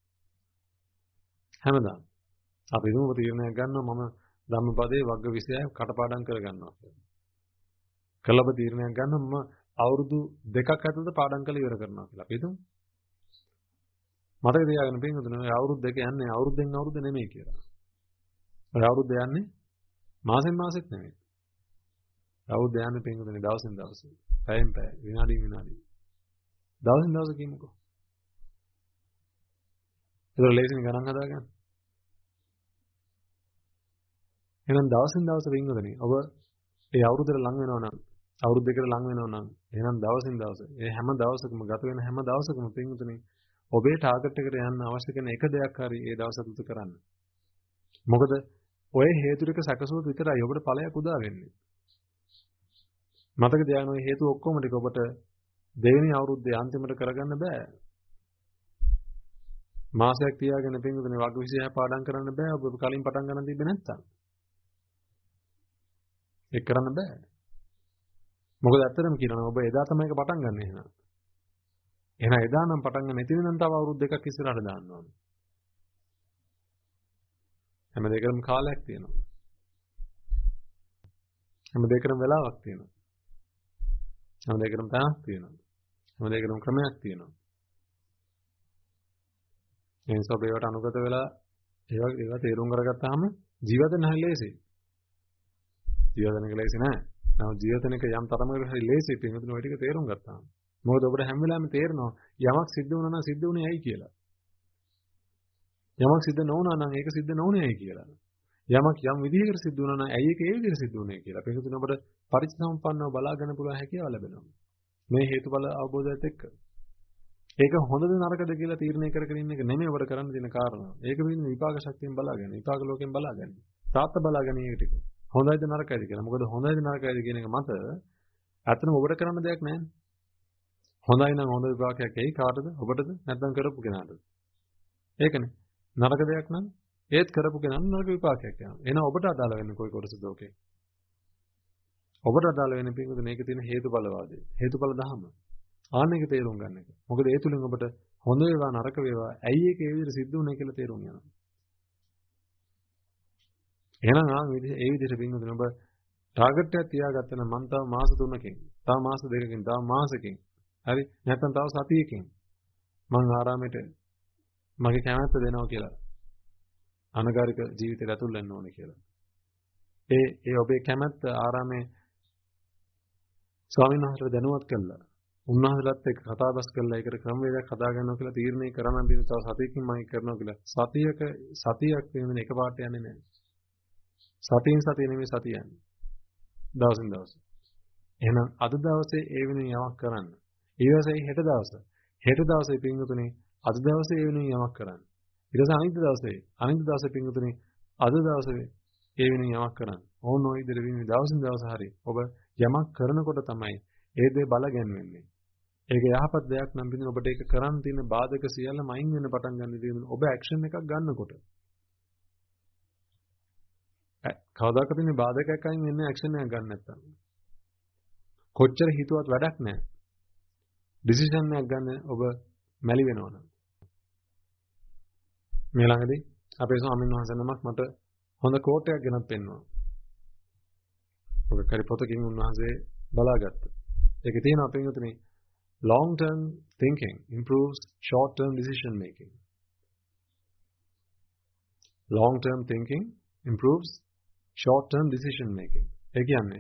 හැමදාම. අපි දුම තීරණයක් ගන්නවා මම ධම්මපදයේ වග්ග විෂය කටපාඩම් කරගන්නවා කියලා. කළබ තීරණයක් ගන්නවා මම අවුරුදු දෙකක් ඇතුළත පාඩම් කරලා ඉවර කරනවා කියලා. අපි හිතමු. මතක තියාගන්න පින්වතුනි ඔය අවුරුදු දෙක යන්නේ අවුරුද්දෙන් අවුරුද්ද නෙමෙයි කියලා. ඔය අවුරුද්ද යන්නේ මාසෙන් මාසෙත් නෙමෙයි. අවුරුද්ද යන්නේ පින්වතුනි දවසින් දවස. පැයෙන් පැය, විනාඩියෙන් විනාඩිය. දවසින් දවස කියමුකෝ. ඒක ලේසියෙන් ගණන් හදාගන්න. එහෙනම් දවසින් දවස වින්වදනේ ඔබ ඒ අවුරුද්දට ලඟ වෙනවා නම් අවුරුදු දෙකකට ලඟ වෙනවා නම් එහෙනම් දවසින් දවස ඒ හැම දවසකම ගත වෙන හැම දවසකම වින්වදනේ ඔබේ ටාගට් එකට යන්න අවශ්‍ය කරන එක දෙයක් හරි ඒ දවස් අතුත කරන්න. මොකද ඔය හේතු ටික සැකසුවොත් විතරයි ඔබට ඵලයක් උදා වෙන්නේ. මතක තියාගන්න ඔය හේතු ඔක්කොම ටික ඔබට දෙවෙනි අවුරුද්දේ අන්තිමට කරගන්න බෑ. මාසයක් තියාගෙන පින්වදනේ වග විෂය පාඩම් කරන්න බෑ ඔබ කලින් පටන් ගන්න තිබ්බේ නැත්තම්. ඒක කරන්න බෑ. මොකද ඇත්තටම කියනවා ඔබ එදා තමයි ඒක පටන් ගන්න එහෙනම්. එහෙනම් එදා නම් පටන් ගන්න ඉතින් නම් තව අවුරුදු දෙකක් ඉස්සරහට දාන්න ඕනේ. හැම දෙයකටම කාලයක් තියෙනවා. හැම දෙයකටම වෙලාවක් තියෙනවා. හැම දෙයකටම තැනක් තියෙනවා. හැම දෙයකටම ක්‍රමයක් තියෙනවා. ඒ නිසා ඔබ ඒවට අනුගත වෙලා ඒවා ඒවා තේරුම් කරගත්තාම ජීවිත නැහැ ලේසි. ජීවිතනක ලේසි නෑ. නමුත් ජීවිතනක යම් තරමකට හරි ලේසි පිටින් ඔය ටික තේරුම් ගත්තාම. මොකද ඔබට හැම වෙලාවෙම තේරෙනවා යමක් සිද්ධ වුණා නම් සිද්ධ වුණේ ඇයි කියලා. යමක් සිද්ධ නොවුණා නම් ඒක සිද්ධ නොවුනේ ඇයි කියලා. යමක් යම් විදිහකට සිද්ධ වුණා නම් ඇයි ඒක ඒ විදිහට සිද්ධ වුනේ කියලා. පිටින් ඔබට පරිච්ඡේදසම්පන්නව බලා ගන්න පුළුවන් හැකියාව ලැබෙනවා. මේ හේතුඵල අවබෝධයත් එක්ක. ඒක හොඳද නරකද කියලා තීරණය කර කර ඉන්න එක නෙමෙයි ඔබට කරන්න තියෙන කාරණා. ඒක වෙන්නේ විපාක ශක්තියෙන් බලාගන්න. විපාක ලෝකයෙන් බලාගන්න. තාත්ත බලාගන්න ඒක ටික. හොඳයිද නරකයිද කියලා. මොකද හොඳයිද නරකයිද කියන එක මත ඇත්තටම ඔබට කරන්න දෙයක් නැහැ. හොඳයි නම් හොඳ විපාකයක් එයි කාටද? ඔබටද? නැත්නම් කරපු කෙනාටද? ඒකනේ. නරක දෙයක් නම් ඒත් කරපු කෙනාට නරක විපාකයක් යනවා. එහෙනම් ඔබට අදාළ වෙන්නේ කොයි කොටසද ඔකේ? ඔබට අදාළ වෙන්නේ පිටුද මේකේ තියෙන හේතුඵලවාදය. හේතුඵල ධර්ම. ආන්න එක තේරුම් ගන්න එක. මොකද ඒ තුලින් ඔබට හොඳ වේවා නරක වේවා ඇයි ඒක ඒ විදිහට සිද්ධ වුනේ කියලා තේරුම් යනවා. එහෙනම් ආ විදිහ ඒ විදිහට පින්වතුනි ඔබ ටාගට් එකක් තියාගත්තා නම් මම තව මාස තුනකින්, තව මාස දෙකකින්, තව මාසෙකින්, හරි නැත්නම් තව සතියකින් මම ආරාමයට මගේ කැමැත්ත දෙනවා කියලා. අනගාരിക ජීවිතයට ඇතුල් වෙන්න ඕනේ කියලා. ඒ ඒ ඔබේ කැමැත්ත ආරාමේ ස්වාමීන් වහන්සේට දැනුවත් කළා. උන්වහන්සේලාත් එක්ක කතා බස් කරලා ඒකට ක්‍රමවේදයක් හදා ගන්නවා කියලා තීරණය කරන්න තියෙන තව සතියකින් මම කරනවා කියලා. සතියක සතියක් වෙන එකපාරට යන්නේ නැහැ. සතියෙන් සතිය නෙමෙයි සතිය යන්නේ. දවසින් දවස. එහෙනම් අද දවසේ ඒ වෙනුවෙන් යමක් කරන්න. ඊවසේ හෙට දවස. හෙට දවසේ පින්වතුනි අද දවසේ ඒ වෙනුවෙන් යමක් කරන්න. ඊට පස්සේ අනිත් දවසේ අනිත් දවසේ පින්වතුනි අද දවසේ ඒ වෙනුවෙන් යමක් කරන්න. ඕන ඔය ඉදිරි වෙන දවසින් දවස හරි ඔබ යමක් කරනකොට තමයි ඒ දේ බල ගැන්වෙන්නේ. ඒක යහපත් දෙයක් නම් පිටින් ඔබට ඒක කරන්න තියෙන බාධක සියල්ලම අයින් වෙන්න පටන් ගන්න තියෙනවා. ඔබ ඇක්ෂන් එකක් ගන්නකොට. කවදාකවත් ඉන්නේ බාධකයක් අයින් වෙන්නේ ඇක්ෂන් එකක් ගන්න නැත්තම්. කොච්චර හිතුවත් වැඩක් නැහැ. ඩිසිෂන් එකක් ගන්න ඔබ මැලි වෙනවනම්. මේ ළඟදී අපේ ස්වාමීන් වහන්සේ නමක් මට හොඳ කෝට් එකක් ගෙනත් පෙන්නුවා. ඔබ කරි පොතකින් උන්වහන්සේ බලාගත්තා. ඒකේ තියෙනවා පින්වතුනි long term thinking improves short term decision making. long term thinking improves short term decision making. ඒ කියන්නේ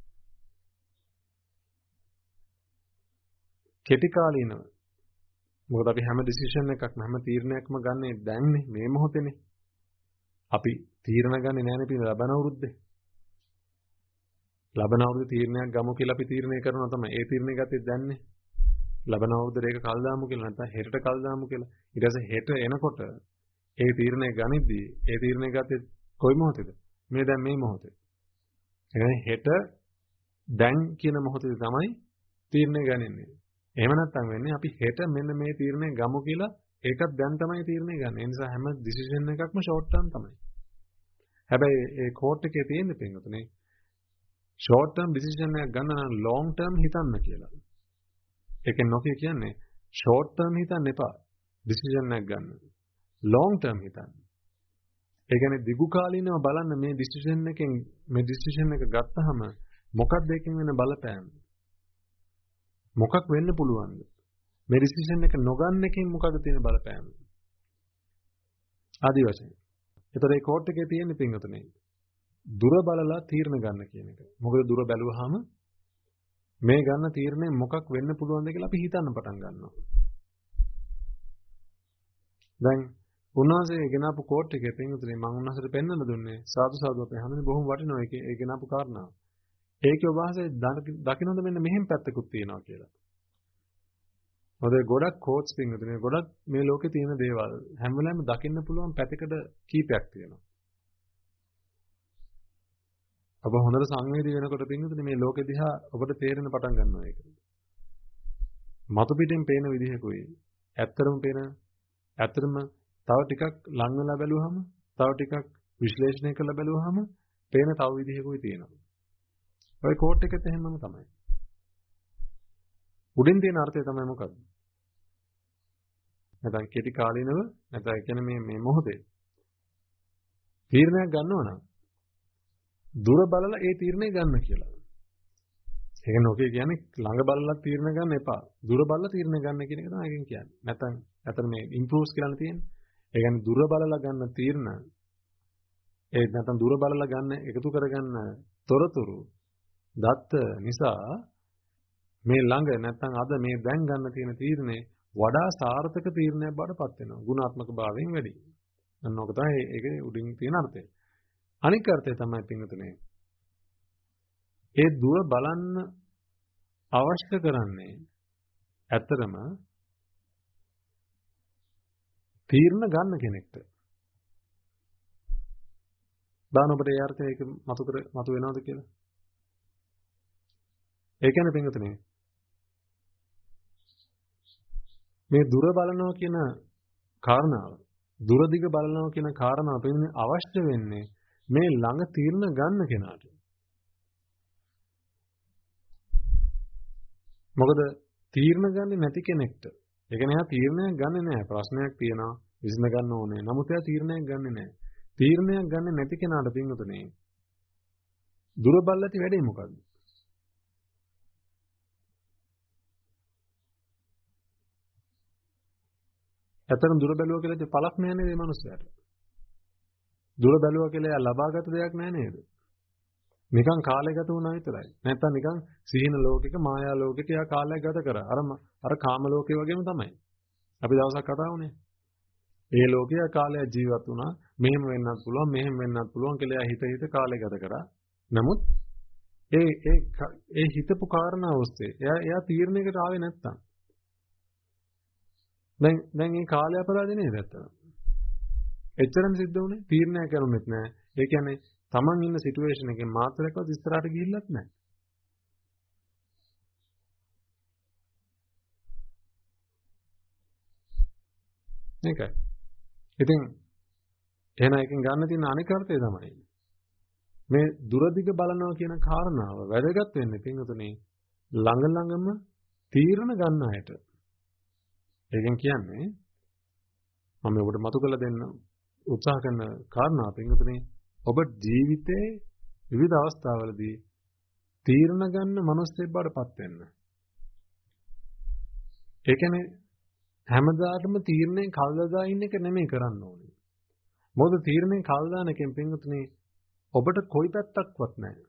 කෙටි කාලීනව මොකද අපි හැම ඩිසිෂන් එකක්ම හැම තීරණයක්ම ගන්නෙ දැන්නේ මේ මොහොතේනේ. අපි තීරණ ගන්නෙ නෑනේ පිළ ලබන අවුරුද්දේ. ලබන අවුරුද්දේ තීරණයක් ගමු කියලා අපි තීරණය කරනවා තමයි. ඒ තීරණය ගත්තේ දැන්නේ. ලබන අවුරුද්දේ ඒක කල් දාමු කියලා නැත්නම් හෙටට කල් දාමු කියලා. ඊට පස්සේ හෙට එනකොට ඒ තීරණය ගනිද්දී ඒ තීරණය ගත්තේ කොයි මොහොතේද? මේ දැන් මේ මොහොතේ. ඒ කියන්නේ හෙට දැන් කියන මොහොතේ තමයි තීරණය ගන්නේ. එහෙම නැත්නම් වෙන්නේ අපි හෙට මෙන්න මේ තීරණය ගමු කියලා ඒකත් දැන් තමයි තීරණය ගන්න. ඒ නිසා හැම ඩිසිෂන් එකක්ම ෂෝට් ටර්ම් තමයි. හැබැයි ඒ කෝට් එකේ තියෙන පින්වතුනේ ෂෝට් ටර්ම් ඩිසිෂන් එකක් ගන්න නම් ලොන්ග් ටර්ම් හිතන්න කියලා. ඒකෙන් නොකිය කියන්නේ ෂෝට් ටර්ම් හිතන්න එපා. ඩිසිෂන් එකක් ගන්න. ලොන්ග් ටර්ම් හිතන්න. ඒ කියන්නේ දිගු කාලීනව බලන්න මේ ඩිසිෂන් එකෙන් මේ ඩිසිෂන් එක ගත්තාම මොකක්ද ඒකෙන් වෙන බලපෑම? මොකක් වෙන්න පුළුවන්ද? මේ ඩිසිෂන් එක නොගන්න එකෙන් මොකද තියෙන බලපෑම? ආදි වශයෙන්. ඒතර ඒ කෝට් එකේ තියෙන පින්වතුනේ දුර බලලා තීරණ ගන්න කියන එක. මොකද දුර බැලුවාම මේ ගන්න තීරණය මොකක් වෙන්න පුළුවන්ද කියලා අපි හිතන්න පටන් ගන්නවා. දැන් උන්වහන්සේ ගෙනාපු කෝට් එකේ පින්වතුනේ මම උන්වහන්සේට පෙන්වන්න දුන්නේ සාදු සාදු අපේ හැමෝම බොහොම වටිනවා ඒකේ ඒ ගෙනාපු කාරණාව. ඒකේ ඔබ වහන්සේ දකින්නද මෙන්න මෙහෙම පැත්තකුත් තියෙනවා කියලා. මොකද ගොඩක් කෝට්ස් පින්වතුනේ ගොඩක් මේ ලෝකේ තියෙන දේවල් හැම වෙලාවෙම දකින්න පුළුවන් පැත්තකට කීපයක් තියෙනවා. ඔබ හොඳට සංවේදී වෙනකොට පින්වතුනේ මේ ලෝකෙ දිහා ඔබට තේරෙන පටන් ගන්නවා ඒක. මතු පිටින් පේන විදිහකුයි ඇත්තටම පේන ඇත්තටම තව ටිකක් ලං වෙලා බැලුවහම තව ටිකක් විශ්ලේෂණය කරලා බැලුවහම පේන තව විදිහකුයි තියෙනවා. ඔය කෝට් එකෙත් එහෙමම තමයි. උඩින් තියෙන අර්ථය තමයි මොකක්ද? නැත්නම් කෙටි කාලීනව නැත්නම් ඒ කියන්නේ මේ මේ මොහොතේ තීරණයක් ගන්නවා නම් දුර බලලා ඒ තීරණය ගන්න කියලා. ඒක නෝකේ කියන්නේ ළඟ බලලා තීරණ ගන්න එපා. දුර බලලා තීරණ ගන්න කියන එක තමයි එකෙන් කියන්නේ. නැත්නම් අතන මේ ඉම්ප්‍රූව්ස් කියලා තියෙන්නේ. ඒ කියන්නේ දුර බලලා ගන්න තීරණ ඒ නැත්නම් දුර බලලා ගන්න එකතු කරගන්න තොරතුරු දත්ත නිසා මේ ළඟ නැත්නම් අද මේ දැන් ගන්න තියෙන තීරණේ වඩා සාර්ථක තීරණයක් බවට පත් වෙනවා. ගුණාත්මක භාවයෙන් වැඩි. අන්න ඕක තමයි ඒකේ උඩින් තියෙන අර්ථය. අනික් අර්ථය තමයි පින්වතුනේ. ඒ දුර බලන්න අවශ්‍ය කරන්නේ ඇත්තටම තීරණ ගන්න කෙනෙක්ට. දාන ඔබට ඒ අර්ථය ඒක මතු කර මතු වෙනවද කියලා? ඒ කියන්නේ පින්වතුනේ මේ දුර බලනවා කියන කාරණාව දුර දිග බලනවා කියන කාරණාව පින්නේ අවශ්‍ය වෙන්නේ මේ ළඟ තීරණ ගන්න කෙනාට. මොකද තීරණ ගන්නේ නැති කෙනෙක්ට. ඒ කියන්නේ එයා තීරණයක් ගන්නෙ නැහැ. ප්‍රශ්නයක් තියෙනවා විසඳ ගන්න ඕනේ. නමුත් එයා තීරණයක් ගන්නෙ නැහැ. තීරණයක් ගන්නෙ නැති කෙනාට පින්වතුනේ දුර බලලා ති වැඩේ මොකද්ද? ඇත්තටම දුර බැලුවා කියලා ඉතින් පළක් නැහැ නේද මේ මිනිස්සයාට? දුර බැලුවා කියලා එයා ලබාගත් දෙයක් නැහැ නේද? නිකන් කාලය ගත වුණා විතරයි. නැත්තම් නිකන් සීන ලෝකෙක මායා ලෝකෙක එයා කාලය ගත කරා. අර අර කාම ලෝකේ වගේම තමයි. අපි දවසක් කතා වුණේ. ඒ ලෝකයේ කාලය ජීවත් වුණා. මෙහෙම වෙන්නත් පුළුවන්, මෙහෙම වෙන්නත් පුළුවන් කියලා එයා හිත හිත කාලය ගත කරා. නමුත් ඒ ඒ ඒ හිතපු කාරණා ඔස්සේ එයා එයා තීරණයකට ආවේ නැත්තම් දැන් දැන් මේ කාලය අපරාධ නේද නැත්තම්? එච්චරම සිද්ධ වුණේ තීරණයක් කරුනෙත් නෑ. ඒ කියන්නේ Taman ඉන්න සිටුේෂන් එකේ මාත්‍රයක්වත් ඉස්සරහට ගිහිල්ලත් නෑ. මේකයි. ඉතින් එහෙනම් එකෙන් ගන්න තියෙන අනික අර්ථය තමයි මේ දුරදිග බලනවා කියන කාරණාව වැදගත් වෙන්නේ පින්වතුනි ළඟ ළඟම තීරණ ගන්න අයට. ඒකෙන් කියන්නේ මම ඔබට මතු කරලා දෙන්න උත්සාහ කරන කාරණා පින්වතුනි ඔබ ජීවිතේ විවිධ අවස්ථාවලදී තීරණ ගන්න මනුස්සයෙක් බවටපත් වෙන්න. ඒ කියන්නේ හැමදාටම තීරණේ කල්දා ඉන්න එක නෙමෙයි කරන්න ඕනේ. මොකද තීරණේ කල්දාන එකෙන් පින්වතුනි ඔබට කොයි පැත්තක්වත් නැහැ.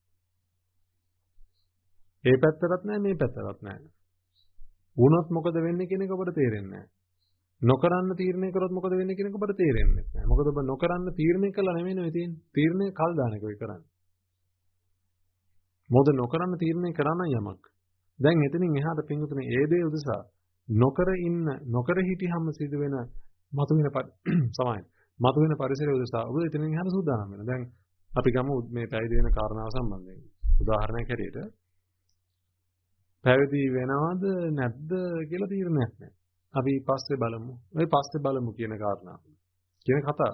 ඒ පැත්තටත් නැහැ මේ පැත්තටත් නැහැ. වුණොත් මොකද වෙන්නේ කියන එක ඔබට තේරෙන්නේ නැහැ. නොකරන්න තීරණය කරොත් මොකද වෙන්නේ කියන එක ඔබට තේරෙන්නේ නැහැ. මොකද ඔබ නොකරන්න තීරණය කළා නෙමෙයි නෙවෙයි තියෙන්නේ. තීරණය කල් දාන එක ඔය කරන්නේ. මොකද නොකරන්න තීරණය කරන යමක්. දැන් එතනින් එහාට පින්වතුනි ඒ දේ උදෙසා නොකර ඉන්න නොකර හිටියම සිදුවෙන මතුවෙන සමායන මතුවෙන පරිසරය උදෙසා ඔබ එතනින් එහාට සූදානම් වෙනවා. දැන් අපි ගමු මේ පැවිදි වෙන කාරණාව සම්බන්ධයෙන්. උදාහරණයක් හැටියට පැවිදි වෙනවද නැද්ද කියලා තීරණයක් නැහැ. අපි පස්සේ බලමු. ඔය පස්සේ බලමු කියන කාරණාව. කියන කතාව.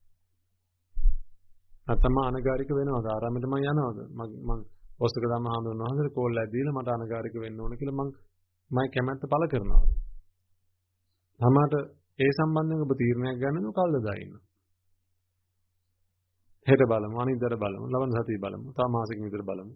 නැත්නම් අනගාരിക වෙනවද? ආරාමෙට මම යනවද? මම ඔස්තක ධම්ම හඳුනනවා හොඳට කෝල් එකක් දීලා මට අනගාരിക වෙන්න ඕන කියලා මම මම කැමැත්ත පළ කරනවා. තමාට ඒ සම්බන්ධයෙන් ඔබ තීරණයක් ගන්නද කල්ද දාන්න. හෙට බලමු, අනිද්දාට බලමු, ලබන සතියේ බලමු, තව මාසෙකින් විතර බලමු.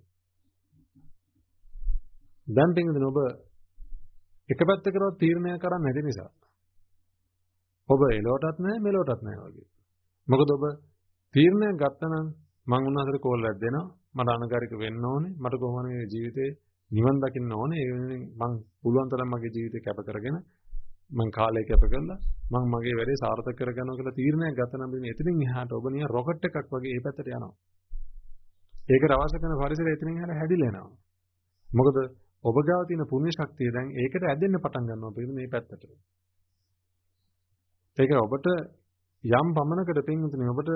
දැන් පිටින් ඔබ එක පැත්තකටවත් තීරණය කරන්නේ නැති නිසා ඔබ එලොවටත් නැහැ මෙලොවටත් නැහැ වගේ. මොකද ඔබ තීරණයක් ගත්තා නම් මම උන්වහන්සේට කෝල් එකක් දෙනවා මට අනගාരിക වෙන්න ඕනේ මට කොහොමද මේ ජීවිතේ නිවන් දකින්න ඕනේ ඒ වෙනුවෙන් මම පුළුවන් තරම් මගේ ජීවිතේ කැප කරගෙන මම කාලය කැප කරලා මම මගේ වැඩේ සාර්ථක කරගන්නවා කියලා තීරණයක් ගත්තා නම් මේ එතනින් එහාට ඔබ නිකන් රොකට් එකක් වගේ ඒ පැත්තට යනවා. ඒකට අවශ්‍ය කරන පරිසරය එතනින් එහාට හැදිලා යනවා. මොකද ඔබ ගාව තියෙන පුණ්‍ය ශක්තිය දැන් ඒකට ඇදෙන්න පටන් ගන්නවා පිළිම මේ පැත්තට. ඒක ඔබට යම් පමණකට පින්තුනේ ඔබට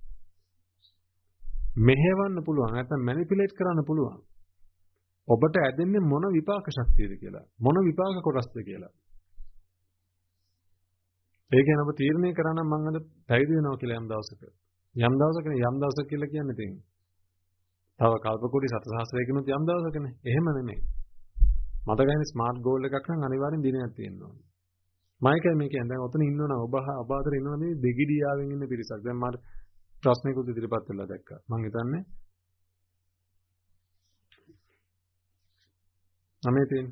මෙහෙවන්න පුළුවන් නැත්නම් මැනිපියුලේට් කරන්න පුළුවන්. ඔබට ඇදෙන්නේ මොන විපාක ශක්තියද කියලා මොන විපාක කොටස්ද කියලා. ඒ කියන්නේ ඔබ තීරණය කරා නම් මම අද පැවිදි වෙනවා කියලා යම් දවසක. යම් දවසකනේ යම් දවසක කියලා කියන්නේ තියෙන. තව කල්ප කුටි සතසහස්‍රයකිනුත් යම් දවසකනේ. එහෙම නෙමෙයි. මතකයිනේ ස්මාර්ට් ගෝල් එකක් නම් අනිවාර්යෙන් දිනයක් තියෙන්න ඕනේ. මයිකයි මේ කියන්නේ දැන් ඔතන ඉන්නවනම් ඔබ ඔබ අතර ඉන්නවනම් මේ දෙගිඩියාවෙන් ඉන්න පිරිසක්. දැන් මට ප්‍රශ්නයකුත් ඉදිරිපත් වෙලා දැක්කා. මම හිතන්නේ අනේ තියෙන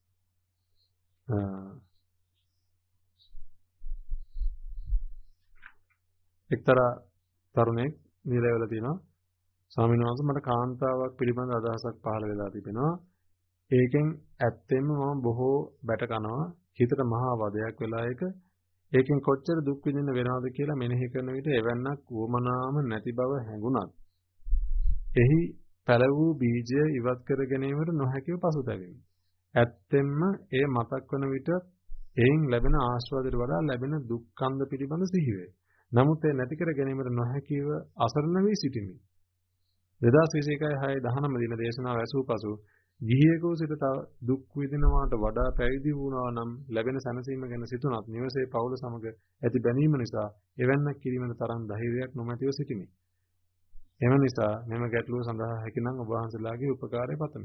එක්තරා තරුණෙක් නිලයවල තියෙනවා. ස්වාමීන් වහන්සේ මට කාන්තාවක් පිළිබඳ අදහසක් පහළ වෙලා තිබෙනවා. ඒකෙන් ඇත්තෙන්ම මම බොහෝ බැට කනවා. හිතට මහා වදයක් වෙලා ඒක. ඒකෙන් කොච්චර දුක් විඳින්න වෙනවද කියලා මෙනෙහි කරන විට එවන්නක් වමනාම නැති බව හැඟුණත්. එහි පළ වූ බීජය ඉවත් කර ගැනීමට නොහැකිව පසුතැවෙමි. ඇත්තෙන්ම ඒ මතක් වන විට එයින් ලැබෙන ආශාවදට වඩා ලැබෙන දුක් කන්ද පිළිබඳ සිහි වේ. නමුත් ඒ නැති කර ගැනීමට නොහැකිව අසරණ වී සිටිමි. දෙදාස් විසි එකයි හය දහනව දින දේශනාව ඇසූ පසු ගිහියෙකු සිට තව දුක් විඳිනවාට වඩා පැවිදි වුණා නම් ලැබෙන සැනසීම ගැන සිතුනත් නිවසේ පවුල සමග ඇති බැඳීම නිසා එවන්නක් කිරීමේ තරම් ධෛර්යයක් නොමැතිව සිටිමි. එම නිසා මෙම ගැටලුව සඳහා හැකිනම් ඔබ වහන්සේලාගේ උපකාරය පතමි.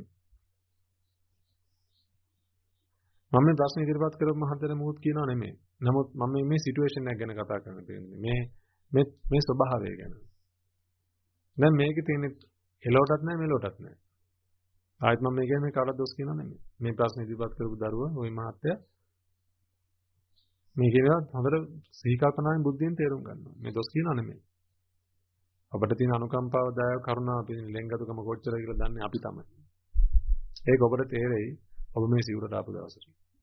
මම මේ ප්‍රශ්න ඉදිරිපත් කරපු මහත්තයාට මොකද කියනව නෙමෙයි. නමුත් මම මේ සිටුේෂන් එක ගැන කතා කරන්න තියෙන්නේ. මේ මේ මේ ස්වභාවය ගැන. දැන් මේකේ තියෙන එලොවටත් නැහැ මෙලොවටත් නැහැ. ආයෙත් මම මේ කියන්නේ කාටවත් දොස් කියනව නෙමෙයි. මේ ප්‍රශ්න ඉදිරිපත් කරපු දරුවා ওই මහත්තයා මේ කියනවා හොඳට සිහි කල්පනාවෙන් බුද්ධියෙන් තේරුම් ගන්නවා. මේ දොස් කියනව නෙමෙයි. අපිට තියෙන අනුකම්පාව දයාව කරුණාව තියෙන ලෙන්ගතුකම කොච්චර කියලා දන්නේ අපි තමයි. ඒක ඔබට තේරෙයි ඔබ මේ සිවුරට ආපු දවසට.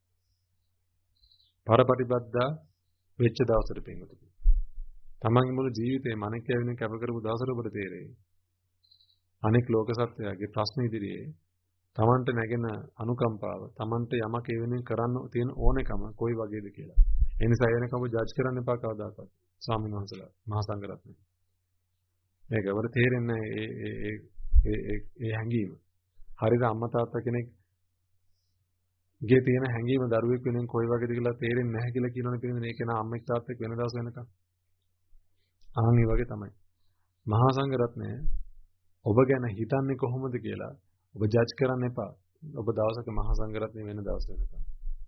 පරපටිබද්දා වෙච්ච දවසට පින්වතුනි. තමන්ගේ මුළු ජීවිතේ මනෙක් යවින කැප කරපු දවසට ඔබට තේරෙයි. අනෙක් ලෝක සත්‍යයේ ප්‍රශ්න ඉදිරියේ තමන්ට නැගෙන අනුකම්පාව, තමන්ට යමක් ඒ වෙනුවෙන් කරන්න තියෙන ඕනකම කොයි වගේද කියලා. ඒ නිසා එනකම ඔබ ජජ් කරන්න එපා කවදාකවත්. ස්වාමීන් වහන්සේලා, මහා සංඝරත්නය. මේක ඔබට තේරෙන්නේ ඒ ඒ ඒ ඒ හැඟීම. හරියට අම්මා තාත්තා කෙනෙක් ගේ තියෙන හැඟීම දරුවෙක් වෙනුවෙන් කොයි වගේද කියලා තේරෙන්නේ නැහැ කියලා කියනවනේ පිළිඳින ඒක නා අම්මෙක් තාත්තෙක් වෙන දවස් වෙනකම්. ආන් මේ වගේ තමයි. මහා සංඝරත්නය ඔබ ගැන හිතන්නේ කොහොමද කියලා ඔබ ජජ් කරන්න එපා. ඔබ දවසක මහා සංඝරත්නය වෙන දවස් වෙනකම්.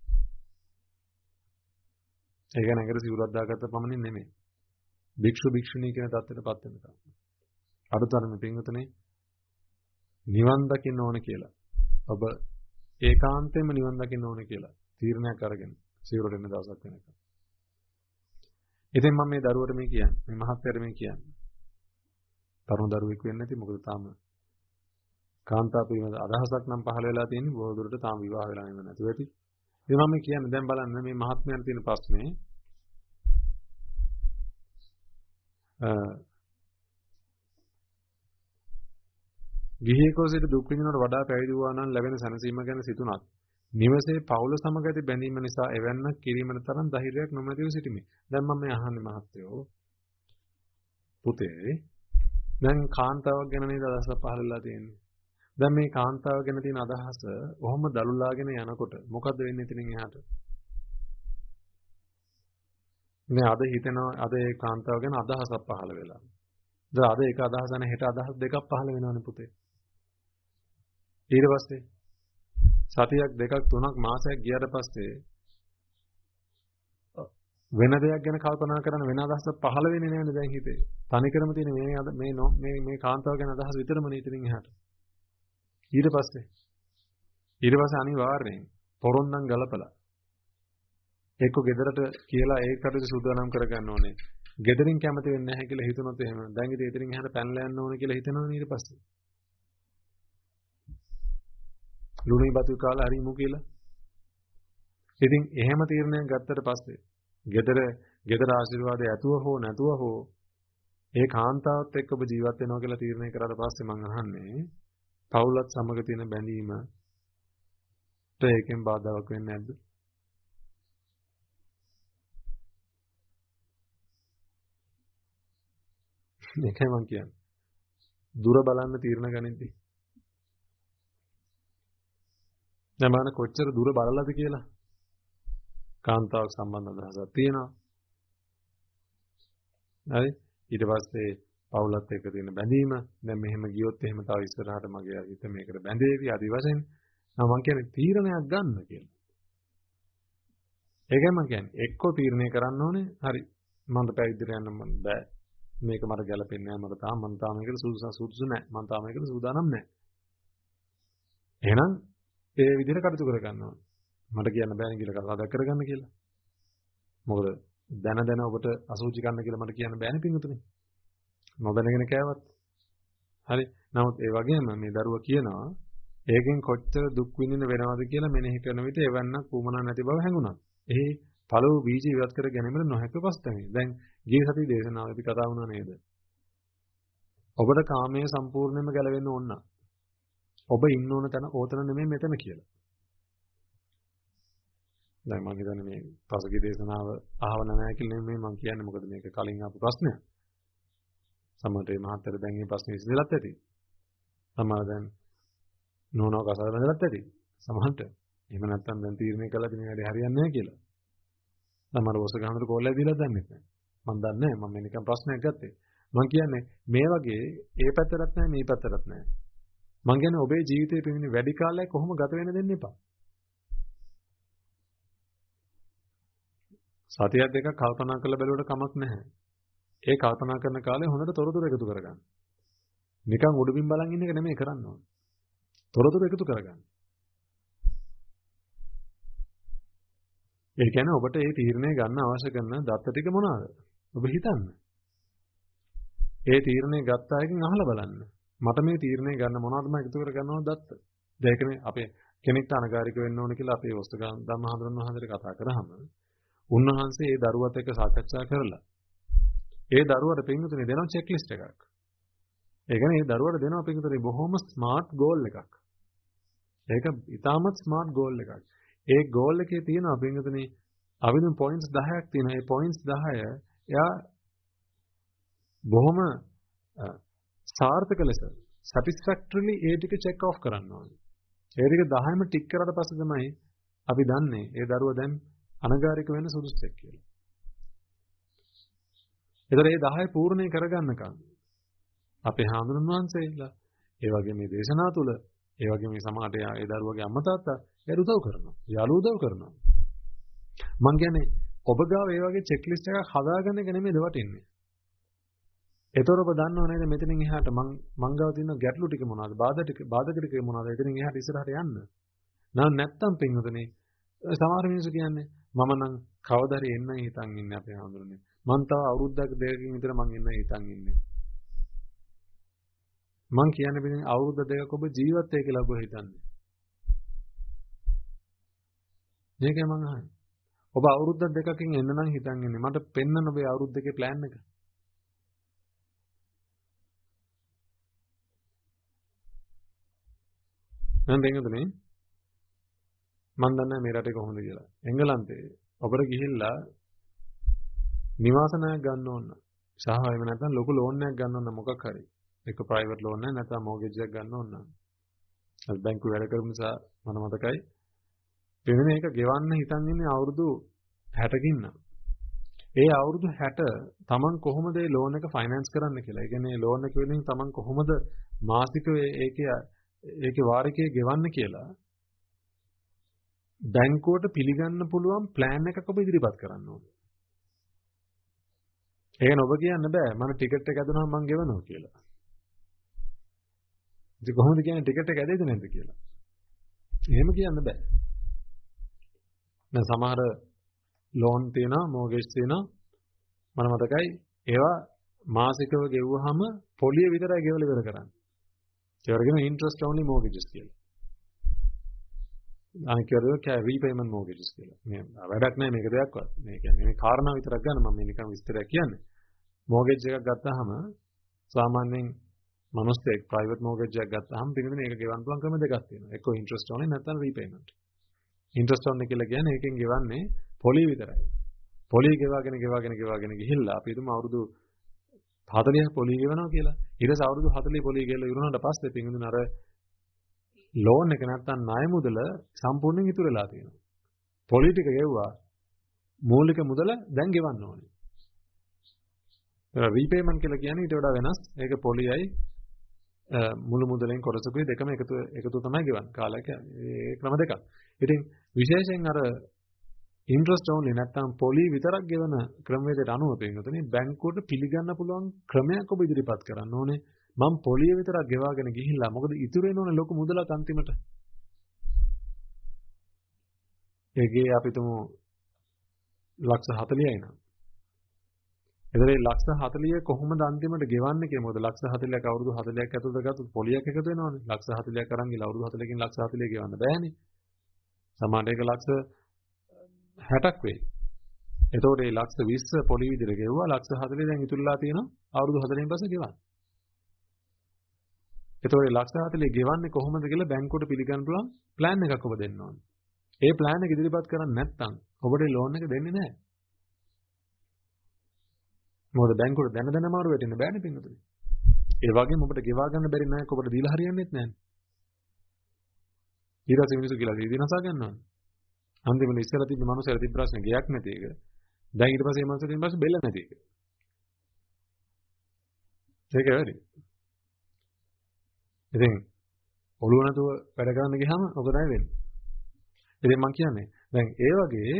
ඒ කියන්නේ අඟට සිවුරක් දාගත්ත පමණින් නෙමෙයි. භික්ෂු භික්ෂුණී කියන தත්ත්වයටපත් වෙනකම්. අඩුතරමේ පින්වතුනි නිවන් දකින්න ඕන කියලා. ඔබ ඒකාන්තයෙන්ම නිවන් දකින්න ඕන කියලා තීරණයක් අරගෙන සිවුරට එන දවසක් වෙනකම්. ඉතින් මම මේ දරුවට මේ කියන්නේ මේ මහත්යට මේ කියන්නේ. තරුණ දරුවෙක් වෙන්නේ නැති මොකද තාම කාන්තා පිළිබඳ අදහසක් නම් පහළ වෙලා තියෙන්නේ බොහෝ දුරට තාම විවාහ වෙලා නෙවෙයි නැතුව ඇති. ඉතින් මම කියන්නේ දැන් බලන්න මේ මහත්මයන් තියෙන ප්‍රශ්නේ අ ගිහියකෝ සිට දුක් විඳිනවට වඩා පැවිදි වුණා නම් ලැබෙන සැනසීම ගැන සිතුණත් නිවසේ පවුල සමග ඇති බැඳීම නිසා එවන්නක් කිරීමට තරම් ධෛර්යයක් නොමැතිව සිටිමි. දැන් මම මේ අහන්නේ මහත්තයෝ පුතේ දැන් කාන්තාවක් ගැන නේද අදහස පහළ වෙලා තියෙන්නේ. දැන් මේ කාන්තාව ගැන තියෙන අදහස ඔහොම දලුලාගෙන යනකොට මොකද්ද වෙන්නේ ඉතින් එහාට? මේ අද හිතනවා අද ඒ කාන්තාව ගැන අදහසක් පහළ වෙලා. දැන් අද ඒක අදහස නැ හෙට අදහස් දෙකක් පහළ වෙනවනේ පුතේ. ඊට පස්සේ සතියක් දෙකක් තුනක් මාසයක් ගියාට පස්සේ වෙන දෙයක් ගැන කල්පනා කරන වෙන අදහසක් පහළ වෙන්නේ නැහැ දැන් හිතේ. තනිකරම තියෙන මේ මේ මේ මේ කාන්තාව ගැන අදහස් විතරමනේ ඉතින් එහාට. ඊට පස්සේ ඊට පස්සේ අනිවාර්යෙන් පොරොන්දම් ගලපලා එක්ක ගෙදරට කියලා ඒකට සූදානම් කරගන්න ඕනේ. ගෙදරින් කැමති වෙන්නේ නැහැ කියලා හිතනොත් එහෙම දැන් ඉතින් එතනින් එහාට පැනලා යන්න ඕනේ කියලා හිතනවනේ ඊට පස්සේ. ලුණුයි බතු කාලා හරිමු කියලා. ඉතින් එහෙම තීරණයක් ගත්තට පස්සේ ගෙදර ගෙදර ආශිර්වාදය ඇතුව හෝ නැතුව හෝ ඒ කාන්තාවත් එක්ක ඔබ ජීවත් වෙනවා කියලා තීරණය කරාට පස්සේ මම අහන්නේ පවුලත් සමග තියෙන බැඳීමට ඒකෙන් බාධාවක් වෙන්නේ නැද්ද? මේකයි මම කියන්නේ. දුර බලන්න තීරණ ගනිද්දී. දැන් බලන්න කොච්චර දුර බලලාද කියලා. කාන්තාවක් සම්බන්ධ අදහසක් තියෙනවා. හරි? ඊට පස්සේ පවුලත් එක්ක තියෙන බැඳීම දැන් මෙහෙම ගියොත් එහෙම තව ඉස්සරහට මගේ හිත මේකට බැඳේවි ආදි වශයෙන් මම කියන්නේ තීරණයක් ගන්න කියලා. ඒකයි මම කියන්නේ එක්කෝ තීරණය කරන්න ඕනේ හරි මම පැවිදිට යන්න මම බෑ මේක මට ගැලපෙන්නේ නැහැ මට තාම මම තාම මේකට සුදුසු සුදුසු නැහැ මම තාම මේකට සූදානම් නැහැ. එහෙනම් ඒ විදිහට කටයුතු කර ගන්න ඕනේ. මට කියන්න බෑනේ කියලා කතා කරගන්න කියලා. මොකද දැන දැන ඔබට අසුචි කන්න කියලා මට කියන්න බෑනේ පින්වතුනි. නොදැනගෙන කෑවත්. හරි. නමුත් ඒ වගේම මේ දරුවා කියනවා ඒකෙන් කොච්චර දුක් විඳින වෙනවද කියලා මෙනෙහි කරන විට එවන්නක් වුමනා නැති බව හැඟුණා. එහි පළව බීජ ඉවත් කර ගැනීමට නොහැක පස්තමයි. දැන් ගිය සති දේශනාවේදී කතා වුණා නේද? ඔබට කාමයේ සම්පූර්ණයෙන්ම ගැලවෙන්න ඕන. ඔබ ඉන්න ඕන තැන ඕතන නෙමෙයි මෙතන කියලා. දැන් මම හිතන්නේ මේ පසුගිය දේශනාව අහව නැහැ කියලා නෙමෙයි මම කියන්නේ මොකද මේක කලින් ආපු ප්‍රශ්නයක්. සමහරට මේ මහත්තයර දැන් මේ ප්‍රශ්නේ විසඳලත් ඇති. සමහර දැන් නෝනව කසාද බඳලත් ඇති. සමහරට එහෙම නැත්නම් දැන් තීරණය කළා ඉතින් මේ වැඩේ හරියන්නේ නැහැ කියලා. සමහර වොස ගහනට කෝල්ලයි දීලා දන්නේ නැහැ. මම දන්නේ නැහැ මම මේ නිකන් ප්‍රශ්නයක් ගත්තේ. මම කියන්නේ මේ වගේ ඒ පැත්තටත් නැහැ මේ පැත්තටත් නැහැ. මම කියන්නේ ඔබේ ජීවිතේ පිළිමින වැඩි කාලයක් කොහොම ගත වෙන්න දෙන්න එපා. සතියක් දෙකක් කල්පනා කරලා බැලුවට කමක් නැහැ. ඒ කල්පනා කරන කාලේ හොඳට තොරතුරු එකතු කරගන්න. නිකන් උඩින් බලන් ඉන්න එක නෙමෙයි කරන්න ඕනේ. තොරතුරු එකතු කරගන්න. ඒ කියන්නේ ඔබට මේ තීරණය ගන්න අවශ්‍ය කරන දත්ත ටික මොනවාද? ඔබ හිතන්න. ඒ තීරණය ගත්ත අයකින් අහලා බලන්න. මට මේ තීරණය ගන්න මොනවද මම එකතු කරගන්නවද දත්ත? දැන් අපේ කෙනෙක්ට අනගාരിക වෙන්න ඕන කියලා අපේ වස්තුගම් ධම්ම හඳුනන හඳුනන කතා කරාම උන්වහන්සේ ඒ දරුවත් එක්ක සාකච්ඡා කරලා ඒ දරුවට පින්විතනේ දෙනවා චෙක් ලිස්ට් එකක්. ඒ කියන්නේ ඒ දරුවට දෙනවා පින්විතනේ බොහොම ස්මාර්ට් ගෝල් එකක්. ඒක ඉතාමත් ස්මාර්ට් ගෝල් එකක්. ඒ ගෝල් එකේ තියෙනවා පින්විතනේ අවිනුම් පොයින්ට්ස් දහයක් තියෙනවා. ඒ පොයින්ට්ස් දහය එයා බොහොම සාර්ථක ලෙස satisfactorily ඒ ටික check off කරන්න ඕනේ. ඒ ටික දහයම ටික් කරලා පස්සේ තමයි අපි දන්නේ ඒ දරුවා දැන් අනගාരിക වෙන්න සුදුසුක් කියලා. ඒතර මේ දහය පූර්ණේ කරගන්නකම් අපේ හාමුදුරන් වහන්සේලා ඒ වගේ මේ දේශනා තුල ඒ වගේ මේ සමාජයට ඒ දරුවගේ අම්මා තාත්තා එයාට උදව් කරනවා. යාළුවෝ උදව් කරනවා. මං කියන්නේ ඔබ ගාව ඒ වගේ චෙක් ලිස්ට් එකක් හදාගන්න එක නෙමෙයි දෙවටින්නේ. ඒතර ඔබ දන්නව නේද මෙතනින් එහාට මං මං ගාව තියෙන ගැටලු ටික මොනවද? බාධා ටික බාධක ටික මොනවද? එතනින් එහාට ඉස්සරහට යන්න. නෑ නැත්තම් පින්වතුනි සමහර මිනිස්සු කියන්නේ මම නම් කවදා හරි එන්නයි හිතන් ඉන්නේ අපේ හඳුරන්නේ. මං තව අවුරුද්දක් දෙකකින් විතර මං එන්නයි හිතන් ඉන්නේ. මං කියන්නේ බින් අවුරුද්ද දෙකක් ඔබ ජීවත් වෙයි කියලා ඔබ හිතන්නේ. මේකයි මං අහන්නේ. ඔබ අවුරුද්ද දෙකකින් එන්න නම් හිතන් ඉන්නේ. මට පෙන්නන්න ඔබේ අවුරුද්ද දෙකේ plan එක. මම දෙන්නදුනේ මම දන්නේ මේ රටේ කොහොමද කියලා. එංගලන්තේ ඔබට ගිහිල්ලා නිවාස ණයක් ගන්න ඕන. සහ එහෙම නැත්නම් ලොකු ලෝන් එකක් ගන්න ඕන මොකක් හරි. ඒක ප්‍රයිවට් ලෝන් එකක් නැත්නම් මෝගේජ් එකක් ගන්න ඕන. අද බැංකුවේ වැඩ කරපු නිසා මම මතකයි. එන්නේ මේක ගෙවන්න හිතන් ඉන්නේ අවුරුදු හැටකින් නම්. ඒ අවුරුදු හැට තමන් කොහොමද මේ ලෝන් එක ෆයිනෑන්ස් කරන්න කියලා. ඒ කියන්නේ ලෝන් එක වලින් තමන් කොහොමද මාසිකව ඒකේ ඒකේ වාරිකයේ ගෙවන්න කියලා බැංකුවට පිළිගන්න පුළුවන් plan එකක් ඔබ ඉදිරිපත් කරන්න ඕනේ. ඒක ඔබ කියන්න බෑ මම ටිකට් එක ඇදුනම මම ගෙවනවා කියලා. ඉතින් කොහොමද කියන්නේ ටිකට් එක ඇදෙයිද නැද්ද කියලා? එහෙම කියන්න බෑ. දැන් සමහර ලෝන් තියෙනවා, මෝගේජ් තියෙනවා. මම මතකයි ඒවා මාසිකව ගෙවුවාම පොලිය විතරයි ගෙවලා ඉවර කරන්නේ. ඒ වගේම interest only mortgages කියලා. අනික ඒවා repayment mortgages කියලා. මේ වැඩක් නැහැ මේක දෙයක්වත්. මේ කියන්නේ මේ කාරණා විතරක් ගන්න මම මේ නිකන් විස්තරයක් කියන්නේ. mortgage එකක් ගත්තාම සාමාන්‍යයෙන් මිනිස්සෙක් private mortgage එකක් ගත්තාම පිටින් මේක ගෙවන්න පුළුවන් ක්‍රම දෙකක් තියෙනවා. එක්ක interest only නැත්නම් repayment. interest only කියලා කියන්නේ ඒකෙන් ගෙවන්නේ පොලිය විතරයි. පොලිය ගෙවාගෙන ගෙවාගෙන ගෙවාගෙන ගිහිල්ලා අපි හිතමු අවුරුදු හතළිහක් පොලිය ගෙවනවා කියලා. ඊට පස්සේ අවුරුදු හතළිහ පොලිය ගෙවලා ඉවරනට පස්සේ පින්දුන අර ලෝන් එක නැත්තම් ණය මුදල සම්පූර්ණයෙන් ඉතුරු වෙලා තියෙනවා. පොලිය ටික ගෙවුවා මූලික මුදල දැන් ගෙවන්න ඕනේ. ඒක රීපේමන්ට් කියලා කියන්නේ ඊට වඩා වෙනස්. ඒක පොලියයි මුළු මුදලෙන් කොටසකුයි දෙකම එකතු එකතු තමයි ගෙවන්නේ. කාලයක ඒ ක්‍රම දෙකක්. ඉතින් විශේෂයෙන් අර interest only නැත්නම් පොලි විතරක් ගෙවන ක්‍රමවේදයට අනුව පින්වතුනි බැංකුවට පිළිගන්න පුළුවන් ක්‍රමයක් ඔබ ඉදිරිපත් කරන්න ඕනේ. මම පොලිය විතරක් ගෙවාගෙන ගිහිල්ලා මොකද ඉතුරු වෙන ඕනේ ලොකු මුදලක් අන්තිමට. ඒකේ අපි තුමු ලක්ෂ හතළිහයි නං. එතකොට ලක්ෂ හතළිහ කොහොමද අන්තිමට ගෙවන්නේ කියලා මොකද ලක්ෂ හතළිහක් අවුරුදු හතළිහක් ඇතුළත ගත්තොත් පොලියක් එකතු වෙනවනේ. ලක්ෂ හතළිහක් අරන් ගිහලා අවුරුදු හතළිහකින් ලක්ෂ හතළිහ ගෙවන්න බෑනේ. සමහරට ඒක ලක්ෂ හැටක් වෙයි. එතකොට මේ ලක්ෂ විස්ස පොලි විදිහට ගෙවුවා ලක්ෂ හතළිහ දැන් ඉතුරුලා තියෙනවා අවුරුදු හතළිහෙන් පස්සේ ගෙවන්න. එතකොට ලක්ෂ හතළිහ ගෙවන්නේ කොහොමද කියලා බැංකුවට පිළිගන්න පුළුවන් plan එකක් ඔබ දෙන්න ඕනේ. ඒ plan එක ඉදිරිපත් කරන්නේ නැත්නම් ඔබට ලෝන් එක දෙන්නේ නැහැ. මොකද බැංකුවට දැන දැන මාරු වෙටෙන්න බෑනේ පින්වතුනි. ඒ වගේම ඔබට ගෙවා ගන්න බැරි ණයක් ඔබට දීලා හරියන්නේත් නැහැ. ඊට පස්සේ මිනිස්සු කියලා දීදී නසා ගන්නවා. අන්තිමට ඉස්සෙල්ලා තිබ්බ මනුස්සයලා තිබ්බ ප්‍රශ්නේ ගයක් නැති එක. දැන් ඊට පස්සේ මේ මනුස්සයා තිබ්බ ප්‍රශ්නේ බෙල්ල නැති එක. ඒක වැඩි. ඉතින් ඔළුව නැතුව වැඩ කරන්න ගියාම ඔක තමයි වෙන්නේ. ඉතින් මම කියන්නේ දැන් ඒ වගේ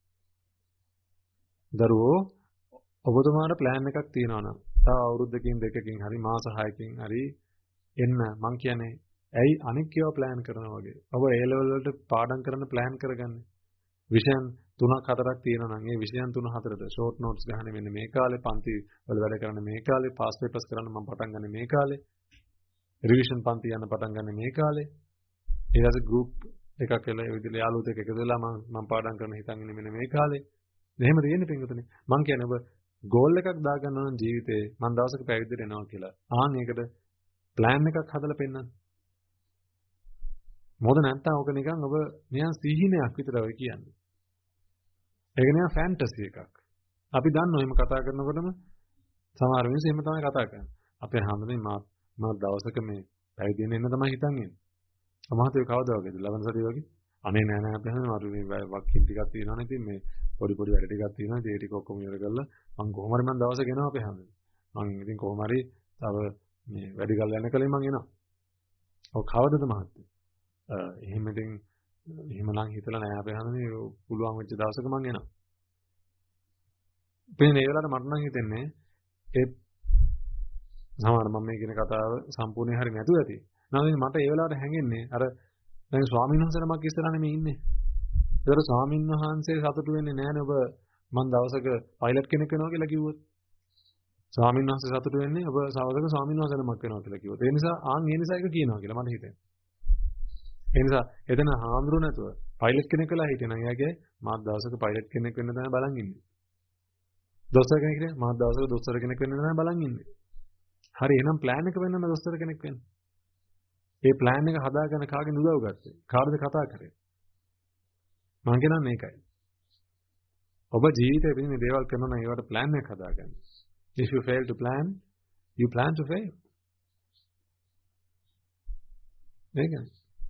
දරුවෝ ඔබතුමාට plan එකක් තියෙනවා නම් තව අවුරුද්දකින් දෙකකින් හරි මාස හයකින් හරි එන්න මම කියන්නේ ඇයි අනික් ඒවා plan කරනවා වගේ. ඔබ A level වලට පාඩම් කරන්න plan කරගන්න. විෂයන් තුනක් හතරක් තියෙනවා නම් ඒ විෂයන් තුන හතරද short notes ගහන්නේ මෙන්න මේ කාලේ පන්ති වල වැඩ කරන්න මේ කාලේ past papers කරන්න මම පටන් ගන්න මේ කාලේ revision පන්ති යන පටන් ගන්න මේ කාලේ ඊට පස්සේ group එකක් කියලා ඒ විදිහට යාළුවෝ දෙක එකතු වෙලා මම මම පාඩම් කරන්න හිතන් ඉන්නේ මෙන්න මේ කාලේ. එහෙම තියෙන්නේ පින්වතුනි. මම කියන්නේ ඔබ goal එකක් දාගන්න නම් ජීවිතේ මම දවසක පැවිදිට එනවා කියලා. ආන් ඒකට plan එකක් හදලා පෙන්නන්න. මොකද නැත්තම් ඔක නිකන් ඔබ නිකන් සිහිනයක් විතර ඔය කියන්නේ. ඒක නිකන් ෆැන්ටසි එකක්. අපි දන්නවා එහෙම කතා කරනකොටම සමහර මිනිස්සු එහෙම තමයි කතා කරන්නේ. අපේ හැමෝටම මා මා දවසක මේ පැවිදි වෙන්න එන්න තමයි හිතන් ඉන්නේ. අමාතේ කවදා වගේද ලබන සතිය වගේ. අනේ නෑ නෑ අපි හැමෝම අර මේ වක්කින් ටිකක් තියෙනවනේ ඉතින් මේ පොඩි පොඩි වැඩ ටිකක් තියෙනවා. ඒ ටික ඔක්කොම ඉවර කරලා මම කොහොම හරි මම දවසක එනවා අපේ හැමෝම. මම ඉතින් කොහොම හරි තව මේ වැඩි කල් යන කලින් මම එනවා. ඔව් කවදද මහත්තයා? එහෙම ඉතින් එහෙම නම් හිතලා නෑ අපේ හැමෝම පුළුවන් වෙච්ච දවසක මං එනවා. ඉතින් ඒ වෙලාවට මට නම් හිතෙන්නේ ඒ සමහර මම මේ කියන කතාව සම්පූර්ණයෙන් හරි නැතුව ඇති. නැත්නම් මට ඒ වෙලාවට හැඟෙන්නේ අර දැන් ස්වාමීන් වහන්සේ නමක් ඉස්සරහනේ මේ ඉන්නේ. ඒතර ස්වාමීන් වහන්සේ සතුටු වෙන්නේ නෑනේ ඔබ මං දවසක පයිලට් කෙනෙක් වෙනවා කියලා කිව්වොත්. ස්වාමීන් වහන්සේ සතුටු වෙන්නේ ඔබ සවදක ස්වාමීන් වහන්සේ නමක් වෙනවා කියලා කිව්වොත්. ඒ නිසා ආන් ඒ නිසා ඒක කියනවා කියලා මට හිතෙනවා. ඒ නිසා එතන හාමුදුරුවෝ නැතුව පයිලට් කෙනෙක් වෙලා හිටියනම් එයාගේ මාත් දවසක පයිලට් කෙනෙක් වෙන්න තමයි බලන් ඉන්නේ. දොස්තර කෙනෙක් නේ මාත් දවසක දොස්තර කෙනෙක් වෙන්න තමයි බලන් ඉන්නේ. හරි එහෙනම් ප්ලෑන් එක වෙන්නම දොස්තර කෙනෙක් වෙන්න. ඒ ප්ලෑන් එක හදාගෙන කාගෙන් උදව් ගත්තේ? කාටද කතා කරේ? මං කියන්නේ මේකයි. ඔබ ජීවිතේ පිළිමේ දේවල් කරනවා නම් ඒවට ප්ලෑන් එකක් හදාගන්න. If you fail to plan, you plan to fail. මේකයි.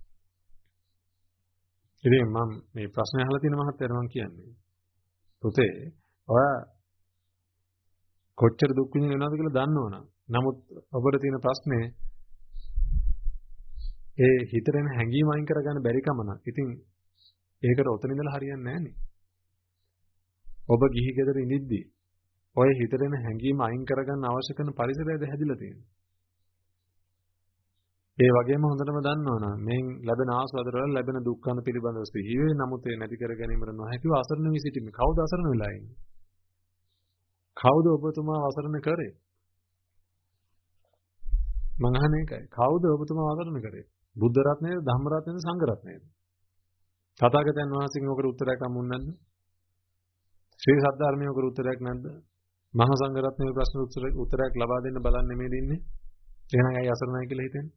ඉතින් මම මේ ප්‍රශ්නේ අහලා තියෙන මහත්තයාට මම කියන්නේ පුතේ ඔයා කොච්චර දුක් විඳිනවද කියලා දන්නවනම් නමුත් ඔබට තියෙන ප්‍රශ්නේ ඒ හිතට එන හැඟීම් අයින් කරගන්න බැරි කම නම් ඉතින් ඒකට ඔතන ඉඳලා හරියන්නේ නැහනේ. ඔබ ගිහි ගෙදර ඉඳිද්දි ඔය හිතට එන හැඟීම් අයින් කරගන්න අවශ්‍ය කරන පරිසරයද හැදිලා තියෙන්නේ. ඒ වගේම හොඳටම දන්නවනම් මෙන් ලැබෙන ආස්වාද වල ලැබෙන දුක්ඛන පිළිබඳව සිහියේ නමුත් ඒ නැති කර ගැනීමට නොහැකිව අසරණ වී සිටින්නේ. කවුද අසරණ වෙලා ඉන්නේ? කවුද ඔබතුමා අසරණ කරේ? මං අහන්නේ ඒකයි. කවුද ඔබතුමා අසරණ කරේ? බුද්ධ රත්නයේද ධම්ම රත්නයේද සංඝ රත්නයේද? තථාගතයන් වහන්සේගෙන් ඔකට උත්තරයක් හම්බුනේ නැද්ද? ශ්‍රී සද්ධර්මයේ ඔකට උත්තරයක් නැද්ද? මහා සංඝ රත්නයේ ප්‍රශ්න උත්තරයක් ලබා දෙන්න බලන්නේ මේ දින්නේ. එහෙනම් ඇයි අසරණයි කියලා හිතෙන්නේ?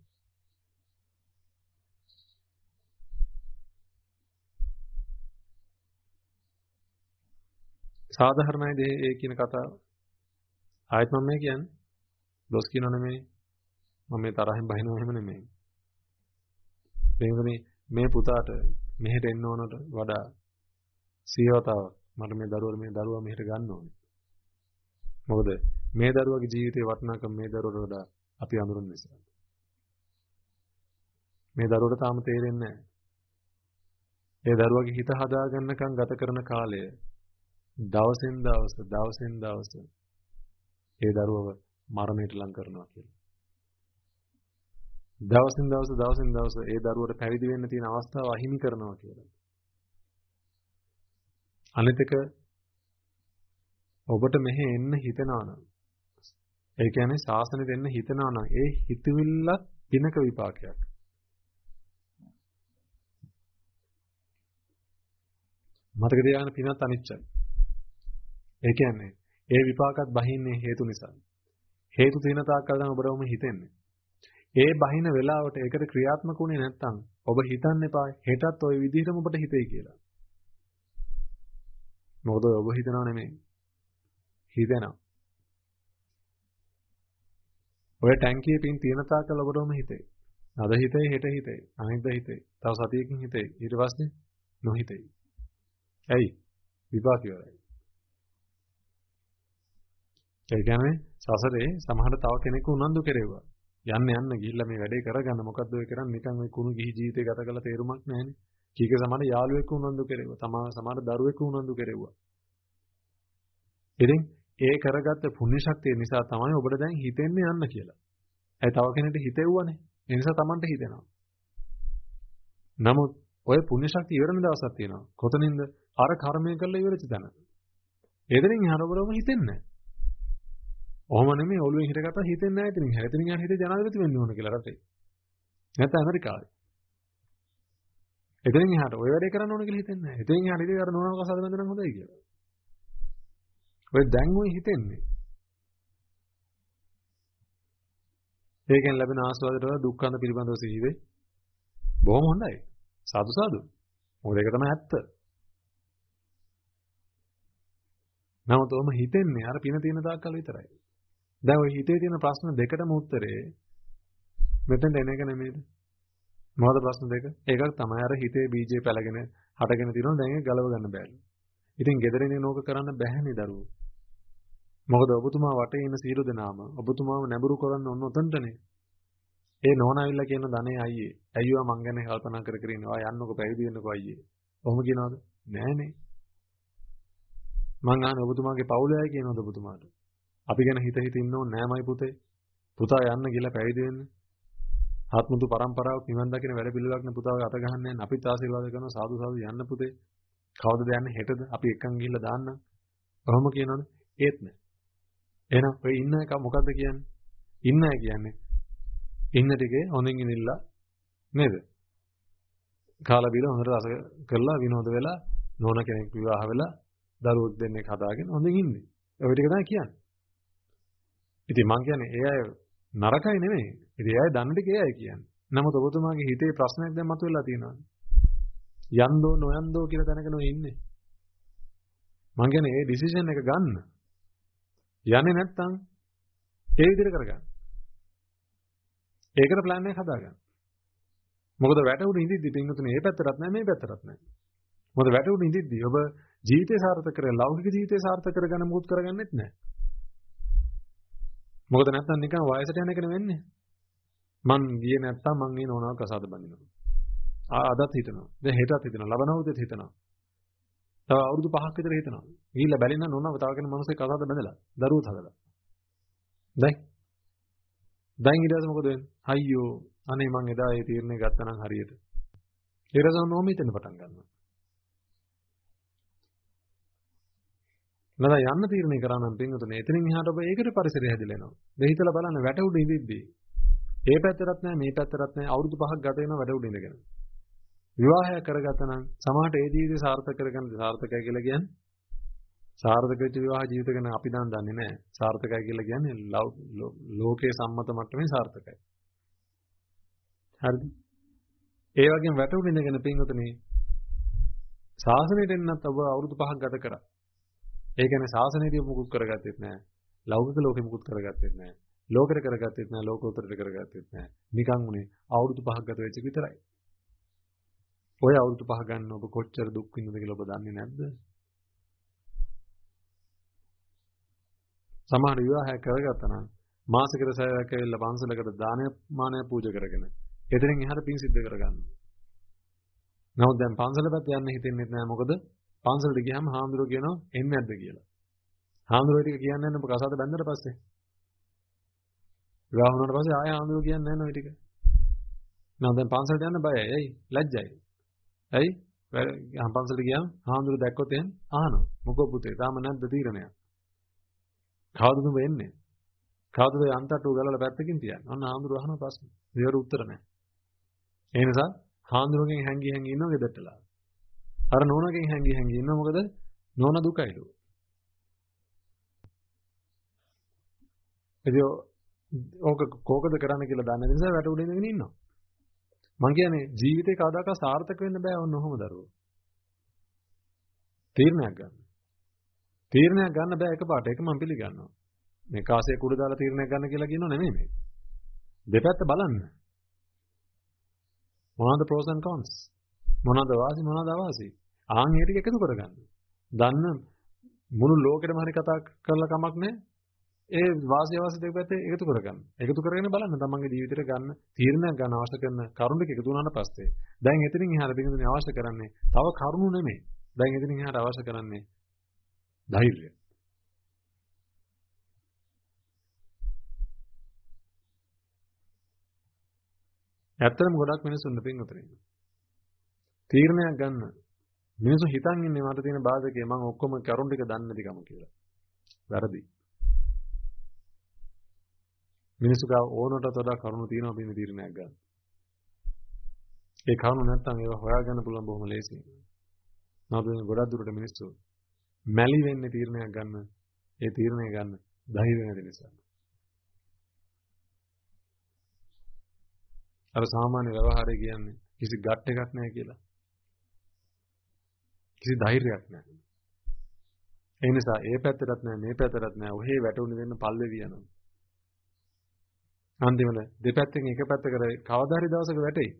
සාධාරණයි ඒ කියන කතාව. ආයෙත් මම මේ කියන්නේ දොස් කියනව නෙමෙයි. මම මේ තරහින් බහිනව එහෙම නෙමෙයි. මේ මේ පුතාට මෙහෙට එන්න ඕනට වඩා සියවතාවක් මට මේ දරුවා මේ දරුවා මෙහෙට ගන්න ඕනේ. මොකද මේ දරුවාගේ ජීවිතේ වටිනාකම මේ දරුවට වඩා අපි අඳුරන නිසා. මේ දරුවට තාම තේරෙන්නේ නැහැ. ඒ දරුවාගේ හිත හදාගන්නකම් ගත කරන කාලය දවසෙන් දවස දවසෙන් දවස ඒ දරුවව මරණයට ලං කරනවා කියලා. දවසින් දවස දවසින් දවස ඒ දරුවට පැවිදි වෙන්න තියෙන අවස්ථාව අහිමි කරනවා කියලා. අනිත් එක ඔබට මෙහෙ එන්න හිතනවා නම් ඒ කියන්නේ ශාසනෙට එන්න හිතනවා නම් ඒ හිතවිල්ලත් පිනක විපාකයක්. මතක තියාගන්න පිනත් අනිච්චයි. ඒ කියන්නේ ඒ විපාකත් බහින්නේ හේතු නිසා. හේතු තියෙන තාක්කල් නම් ඔබටම හිතෙන්නේ. ඒ බහින වෙලාවට ඒකට ක්‍රියාත්මක වුණේ නැත්නම් ඔබ හිතන්න එපා හෙටත් ওই විදිහටම ඔබට හිතෙයි කියලා. මොකද ඔබ හිතනව නෙමෙයි. හිතෙනවා. ඔය ටැංකියේ පින් තියෙන තාක්කල් ඔබටම හිතෙයි. අද හිතෙයි හෙට හිතෙයි. අනිද්දා හිතෙයි. තව සතියකින් හිතෙයි. ඊට පස්සේ නොහිතෙයි. ඇයි? විපාක ඉවරයි. ඒ කියන්නේ සසරේ සමහර තව කෙනෙකු උනන්දු කෙරෙව්වා. යන්න යන්න ගිහිල්ලා මේ වැඩේ කරගන්න මොකද්ද ඔය කරන්නේ නිකන් ඔය කුණු ගිහි ජීවිතේ ගත කරලා තේරුමක් නැහැනේ. කීක සමහර යාළුවෙක් උනන්දු කෙරෙව්වා. තමා සමහර දරුවෙක් උනන්දු කෙරෙව්වා. ඉතින් ඒ කරගත්ත පුණ්‍ය ශක්තිය නිසා තමයි ඔබට දැන් හිතෙන්නේ යන්න කියලා. ඒ තව කෙනෙක්ට හිතෙව්වනේ. ඒ නිසා Tamanට හිතෙනවා. නමුත් ඔය පුණ්‍ය ශක්තිය ඉවරන දවසක් තියෙනවා. කොතනින්ද? අර කර්මය කළා ඉවරච තැන. එතනින් එහාට ඔබට හිතෙන්නේ නැහැ. ඔහොම නෙමෙයි ඔළුවෙන් හිටගත්තා හිතෙන්නේ නැහැ ඉතින්. හැතරින් යන හිතේ ජනාධිපති වෙන්න ඕන කියලා රටේ. නැත්නම් ඇමරිකාවේ. එතනින් එහාට ඔය වැඩේ කරන්න ඕන කියලා හිතෙන්නේ නැහැ. එතනින් එහාට ඉතින් අර නෝනාව කසාද බඳින්න හොඳයි කියලා. ඔය දැන් ඔය හිතෙන්නේ. ඒකෙන් ලැබෙන ආස්වාදයට වඩා දුක්ඛන්ද පිළිබඳව සිහිවේ. බොහොම හොඳයි. සාදු සාදු. මොකද ඒක තමයි ඇත්ත. නමුත් ඔම හිතෙන්නේ අර පින තියෙන තාක්කල් විතරයි. දැන් ඔය හිතේ තියෙන ප්‍රශ්න දෙකටම උත්තරේ මෙතෙන්ට එන එක නෙමෙයිද? මොකද ප්‍රශ්න දෙක? එකක් තමයි අර හිතේ බීජේ පැලගෙන හටගෙන තියෙනවා දැන් ඒක ගලව ගන්න බෑලු. ඉතින් ගෙදරින් නෝක කරන්න බෑනේ දරුවෝ. මොකද ඔබතුමා වටේ ඉන්න සීල දෙනාම ඔබතුමාව නැඹුරු කරන්න ඕන උතන්ටනේ. ඒ නෝනාවිල්ලා කියන ධනේ අයියේ. ඇයිවා මං ගැන කල්පනා කර කර ඉන්නවා. යන්නකො පැවිදි වෙන්නකො අයියේ. කොහොම කියනවද? නෑනේ. මං අහන ඔබතුමාගේ පවුලයි කියනවද ඔබතුමාට? අපි ගැන හිත හිත ඉන්නව නෑමයි පුතේ. පුතා යන්න ගිහලා පැවිදි වෙන්න. ආත්මතු පරම්පරාවක් නිවන් දකින වැඩ පිළිවෙලක් නේ පුතාගේ අත ගහන්නේ නැහැ. අපිත් ආශිර්වාද කරනවා සාදු සාදු යන්න පුතේ. කවදද යන්නේ හෙටද? අපි එක්කන් ගිහිල්ලා දාන්නම්. කොහොම කියනවනේ? ඒත් නෑ. එහෙනම් ඔය ඉන්න එක මොකද්ද කියන්නේ? ඉන්න අය කියන්නේ ඉන්න ටිකේ හොඳින් ඉඳිලා නේද? කාලා බීලා හොඳට රස කරලා විනෝද වෙලා නෝන කෙනෙක් විවාහ වෙලා දරුවෝ දෙන්නෙක් හදාගෙන හොඳින් ඉන්නේ. ඔය ටික තමයි කියන්නේ. ඉතින් මං කියන්නේ ඒ අය නරකයි නෙමෙයි. ඉතින් ඒ අය දන්න ටික ඒ අය කියන්නේ. නමුත් ඔබතුමාගේ හිතේ ප්‍රශ්නයක් දැන් මතුවලා තියෙනවා. යන්දෝ නොයන්දෝ කියලා තැනක නෝ ඉන්නේ. මං කියන්නේ ඒ ඩිසිෂන් එක ගන්න. යන්නේ නැත්තම් ඒ විදිහට කරගන්න. ඒකට ප්ලෑන් එකක් හදාගන්න. මොකද වැට උඩ ඉඳිද්දි පින්වතුනි මේ පැත්තටත් නැහැ මේ පැත්තටත් නැහැ. මොකද වැට උඩ ඉඳිද්දි ඔබ ජීවිතය සාර්ථක කරගෙන ලෞකික ජීවිතය සාර්ථක කරගන්න මොකුත් කරගන්නෙත් නැහැ. මොකද නැත්තම් නිකන් වයසට යන එකනේ වෙන්නේ. මං ගියේ නැත්තම් මං මේ නෝනාව කසාද බඳිනවා. ආ අදත් හිතනවා. දැන් හෙටත් හිතනවා. ලබන අවුරුද්දෙත් හිතනවා. තව අවුරුදු පහක් විතර හිතනවා. ගිහිල්ලා බැලින්න නෝනාව තව කෙනෙක් මිනිස්සෙක් කසාද බඳලා දරුවෝත් හදලා. දැන් දැන් ඊට පස්සේ මොකද වෙන්නේ? අයියෝ අනේ මං එදා ඒ තීරණය ගත්තා නම් හරියට. ඊට පස්සේ නෝම හිතෙන්න පටන් ගන්නවා. නේද යන්න තීරණය කරා නම් පින්වතුනි එතනින් එහාට ඔබ ඒකට පරිසරය හැදිලා එනවා. දැන් හිතලා බලන්න වැට උඩ ඉඳිද්දී ඒ පැත්තටත් නැහැ මේ පැත්තටත් නැහැ අවුරුදු පහක් ගත වෙනවා වැට උඩ ඉඳගෙන. විවාහය කරගත්තා නම් සමහරට ඒ ජීවිතය සාර්ථක කරගන්න සාර්ථකයි කියලා කියන්නේ සාර්ථක වෙච්ච විවාහ ජීවිත ගැන අපි නම් දන්නේ නැහැ. සාර්ථකයි කියලා කියන්නේ ලෝකයේ සම්මත මට්ටමේ සාර්ථකයි. හරිද? ඒ වගේම වැට උඩ ඉඳගෙන පින්වතුනි ශාසනයට එන්නත් ඔබ අවුරුදු පහක් ගත කරා. ඒ කියන්නේ ශාසනයේදී මුකුත් කරගත්තෙත් නැහැ. ලෞකික ලෝකෙ මුකුත් කරගත්තෙත් නැහැ. ලෝකෙට කරගත්තෙත් නැහැ. ලෝකෝත්තරට කරගත්තෙත් නැහැ. නිකන් උනේ අවුරුදු පහක් ගත වෙච්ච විතරයි. ඔය අවුරුදු පහ ගන්න ඔබ කොච්චර දුක් විඳිනවද කියලා ඔබ දන්නේ නැද්ද? සමහර විවාහය කරගත්තා නම් මාසිකට සැරයක් ඇවිල්ලා පන්සලකට දානය මානය පූජා කරගෙන එතනින් එහාට පින් සිද්ධ කරගන්නවා. නමුත් දැන් පන්සල පැත්ත යන්න හිතෙන්නේ නැහැ. මොකද පන්සලට ගියාම හාමුදුරුවෝ කියනවා එන්නේ නැද්ද කියලා. හාමුදුරුවෝ ටික කියන්නේ නැහැ ඔබ කසාද බැඳලා පස්සේ. විවාහ වුණාට පස්සේ ආයෙ හාමුදුරුවෝ කියන්නේ නැහැ නෝ ටික. නෝ දැන් පන්සලට යන්න බයයි. ඇයි? ලැජ්ජයි. ඇයි? පන්සලට ගියාම හාමුදුරුවෝ දැක්කොත් එහෙනම් අහනවා. මොකෝ පුතේ තාම නැද්ද තීරණයක්? කවදද ඔබ එන්නේ? කවදද අන්තට්ටුව ගලලා පැත්තකින් තියන්නේ? අන්න හාමුදුරුවෝ අහන ප්‍රශ්න. ඉවර උත්තර නැහැ. ඒ නිසා හාමුදුරුවෝගෙන් හැංගි හැංගි ඉන්නවා ගෙදරටලා. අර නෝනාගෙන් හැංගි හැංගි ඉන්නවා මොකද? නෝනා දුකයිලු. එදියෝ ඕක කෝකද කරන්න කියලා දන්නේ නිසා වැට උඩ ඉඳගෙන ඉන්නවා. මං කියන්නේ ජීවිතේ කවදාකවත් සාර්ථක වෙන්න බෑ ඔන්න ඔහොම දරුවෝ. තීරණයක් ගන්න. තීරණයක් ගන්න බෑ එකපාරට. ඒක මම පිළිගන්නවා. මේ කාසිය කුඩ දාලා තීරණයක් ගන්න කියලා කියනෝ නෙමෙයි මේ. දෙපැත්ත බලන්න. මොනවාද pros and cons? මොනවාද වාසි මොනවාද අවාසි? ආන් ඒ ටික එකතු කරගන්න. දන්න මුළු ලෝකෙටම හරි කතා කරලා කමක් නැහැ. ඒ වාසි අවාසි දෙක පැත්තේ එකතු කරගන්න. එකතු කරගෙන බලන්න තමන්ගේ ජීවිතේට ගන්න තීරණයක් ගන්න අවශ්‍ය කරන කරුණු ටික එකතු වුණාට පස්සේ දැන් එතනින් එහාට බින්දුනේ අවශ්‍ය කරන්නේ තව කරුණු නෙමෙයි. දැන් එතනින් එහාට අවශ්‍ය කරන්නේ ධෛර්යය. ඇත්තටම ගොඩක් මිනිස්සුන්ට පින්වතුනි තීරණයක් ගන්න මිනිස්සු හිතන් ඉන්නේ මට තියෙන බාධකේ මම ඔක්කොම කරුණු ටික දන්නේ නැතිකම කියලා. වැරදි. මිනිස්සු ගාව ඕනටත් වඩා කරුණු තියෙනවා අපි මේ තීරණයක් ගන්න. ඒ කරුණු නැත්තම් ඒවා හොයාගන්න පුළුවන් බොහොම ලේසියි. නමුත් ගොඩක් දුරට මිනිස්සු මැලි වෙන්නේ තීරණයක් ගන්න. ඒ තීරණය ගන්න ධෛර්යය නැති නිසා. අර සාමාන්‍ය ව්‍යවහාරය කියන්නේ කිසි ගැට් එකක් නැහැ කියලා. කිසි ධෛර්යයක් නැහැ. ඒ නිසා ඒ පැත්තටත් නැහැ මේ පැත්තටත් නැහැ. ඔහේ වැටුනේ දෙන්න පල්ලෙවි යනවා. අන්තිමට දෙපැත්තෙන් එක පැත්තකට කවදා හරි දවසක වැටෙයි.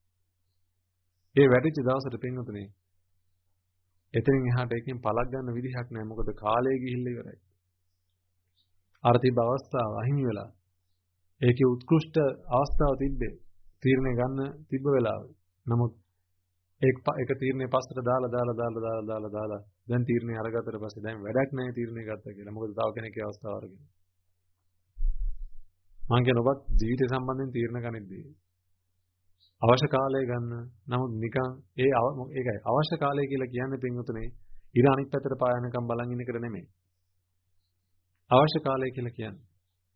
ඒ වැටිච්ච දවසට පින්වතුනි එතනින් එහාට එකකින් පළක් ගන්න විදිහක් නැහැ. මොකද කාලය ගිහිල්ලා ඉවරයි. අර තිබ්බ අවස්ථාව අහිමි වෙලා ඒකේ උත්කෘෂ්ඨ අවස්ථාව තිබ්බේ තීරණය ගන්න තිබ්බ වෙලාව. නමුත් ඒක ඒක තීරණය පස්සට දාලා දාලා දාලා දාලා දාලා දාලා දැන් තීරණය අරගත්තට පස්සේ දැන් වැඩක් නැහැ තීරණය ගත්තා කියලා. මොකද තව කෙනෙක්ගේ අවස්ථාව අරගෙන. මම කියන ඔබත් ජීවිතය සම්බන්ධයෙන් තීරණ ගනිද්දී අවශ්‍ය කාලය ගන්න. නමුත් නිකන් ඒ ඒකයි අවශ්‍ය කාලය කියලා කියන්නේ පින්වතුනේ ඉර අනිත් පැත්තට පායනකම් බලන් ඉන්න එකට නෙමෙයි. අවශ්‍ය කාලය කියලා කියන්නේ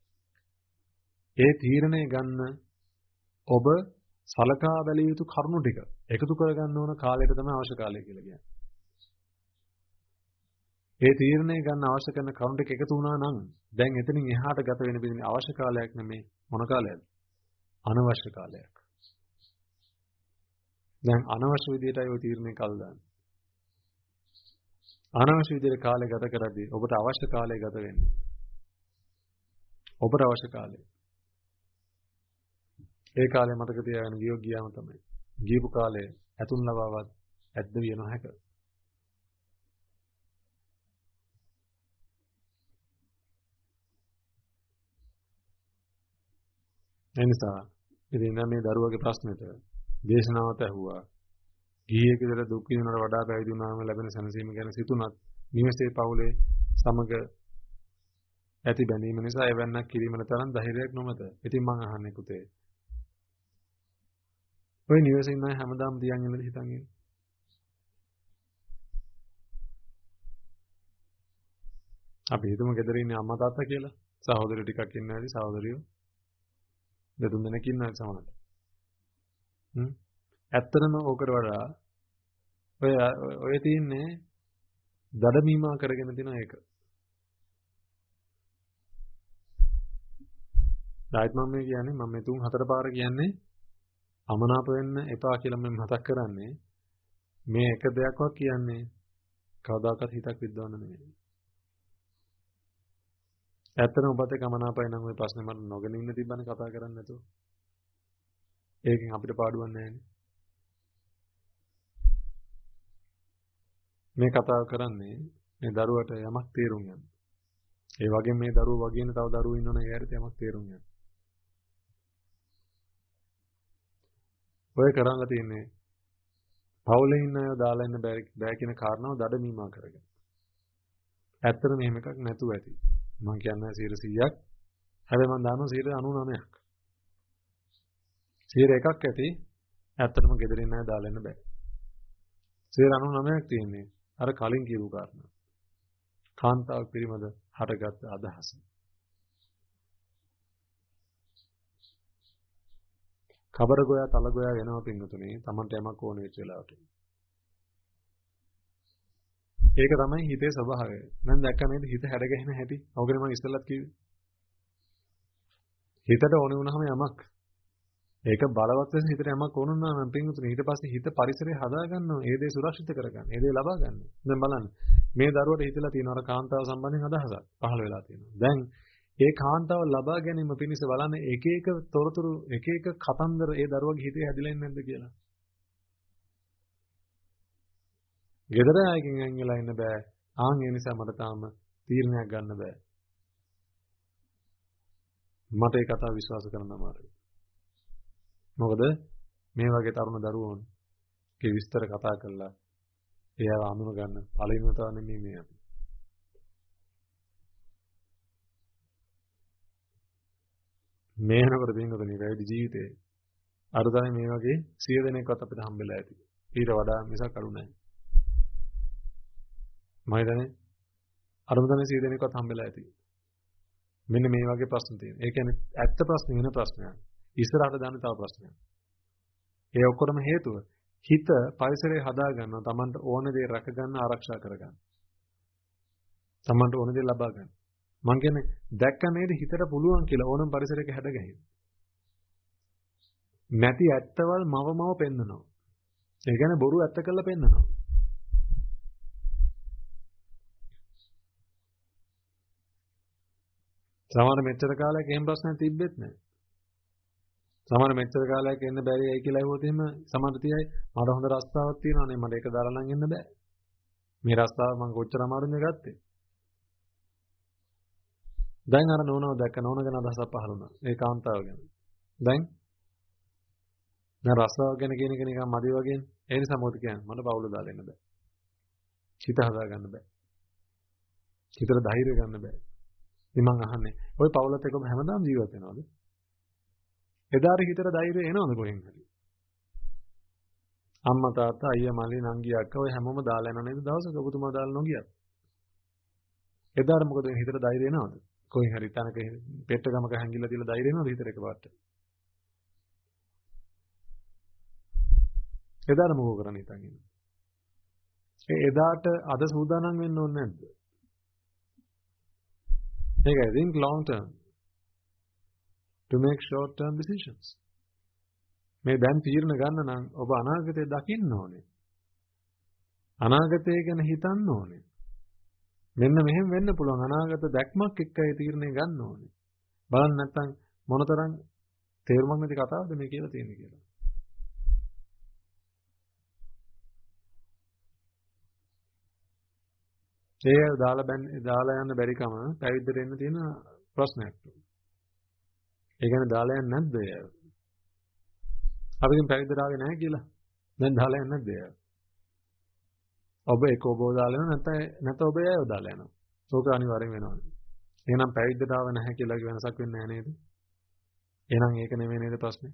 ඒ තීරණය ගන්න ඔබ සලකා බැලිය යුතු කරුණු ටික එකතු කරගන්න ඕන කාලයට තමයි අවශ්‍ය කාලය කියලා කියන්නේ. ඒ තීරණය ගන්න අවශ්‍ය කරන කරුණු ටික එකතු වුණා නම් දැන් එතනින් එහාට ගත වෙන බින්නේ අවශ්‍ය කාලයක් නෙමෙයි මොන කාලයක්ද? අනවශ්‍ය කාලයක්. දැන් අනවශ්‍ය විදිහටයි ওই තීරණය කල් දාන්නේ. අනවශ්‍ය විදිහට කාලය ගත කරද්දී ඔබට අවශ්‍ය කාලය ගත වෙන්නේ. ඔබට අවශ්‍ය කාලය. ඒ කාලේ මතක තියාගන්න ගියෝ ගියාම තමයි. ජීපු කාලේ ඇතුන් ලබාවත් ඇද්ද විය නොහැක. එනිසා ඉතින් මේ දරුවගේ ප්‍රශ්නෙට දේශනාවත් ඇහුවා. ගිහියෙක් විතර දුක් විඳිනවට වඩා පැවිදි වුණාම ලැබෙන සැනසීම ගැන සිතුනත් නිවසේ පවුලේ සමග ඇති බැඳීම නිසා එවන්නක් කිරීමට තරම් ධෛර්යයක් නොමැත. ඉතින් මං අහන්නේ පුතේ. ඔය නිවසේ ඉන්න අය හැමදාම තියන් ඉන්නද හිතන් ඉන්නේ? අපි හිතමු ගෙදර ඉන්නේ අම්මා තාත්තා කියලා. සහෝදරයෝ ටිකක් ඉන්න ඇති සහෝදරියෝ. දෙතුන් දෙනෙක් ඉන්නවා සමහරවිට. හ්ම්. ඇත්තටම ඕකට වඩා ඔය ඔය තියන්නේ දඩමීමා කරගෙන තියෙන එක. ඩයිට් මම මේ කියන්නේ මම මේ තුන් හතර පාර කියන්නේ අමනාප වෙන්න එපා කියලා මම මතක් කරන්නේ මේ එක දෙයක්වත් කියන්නේ කවදාකවත් හිතක් විද්දවන්න නෙමෙයි. ඇත්තටම ඔබට කමනාපයි නම් ওই ප්‍රශ්නේ මට නොගෙන ඉන්න තිබ්බනේ කතා කරන්නේ නැතුව. ඒකෙන් අපිට පාඩුවක් නැහැ මේ කතාව කරන්නේ මේ දරුවට යමක් තේරුම් ගන්න. ඒ වගේම මේ දරුවෝ වගේම තව දරුවෝ ඉන්නවනේ ඒකට යමක් තේරුම් ගන්න. ඔය කරන්න තියෙන්නේ පවුලේ ඉන්න අය දාලා ඉන්න බෑ කියන කාරණාව දඩමීමා කරගෙන. ඇත්තට මෙහෙම එකක් නැතුව ඇති. මම කියන්නේ සියයට සීයක්. හැබැයි මම දන්නවා සියයට අනූ නවයක්. සියයට එකක් ඇති. ඇත්තටම ගෙදර ඉන්න අය දාලා ඉන්න බෑ. සියයට අනූ නවයක් තියෙන්නේ අර කලින් කියපු කාරණා. කාන්තාවක් පිළිබඳ හටගත් අදහස. කබර ගෝයා තල ගෝයා වෙනවා පින්වතුනි Tamanට යමක් ඕන වෙච්ච වෙලාවට. ඒක තමයි හිතේ ස්වභාවය. මම දැක්ක නේද හිත හැඩගැහෙන හැටි. ඔවගෙන මම ඉස්සෙල්ලත් කිව්වේ. හිතට ඕන වුණාම යමක් ඒක බලවත් ලෙස හිතට යමක් ඕන වුණා නම් පින්වතුනි ඊට පස්සේ හිත පරිසරය හදා ගන්නවා. ඒ දේ සුරක්ෂිත කරගන්න. ඒ දේ ලබා ගන්න. දැන් බලන්න. මේ දරුවට හිතලා තියෙන අර කාන්තාව සම්බන්ධයෙන් අදහසක් පහළ වෙලා තියෙනවා. දැන් ඒ කාන්තාව ලබා ගැනීම පිණිස බලන්න එක එක තොරතුරු එක එක කතන්දර ඒ දරුවගේ හිතේ හැදිලා ඉන්නේ නැද්ද කියලා. ගෙදර අයකින් අයින් වෙලා ඉන්න බෑ. ආන් ඒ නිසා මට තාම තීරණයක් ගන්න බෑ. මට ඒ කතාව විශ්වාස කරන්න අමාරුයි. මොකද මේ වගේ තරුණ දරුවෝන්ගේ විස්තර කතා කරලා එයාව අඳුන ගන්න පළවෙනිම තව නෙමෙයි මේ අපි. මේ වෙනකොට බින්දුනේ වැඩි ජීවිතේ අර තමයි මේ වගේ සිය දෙනෙක්වත් අපිට හම්බෙලා ඇති. ඊට වඩා මිසක් අඩු නැහැ. මම හිතන්නේ අර මුදනේ සිය දෙනෙක්වත් හම්බෙලා ඇති. මෙන්න මේ වගේ ප්‍රශ්න තියෙනවා. ඒ කියන්නේ ඇත්ත ප්‍රශ්න වෙන ප්‍රශ්නයක්. ඉස්සරහට දාන්න තව ප්‍රශ්නයක්. ඒ ඔක්කොම හේතුව හිත පරිසරය හදා ගන්නවා. Tamanට ඕන දේ රැක ගන්න ආරක්ෂා කර ගන්න. Tamanට ඕන දේ ලබා ගන්න. මං කියන්නේ දැක්ක නේද හිතට පුළුවන් කියලා ඕනම පරිසරයක හැදගැහෙන්න. නැති ඇත්තවල් මව මව පෙන්නනවා. ඒ කියන්නේ බොරු ඇත්ත කරලා පෙන්නනවා. සමහර මෙච්චර කාලයක් එහෙම ප්‍රශ්නයක් තිබ්බෙත් නැහැ. සමහර මෙච්චර කාලයක් එන්න බැරි ඇයි කියලා ඇහුවොත් එහෙම සමහර තියයි මට හොඳ රස්තාවක් තියෙනවානේ මට ඒක දාලා නම් එන්න බෑ. මේ රස්තාව මම කොච්චර අමාරුද ගත්තේ. දැන් අර නෝනව දැක්ක නෝන ගැන අදහසක් පහළ වුණා. ඒ කාන්තාව ගැන. දැන් දැන් රස්සාව ගැන කියන එක නිකන් මදි වගේනේ. ඒ නිසා මොකද කියන්නේ? මට පවුල දාලා එන්න බෑ. හිත හදා ගන්න බෑ. හිතට ධෛර්යය ගන්න බෑ. ඉතින් මං අහන්නේ ඔය පවුලත් එක්කම හැමදාම ජීවත් වෙනවද? එදාට හිතට ධෛර්යය එනවද කොහෙන් හරි? අම්මා තාත්තා අයියා මල්ලි නංගි අක්කා ඔය හැමෝම දාලා යනවා නේද දවසක ඔබතුමා දාලා නොගියත්. එදාට මොකද හිතට ධෛර්යය එනවද? කොහෙන් හරි තනක පෙට්ට ගමක හැංගිලා තියලා ධෛර්යය එනවද හිතට එකපාරට? එදාට මොකෝ කරන්නේ හිතන් ඉන්නේ? ඒ එදාට අද සූදානම් වෙන්න ඕනේ නැද්ද? ඒකයි think long term to make short term decisions. මේ දැන් තීරණ ගන්න නම් ඔබ අනාගතය දකින්න ඕනේ. අනාගතය ගැන හිතන්න ඕනේ. මෙන්න මෙහෙම වෙන්න පුළුවන් අනාගත දැක්මක් එක්කයි තීරණය ගන්න ඕනේ. බලන්න නැත්නම් මොනතරම් තේරුමක් නැති කතාවක්ද මේ කියලා තියෙන්නේ කියලා. ඒ දාලා බැන් දාලා යන්න බැරි කම පැවිද්දට එන්න තියෙන ප්‍රශ්නයක්. ඒ කියන්නේ දාලා යන්නේ නැද්ද ඒ? අපි දැන් පැවිද්දට ආවේ නැහැ කියලා. දැන් දාලා යන්නේ නැද්ද ඒ? ඔබ ඒක ඔබ දාලා යනවා නැත්නම් නැත්නම් ඔබ ඒව දාලා යනවා. ඒක අනිවාර්යෙන් වෙනවා. එහෙනම් පැවිද්දට ආව නැහැ කියලා වෙනසක් වෙන්නේ නැහැ නේද? එහෙනම් ඒක නෙමෙයි නේද ප්‍රශ්නේ?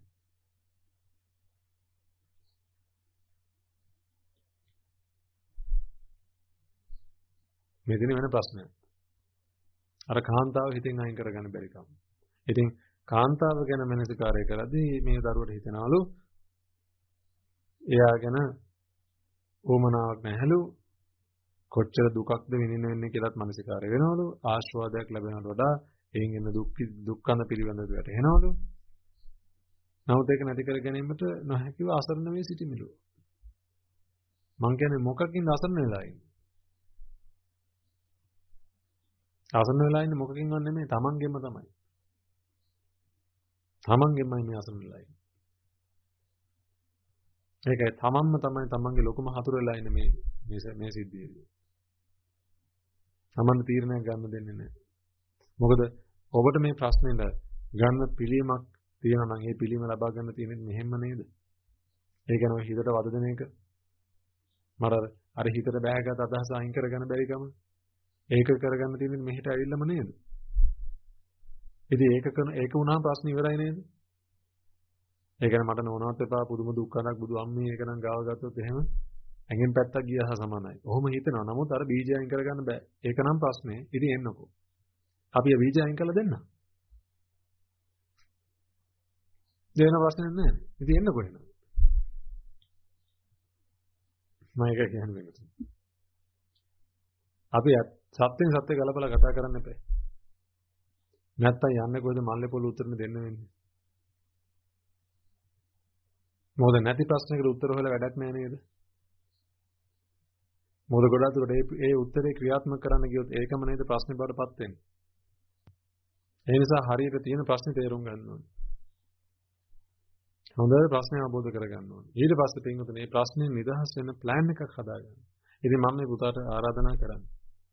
මෙතන වෙන ප්‍රශ්නයක්. අර කාන්තාව හිතෙන් අයින් කරගන්න බැරි කම. ඉතින් කාන්තාව ගැන මනසිකාරය කරද්දී මේ දරුවට හිතනවලු එයා ගැන ඕමනාවක් නැහැලු කොච්චර දුකක්ද විඳින්න වෙන්නේ කියලාත් මනසිකාරය වෙනවලු ආශාවයක් ලැබෙනවට වඩා එයින් එන දුක් දුක්ඛන පිළිවෙලට වැටෙනවලු. නමුත් ඒක නැති කර ගැනීමට නොහැකිව අසරණ වේ සිටිමිලු. මං කියන්නේ මොකකින්ද අසරණ වෙලා ඉන්නේ? අසරණ වෙලා ඉන්නේ මොකකින්වත් නෙමෙයි තමන්ගෙන්ම තමයි. තමන්ගෙන්මයි මේ අසරණ වෙලා ඉන්නේ. ඒකයි තමන්ම තමයි තමන්ගේ ලොකුම හතුර වෙලා ඉන්නේ මේ මේ මේ සිද්ධියේදී. තමන් තීරණයක් ගන්න දෙන්නේ නැහැ. මොකද ඔබට මේ ප්‍රශ්නෙට ගන්න පිළියමක් තියෙනවා නම් ඒ පිළියම ලබා ගන්න තියෙන්නේ මෙහෙම නේද? ඒ කියන්නේ හිතට වද දෙන එක. මර අර හිතට බෑගත් අදහස අයින් කරගන්න බැරි කම. ඒක කරගන්න තියෙන්නේ මෙහෙට ඇවිල්ලාම නේද? ඉතින් ඒක කරන ඒක වුණාම ප්‍රශ්න ඉවරයි නේද? ඒ කියන්නේ මට නෝනවත් එපා පුදුම දුක්ඛනක් බුදු අම්මේ ඒක නම් ගාව ගත්තොත් එහෙම ඇඟෙන් පැත්තක් ගියා හා සමානයි. ඔහොම හිතනවා. නමුත් අර බීජය අයින් කරගන්න බෑ. ඒක නම් ප්‍රශ්නේ. ඉතින් එන්නකෝ. අපි ඒ බීජය අයින් කරලා දෙන්න. දෙන ප්‍රශ්නේ නැහැ. ඉතින් එන්නකෝ එහෙනම්. මම ඒක කියන්නේ වෙනවා. අපි සත්‍යෙන් සත්‍ය ගලපලා කතා කරන්න එපා. නැත්තම් යන්නේ කොහෙද මල්ලේ පොළ උත්තරන දෙන්න වෙන්නේ. මොකද නැති ප්‍රශ්නයකට උත්තර හොයලා වැඩක් නැහැ නේද? මොකද ගොඩාක් දුරට ඒ ඒ උත්තරේ ක්‍රියාත්මක කරන්න ගියොත් ඒකම නේද ප්‍රශ්නේ බවටපත් වෙන්නේ. ඒ නිසා හරියට තියෙන ප්‍රශ්නේ තේරුම් ගන්න ඕනේ. හොඳට ප්‍රශ්නේ අවබෝධ කරගන්න ඕනේ. ඊට පස්සේ පින්වතුනි මේ ප්‍රශ්නේ නිදහස් වෙන ප්ලෑන් එකක් හදාගන්න. ඉතින් මම මේ පුතාට ආරාධනා කරන්නේ.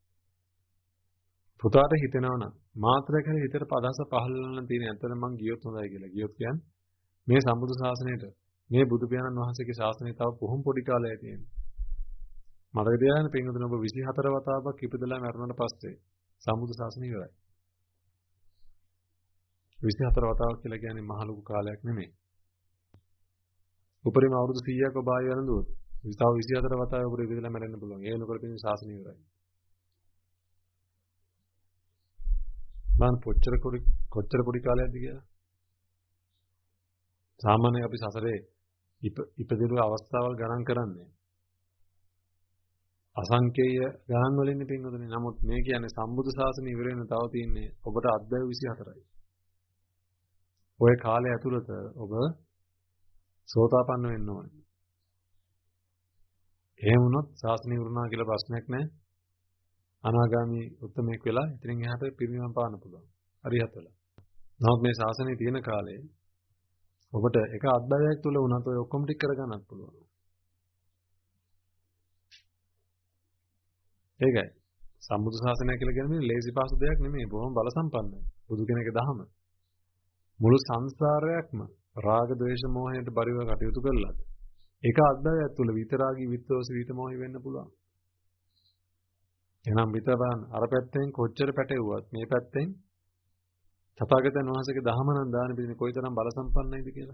පුතාට හිතෙනවා නම් මාත්‍ර කරේ හිතට පදහස පහළ වෙන තියෙන ඇත්තට මං ගියොත් හොඳයි කියලා. ගියොත් කියන්නේ මේ සම්බුදු ශාසනයට මේ බුදු පියාණන් වහන්සේගේ ශාසනය තව කොහොම පොඩි කාලයක් තියෙනවා. මතක තියාගන්න පින්වතුනි ඔබ විසිහතර වතාවක් ඉපදලා මරණයට පස්සේ සම්බුදු ශාසනය ඉවරයි. විසිහතර වතාවක් කියලා කියන්නේ මහ ලොකු කාලයක් නෙමෙයි. උපරිම අවුරුදු සීයක් ඔබ ආයෙ වළඳුවොත් තව විසිහතර වතාවක් ඔබට ඉපදලා මැරෙන්න පුළුවන්. ඒ වෙනකොට පින් ශාසනය ඉවරයි. මම කොච්චර කොච්චර පොඩි කාලයක්ද කියලා. සාමාන්‍යයෙන් අපි සසරේ ඉපදින අවස්ථාවල් ගණන් කරන්නේ අසංකේය ගණන් වලින් පින්වතුනි. නමුත් මේ කියන්නේ සම්බුදු ශාසනය ඉවර වෙන තව තියෙන්නේ ඔබට අද්දැය විසිහතරයි. ওই කාලය ඇතුළත ඔබ සෝතාපන්න වෙන්න ඕනේ. එහෙම වුණොත් ශාසනය ඉවරුණා කියලා ප්‍රශ්නයක් නැහැ. අනාගාමී උත්තමයෙක් වෙලා ඉතින් එහාට පිරිනිවන් පාන්න පුළුවන්. හරියට වෙලා. නමුත් මේ ශාසනය තියෙන කාලේ ඔබට එක අද්දැයක් තුල වුණත් ඔය ඔක්කොම ටික කරගන්නත් පුළුවන්. ඒකයි. සම්බුදු ශාසනය කියලා කියන්නේ ලේසි පහසු දෙයක් නෙමෙයි. බොහොම බල සම්පන්නයි. බුදු කෙනෙක්ගේ දහම. මුළු සංසාරයක්ම රාග, ද්වේෂ, මෝහයට බරිව කටයුතු කළා. ඒක අද්දවයක් තුල විතරාගී විත්වෝස විත මොහි වෙන්න පුළුවන්. එහෙනම් විතරන් අර පැත්තෙන් කොච්චර පැටෙව්වත් මේ පැත්තෙන් තථාගතයන් වහන්සේගේ දහම නම් දාන පිළිනේ කොයිතරම් බල සම්පන්නයිද කියලා.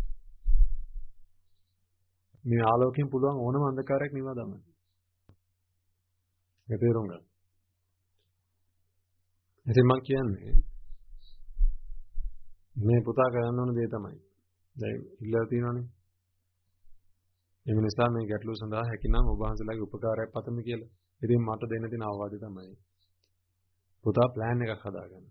මේ ආලෝකයෙන් පුළුවන් ඕනම අන්ධකාරයක් නිවා දාන්න. ඒක තේරුම් ගන්න. ඉතින් මම කියන්නේ මේ පුතා කරන්න ඕන දේ තමයි. දැන් ඉල්ලලා තියෙනවනේ. ඒ නිසා මේ ගැටලුව සඳහා හැකිනම් ඔබ වහන්සේලාගේ උපකාරයක් පතමි කියලා. ඉතින් මට දෙන්න තියෙන අවවාදය තමයි පුතා plan එකක් හදාගන්න.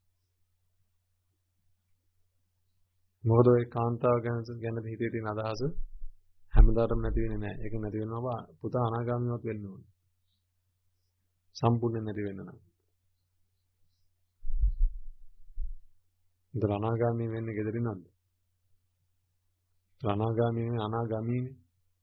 මොකද ඒ කාන්තාව ගැන ගැන හිතේ තියෙන අදහස හැමදාටම නැති වෙන්නේ නැහැ. ඒක නැති වෙනවා පුතා අනාගාමීවත් වෙන්න ඕනේ. සම්පූර්ණයෙන් නැති වෙන්න නම්. ඉතින් අනාගාමී වෙන්නේ ගෙදරින් නැද්ද? අනාගාමී වෙන්නේ අනාගාමීනේ.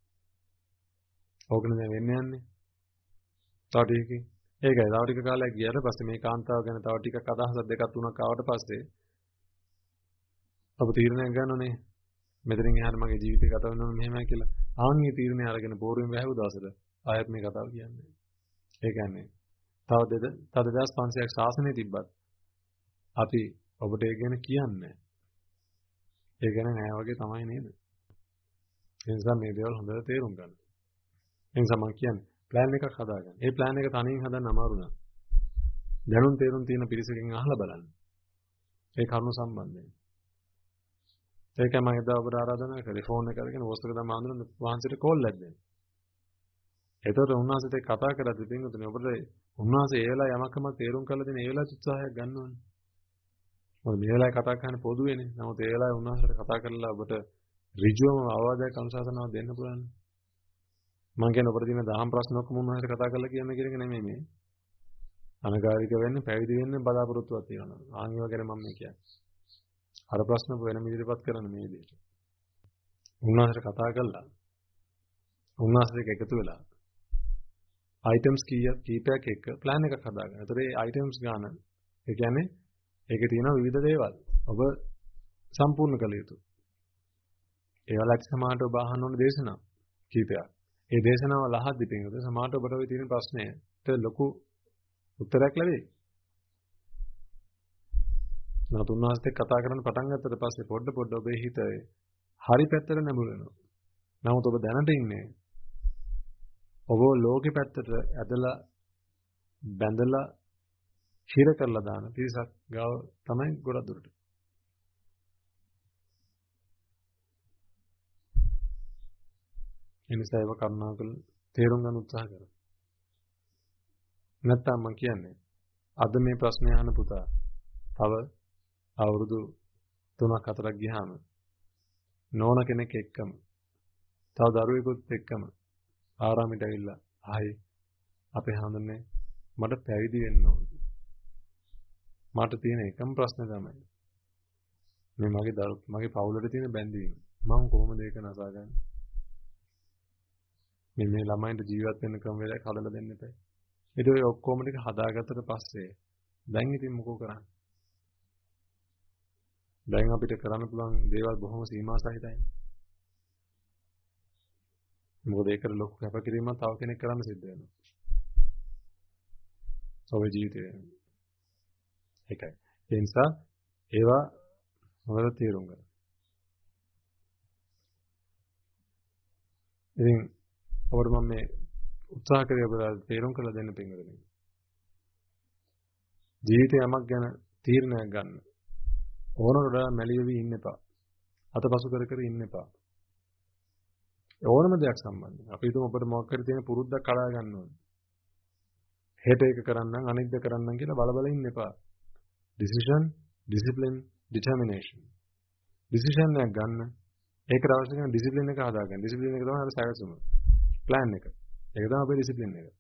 ඕකනේ දැන් වෙන්න යන්නේ. තව ටිකකින්. ඒකයි තව ටික කාලයක් ගියාට පස්සේ මේ කාන්තාව ගැන තව ටිකක් අදහසක් දෙකක් තුනක් ආවට පස්සේ ඔබ තීරණයක් ගන්නනේ. මෙතනින් එහාට මගේ ජීවිතේ ගත වෙන්න ඕන මෙහෙමයි කියලා. ආන්ගේ තීරණය අරගෙන පෝරුවෙන් වැහුව දවසට ආයෙත් මේ කතාව කියන්නේ. ඒ කියන්නේ තව දෙද තව දෙදාස් පන්සියයක් ශාසනය තිබ්බත් අපි ඔබට ඒ ගැන කියන්නේ. ඒ ගැන නෑ වගේ තමයි නේද? ඒ නිසා මේ දේවල් හොඳට තේරුම් ගන්න. ඒ නිසා මම කියන්නේ plan එකක් හදාගන්න. ඒ plan එක තනියෙන් හදන්න අමාරු නෑ. දැනුම් තේරුම් තියෙන පිරිසකින් අහලා බලන්න. ඒ කරුණු සම්බන්ධයෙන්. ඒකම මම එදා ඔබට ආරාධනා කරේ ෆෝන් එක අරගෙන වොස්තක දම ආන්දරන වහන්සේට කෝල් එකක් දෙන්න. ඒතකොට උන්වහන්සේට කතා කරද්දී පින්වතුනි ඔබට උන්වහන්සේ ඒ වෙලාව යමක්ම තේරුම් කරලා දෙන ඒ වෙලාවට උත්සාහයක් ගන්න ඕනේ. මොකද මේ වෙලාවේ කතා කරන්නේ පොදුවේනේ. නමුත් ඒ වෙලාවේ උන්වහන්සේට කතා කරලා ඔබට ඍජුවම අවවාදයක් අනුශාසනාවක් දෙන්න පුළුවන්. මම කියන්නේ ඔබට තියෙන දහම් ප්‍රශ්න ඔක්කොම උන්වහන්සේට කතා කරලා කියන්න කියන එක නෙමෙයි මේ. අනගාരിക වෙන්න, පැවිදි වෙන්න බලාපොරොත්තුවක් තියෙනවා. ආන්ගිව ගැන මම මේ කියන්නේ. අර ප්‍රශ්න වෙනම ඉදිරිපත් කරන්න මේ විදිහට. උන්වහන්සේට කතා කළා. උන්වහන්සේට එකතු වෙලා items කීයක් කීපයක් එක්ක plan එකක් හදාගන්න. ඒතර ඒ items ගන්න. ඒ කියන්නේ ඒකේ තියෙන විවිධ දේවල්. ඔබ සම්පූර්ණ කළ යුතුයි. ඒවලක් සමානට ඔබ අහන්න ඕන දේශනා කීපයක්. ඒ දේශනාව ලහද්දි පින්වද සමානට ඔබට වෙ තියෙන ප්‍රශ්නයට ලොකු උත්තරයක් ලැබෙයි. නමුත් උන්වහන්සේත් කතා කරන්න පටන් ගත්තට පස්සේ පොඩ පොඩ ඔබේ හිත හරි පැත්තට නැඹුරු වෙනවා. නමුත් ඔබ දැනට ඉන්නේ ඔබ ලෝකෙ පැත්තට ඇදලා බැඳලා හිර කරලා දාන පිරිසක් ගාව තමයි ගොඩක් දුරට. එනිසා ඒව කරුණාකර තේරුම් ගන්න උත්සාහ කරන්න. නැත්තම් මම කියන්නේ අද මේ ප්‍රශ්නේ අහන පුතා තව අවුරුදු තුනක් හතරක් ගියාම නෝන කෙනෙක් එක්කම තව දරුවෙකුත් එක්කම ආරාමයට ඇවිල්ලා ආයි අපේ හඳුන්නේ මට පැවිදි වෙන්න ඕන. මට තියෙන එකම ප්‍රශ්නේ තමයි මේ මගේ දරු මගේ පවුලට තියෙන බැඳීම. මම කොහොමද ඒක නසාගන්නේ? මේ මේ ළමයින්ට ජීවත් වෙන්න ක්‍රම වේලක් හදලා දෙන්න එපා. ඊට ඔය ඔක්කොම ටික හදාගත්තට පස්සේ දැන් ඉතින් මොකෝ කරන්නේ? දැන් අපිට කරන්න පුළුවන් දේවල් බොහොම සීමා සහිතයි. මොකද ඒකට ලොකු කැපකිරීමක් තව කෙනෙක් කරන්න සිද්ධ වෙනවා. ඔබේ ජීවිතේ. ඒකයි. ඒ නිසා ඒවා හොඳට තේරුම් ගන්න. ඉතින් ඔබට මම මේ උත්සාහ කරේ ඔබට තේරුම් කරලා දෙන්න පින්වතුනි. ජීවිතේ යමක් ගැන තීරණයක් ගන්න. ඕනකට මැලියවි ඉන්න එපා. අතපසු කර කර ඉන්න එපා. ඕනම දෙයක් සම්බන්ධයෙන් අපි හිතමු ඔබට මොකක් හරි තියෙන පුරුද්දක් කඩා ගන්න ඕනේ. හෙට ඒක කරන්නම් අනිද්ද කරන්නම් කියලා බල බල ඉන්න එපා. decision, discipline, determination. decision එකක් ගන්න. ඒකට අවශ්‍ය කරන discipline එක හදාගන්න. discipline එක තමයි අර සැකසුම. plan එක. ඒක තමයි අපේ discipline එක.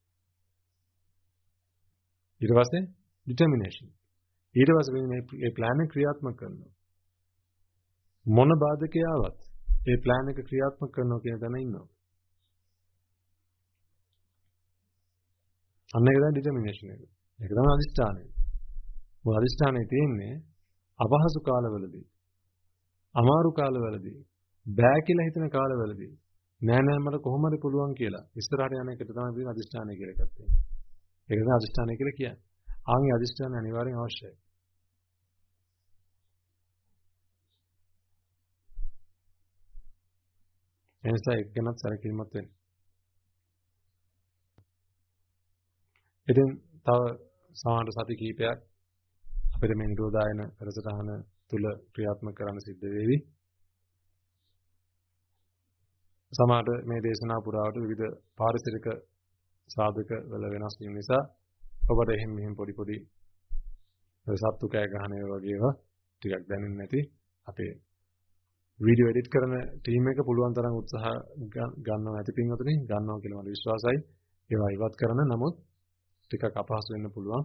ඊට පස්සේ determination. ඊට පස්සේ මේ plan එක ක්‍රියාත්මක කරනවා. මොන බාධකයක් ආවත් ඒ plan එක ක්‍රියාත්මක කරනවා කියන තැන ඉන්නවා. අන්න ඒක තමයි ඩිටර්මිනේෂන් එක. ඒක තමයි අදිෂ්ඨානය. මොකද අදිෂ්ඨානයේ තියෙන්නේ අපහසු කාලවලදී, අමාරු කාලවලදී, බෑ කියලා හිතන කාලවලදී නෑ නෑ මට කොහොම හරි පුළුවන් කියලා ඉස්සරහට යන එකට තමයි මේ අදිෂ්ඨානය කියලා එකක් තියෙන්නේ. ඒක තමයි අදිෂ්ඨානය කියලා කියන්නේ. ආන්ගේ අදිෂ්ඨානය අනිවාර්යෙන් අවශ්‍යයි. එනිසා ඒක ගැනත් සැලකිලිමත් වෙන්න. ඉතින් තව සමාන සති කීපයක් අපිට මේ නිරෝධායන රසතහන තුල ක්‍රියාත්මක කරන්න සිද්ධ වෙවි. සමහර මේ දේශනා පුරාවට විවිධ පාරිසරික සාධක වල වෙනස් වීම නිසා ඔබට එහෙම මෙහෙම පොඩි පොඩි සත්තු කෑ ගහන ඒවා වගේ ඒවා ටිකක් දැනෙන්නේ නැති අපේ වීඩියෝ එඩිට් කරන ටීම් එක පුළුවන් තරම් උත්සාහ ගන්නවා ඇති පින්වතුනි ගන්නවා කියලා මට විශ්වාසයි. ඒවා ඉවත් කරන නමුත් ටිකක් අපහසු වෙන්න පුළුවන්.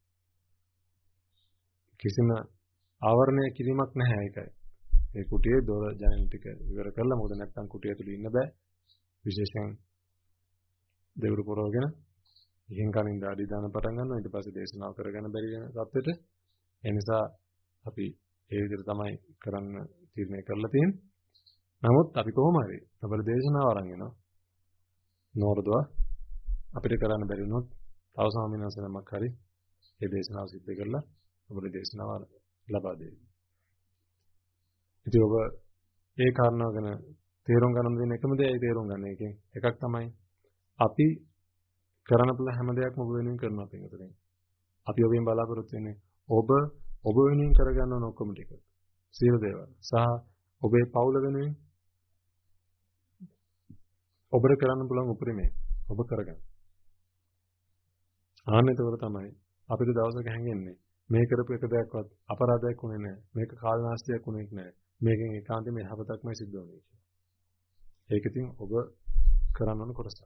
කිසිම ආවරණය කිරීමක් නැහැ ඒකයි. ඒ කුටියේ දොර ජනෙල් ටික ඉවර කරලා මොකද නැත්තම් කුටිය තුල ඉන්න බෑ. විශේෂයෙන් දෙවුරු පොරවගෙන ඉහින් කනින් දාඩි දාන පටන් ගන්නවා. ඊට පස්සේ දේශනාව කරගෙන බැරි වෙන තත්ත්වෙට. ඒ නිසා අපි ඒ විදිහට තමයි කරන්න තීරණය කරලා තියෙන්නේ. නමුත් අපි කොහොම හරි අපේ දේශනාව අරන් එනවා. නෝරදව අපිට කරන්න බැරි වුණොත් තව ස්වාමීන් වහන්සේ නමක් හරි මේ දේශනාව සිද්ධ කරලා අපේ දේශනාව ලබා දෙයි. ඉතින් ඔබ ඒ කාරණාව ගැන තේරුම් ගන්න දෙන එකම දේ ඒ තේරුම් ගන්න එකෙන් එකක් තමයි අපි කරන්න පුළුවන් හැම දෙයක්ම ඔබ වෙනුවෙන් කරනවා පිටුතෙන්. අපි ඔබෙන් බලාපොරොත්තු වෙන්නේ ඔබ ඔබ වෙනුවෙන් කරගන්න ඕන ඔක්කොම ටික. සියලු දේවල් සහ ඔබේ පවුල වෙනුවෙන් ඔබට කරන්න පුළුවන් උපරිමය ඔබ කරගන්න. ආන්නතවල තමයි අපිට දවසක හැංගෙන්නේ මේ කරපු එක දෙයක්වත් අපරාධයක් වුණේ නැහැ. මේක කාලනාස්තියක් වුණේ නැහැ. මේකෙන් ඒකාන්තයෙන්ම යහපතක්මයි සිද්ධ වෙන්නේ කියලා. ඒක ඉතින් ඔබ කරන්න ඕන කොටසක්.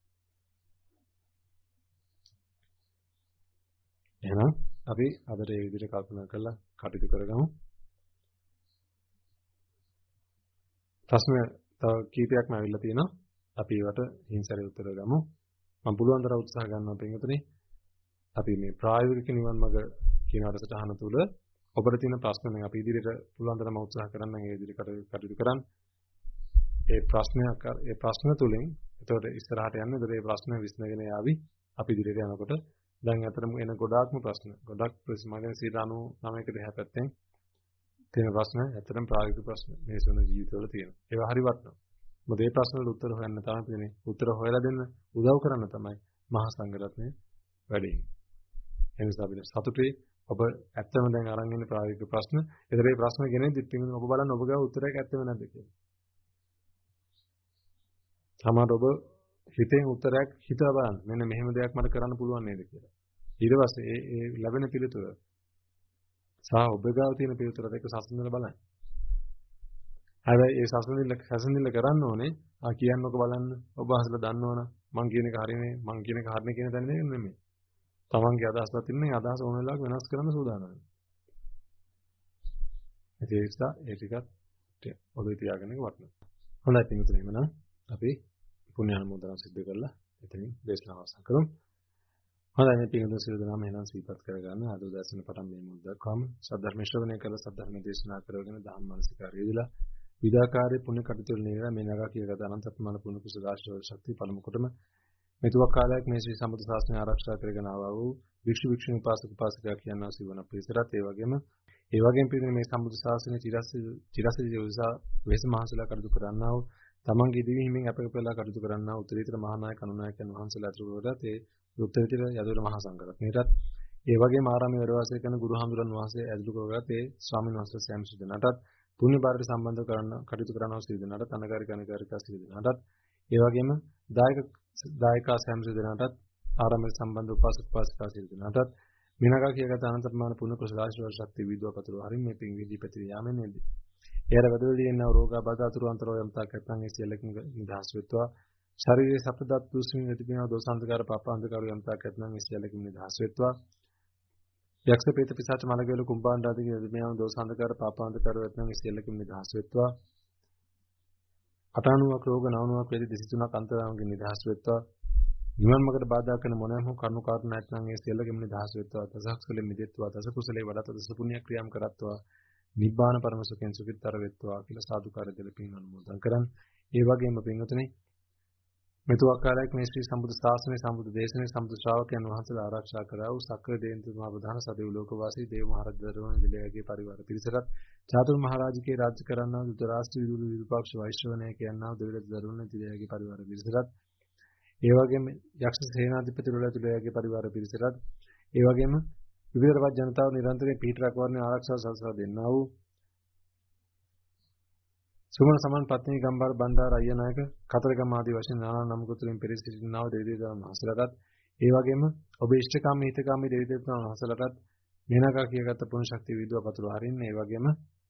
එහෙනම් අපි අදට මේ විදිහට කල්පනා කරලා කටයුතු කරගමු. ප්‍රශ්න තව කීපයක්ම ඇවිල්ලා තියෙනවා. අපි ඒවට හිංසරේ උත්තර ගමු. මම පුළුවන් තරම් උත්සාහ ගන්නවා පින්වතුනි. අපි මේ ප්‍රායෝගික නිවන් මඟ කියන අරසටහන තුල ඔබට තියෙන ප්‍රශ්න නම් අපි ඉදිරියට පුළුවන් තරම් උත්සාහ කරන්න ඒ විදිහට කටයුතු කරන්න. ඒ ප්‍රශ්නයක් ඒ ප්‍රශ්න තුලින් එතකොට ඉස්සරහට යන්න ඒ ප්‍රශ්න විසඳගෙන යාවි. අපි ඉදිරියට යනකොට දැන් අතරම එන ගොඩාක්ම ප්‍රශ්න ගොඩක් ප්‍රශ්නයන් සියයට අනූනවයකට එහා පැත්තෙන් තියෙන ප්‍රශ්න ඇත්තටම ප්‍රායෝගික ප්‍රශ්න මේ සුන ජීවිතවල තියෙනවා. ඒවා හරි වටිනවා. මොකද මේ ප්‍රශ්න වලට උත්තර හොයන්න තමයි තියෙන්නේ. උත්තර හොයලා දෙන්න උදව් කරන්න තමයි මහා සංඝරත්නය වැඩි. ඒ නිසා අපිට සතුටුයි ඔබ ඇත්තම දැන් අරන් ඉන්න ප්‍රායෝගික ප්‍රශ්න. ඒතර මේ ප්‍රශ්න ගෙනෙද්දි පිටින් ඔබ බලන්න ඔබ ගාව උත්තරයක් ඇත්තම නැද්ද කියලා. සමහර ඔබ හිතෙන් උත්තරයක් හිතා බලන්න. මෙන්න මෙහෙම දෙයක් මට කරන්න පුළුවන් නේද කියලා. ඊට පස්සේ ඒ ඒ ලැබෙන පිළිතුර සහ ඔබ ගාව තියෙන පිළිතුරත් එක්ක සම්බන්ධව බලන්න. හැබැයි ඒ සම්බන්ධිල්ල සම්බන්ධිල්ල කරන්න ඕනේ. ආ කියන්නකො බලන්න. ඔබ අහසලා දන්නවනම් මං කියන එක හරිනේ මං කියන එක හරිනේ කියන දන්නේ නෙමෙයි. තමන්ගේ අදහසක් තියෙන අදහස ඕන වෙලාවක වෙනස් කරන්න සූදානම්. ඒ නිසා ඒ ටිකත් ඔබේ තියාගන්න එක වටිනවා. හොඳයි පිටුතුනේ එහෙනම් අපි පුණ්‍ය අනුමෝදනා සිද්ධ කරලා එතනින් දේශනාව අවසන් කරමු. හොඳයි මේ පිටුතුනේ සියලු දෙනාම එහෙනම් සිහිපත් කරගන්න අද උදෑසන පටන් මේ මුල් දක්වාම සද්ධර්ම ශ්‍රවණය කරලා සද්ධර්ම දේශනා කරගෙන ධම්ම මානසිකාරයේදලා විදාකාරී පුණ්‍ය කටයුතු වල නේද මේ නගා කියගත අනන්ත ප්‍රමාණ පුණ්‍ය කුසල ආශිර්වාද ශක්තිය පළමු කොටම මෙතුවක් කාලයක් මේ ශ්‍රී සම්බුද්ධ ශාසනය ආරක්ෂා කරගෙන ආවා වූ වික්ෂු වික්ෂුණී උපාසක උපාසිකා කියනවා සිවණ පිරිසට ඒ වගේම ඒ වගේම පිළිගෙන මේ සම්බුද්ධ ශාසනය චිරස්ථිර උදෙසා වෙස මහසලා කටයුතු කරන්නා වූ තමන්ගේ දිවි හිමින් අපකපලා කටයුතු කරන්නා වූ උත්තරීතර මහා නායක අනුනායකයන් වහන්සේලා අතුරුවලට ඒ උත්තරීතර යදුවර මහා සංඝරත්නයටත් ඒ වගේම ආරාමයේ වැඩ වාසය කරන ගුරු හාමුදුරන් වහන්සේ ඇතුළු කරගත් ඒ ස්වාමීන් වහන්සේ සෑම සිදුනටත් පුණ්‍ය බාරට සම්බන්ධ කරන කටයුතු කරනවා සිදුනටත් අනගාരിക අනගාരികා සිදුනටත් ඒ වගේම දායක දායකා සෑම සිදුනටත් ආරාමයේ සම්බන්ධ උපාසක උපාසිකා සිදුනටත් මිනගා කියගත අනන්ත ප්‍රමාණ පුණ්‍ය කුසල ආශිර්වාද ශක්තිය විදුව පතුරු හරින් මේ පින් විදි පැතිර යාමෙන් නේද. එයර වැදවලදී එන රෝගාබාධ අතුරු අන්තරෝ යම්තාක් නැත්නම් ඒ සියල්ලකින් නිදහස් වෙත්වා. ශරීරයේ සප්තදත් දුස්මින් නැතිපිනව දෝසාන්තකාර පාපාන්තකාර යම්තාක් නැත්නම් ඒ සියල්ලකින් නිදහස් වෙත්වා. යක්ෂ ප්‍රේත පිසාච මලගල කුම්භාණ්ඩ ආදී නැතිපිනව දෝසාන්තකාර පාපාන්තකාර නැත්නම් ඒ සියල්ලකින් නිදහස් වෙත්වා. අටාණුවක් රෝග නවණුවක් වේදි දෙසිතුනක් අන්තරාංගින් නිදහස් වෙත්වා. නිවන් මාර්ගට බාධා කරන මොනෑම කරුණු කාරණා නැත්නම් ඒ සියල්ලගෙම නිදහස් වෙත්වා දසකුසලෙ මිදෙත්වා දස කුසලේ වඩත දස පුණ්‍ය ක්‍රියාම් කරත්වා නිබ්බාන පරම සුඛෙන් සුඛිතතර වෙත්වා කියලා සාදුකාරය දෙල පින් අනුමෝදන් කරන්. ඒ වගේම පින්වතුනි මෙතුවක් කාලයක් මේ ශ්‍රී සම්බුද්ධ ශාසනයේ සම්බුද්ධ දේශනාවේ සම්බුද්ධ ශ්‍රාවකයන් වහන්සේලා ආරක්ෂා කරා වූ සක්‍ර දේන්තුමා ප්‍රධාන සදෙව් ලෝකවාසී දේව මහරජදරුවන් දිලයාගේ පරිවාර පිරිසටත් චාතුරු මහරජකේ රාජ්‍ය කරන්නා වූ ධුතරාෂ්ට්‍ර විදුලි විරූපාක්ෂ වෛශ්‍රවණය කියනා වූ දෙවියන් දරුවන් දිලයාගේ පරිවාර පිරිසටත් ඒ වගේම යක්ෂ සේනාධිපතිවරුලා දිලයාගේ පරිවාර පිරිසටත් ඒ වගේම විවිධ රට ජනතාව නිරන්තරයෙන් පිහිට රැකවරණය ආරක්ෂාව සලසා දෙන්නා වූ සුමන සමන් පත්නී ගම්බාර බණ්ඩාර අයියනායක කතරගම ආදී වශයෙන් නානා නම් කුතුලින් පෙරස් සිටිනා වූ දෙවියන් වහන්සේලාටත් ඒ වගේම ඔබ ඉෂ්ඨකාමී හිතකාමී දෙවියන් වහන්සේලාටත් මේනකා කියගත්ත පුණ්‍ය ශක්තිය විදුව පතුරු හරින්න ඒ වගේම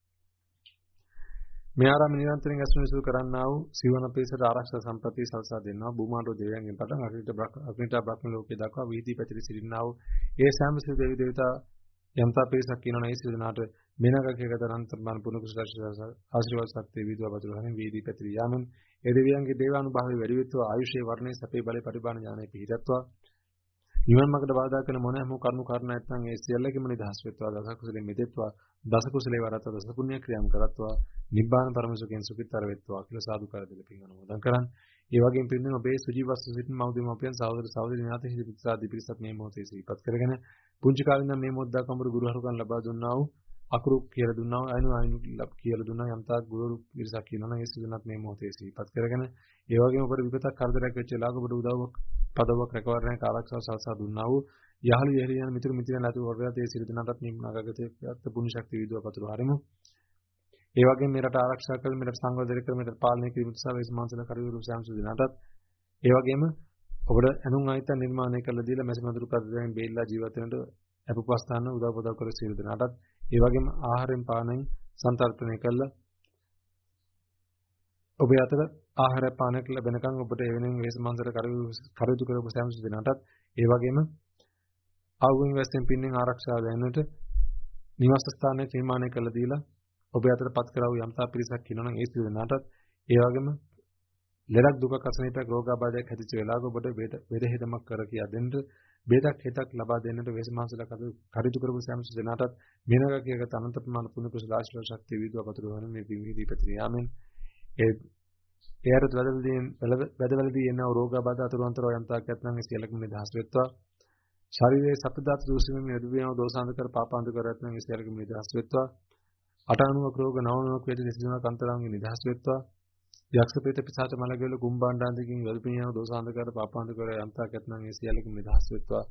මේ ආරාම නිරන්තරයෙන් අසුනිසු කරන්නා වූ සිවණ පිරිසට ආරක්ෂා සම්ප්‍රති සලසා දෙන්නා බුමාඩෝ දෙවියන්ගෙන් පටන් අග්නිට අග්නිට බ්‍රහ්ම ලෝකේ දක්වා වීදී පැතිරී සිටිනා වූ ඒ සෑම සිල් දෙවි දේවතා යම්තා පිරිසක් කියනවා නේ සිල් දනාට මේනකා කියගත අනන්තමාන පුණ්‍ය කුසල ආශිර්වාද ශක්තිය විදුව පතුරු හරින්න වීදී පැතිරී යාමෙන් ඒ දෙවියන්ගේ දේවානුභාවය වැඩි වෙත්වා ආයුෂයේ වර්ණයේ සැපේ බලේ පරිපාලන ඥානයේ පිහිටත්වා නිවන් මාර්ගට බාධා කරන මොනෑම කරුණු කාරණා නැත්නම් ඒ සියල්ලකම නිදහස් වෙත්වා දස කුසලෙ මෙදෙත්වා දස කුසලේ වරත දස පුණ්‍ය ක්‍රියාම් කරත්වා නිබ්බාන පරම සුඛෙන් සුඛිතතර වෙත්වා කියලා සාදුකාර දෙල පින් අනුමෝදන් කරන්. ඒ වගේම පින්නම් ඔබේ සුජීවස්ස සිටින මව්දෙමෝපියන් සහෝදර සහෝදරි ඥාති හිත පුත්‍රා දිපිරිසත් මේ මොහොතේ සිහිපත් කරගෙන පුංචි කාලේ ඉඳන් මේ මොහොත දක්වා අපට ගුරු හරුකම් ලබා දුන්නා වූ අකුරු කියලා දුන්නා වූ අයනු අයනු කියලා දුන්නා යම්තාක් ගුරු පිරිසක් කියනවා නම් ඒ සිදුනත් මේ මොහොතේ සිහිපත් කරගෙන ඒ වගේම අපට විපතක් කරදරයක් වෙච්ච වෙලාවක ඔබට උදව්වක් පදවක් රැකවරණයක් ආරක්ෂාව සලසා දුන්නා වූ යහළු යහළියන් මිතුරු මිත්‍රයන් නැතුව වර්ගයත් ඒ සියලු දෙනාටත් නිම්නාගතේ පුණ්‍ය ශක්තිය විදුව පතුරු හරිමු. ඒ වගේම මෙරට ආරක්ෂා කළ මෙරට සංවර්ධනය කළ මෙරට පාලනය කිරීම සහ වේසමාංශල කටයුතු සෑම දිනකටත් ඒ වගේම ඔබට අනුන් ආයත නිර්මාණය කළ දීලා මැසි මඳුරු කරදරයෙන් බේරිලා ජීවත් වෙනට අපපස්ථාන උදව් පදව් කර සියලු දෙනාටත් ඒ වගේම ආහාරයෙන් පානයෙන් සන්තර්පණය කළා ඔබ අතර ආහාර පානයක් ලැබෙනකන් ඔබට ඒ වෙනුවෙන් වේසමාංශල කටයුතු කරපු සෑම දිනකටත් ඒ වගේම ආවුන් වැස්සෙන් පින්නෙන් ආරක්ෂා දෙන්නට නිවාස ස්ථානයක් නිර්මාණය කළ දීලා ඔබ අතරපත් කරව යම්තා පිරිසක් ඉන්නවනම් ඒ සියලු දෙනාටත් ඒ වගේම ලෙඩක් දුකක් අසනීපයක් රෝගාබාධයක් හැදිච්ච වෙලාවක ඔබට වේද හේතමක් කර කියා දෙන්න බේදක් හිතක් ලබා දෙන්නට වේසමාංශල කටයුතු කරපු සෑම දෙනාටත් මේනක කියගත අනන්ත ප්‍රමාණ පුණ්‍ය කුසල ආශිර්වාද ශක්තිය විදුව පතුරු වන මේ විවිධ ප්‍රතියාමෙන් ඒ එයාට වැදවලදී වැදවලදී එන රෝගාබාධ අතුරුන්තරව යම්තාක් ඇතනම් ඒ සියල්ලකම නිදහස් වෙත්වා ශරීරයේ සප්තදාත දෝෂයෙන් නිරුවියව දෝසාන්තකර පාපාන්තකර ඇතනම් ඒ සියල්ලකම නිදහස් වෙත්වා අටානුවක් රෝග නවනුවක් වේද දෙසිදුනක් අන්තරාංගෙ නිදහස් වෙත්වා යක්ෂ ප්‍රේත පිසාච මලගෙල කුම්බාණ්ඩාන්තකින් වැළපිනියව දෝසාන්තකර පාපාන්තකර යම්තාක් ඇතනම් ඒ සියල්ලකම නිදහස් වෙත්වා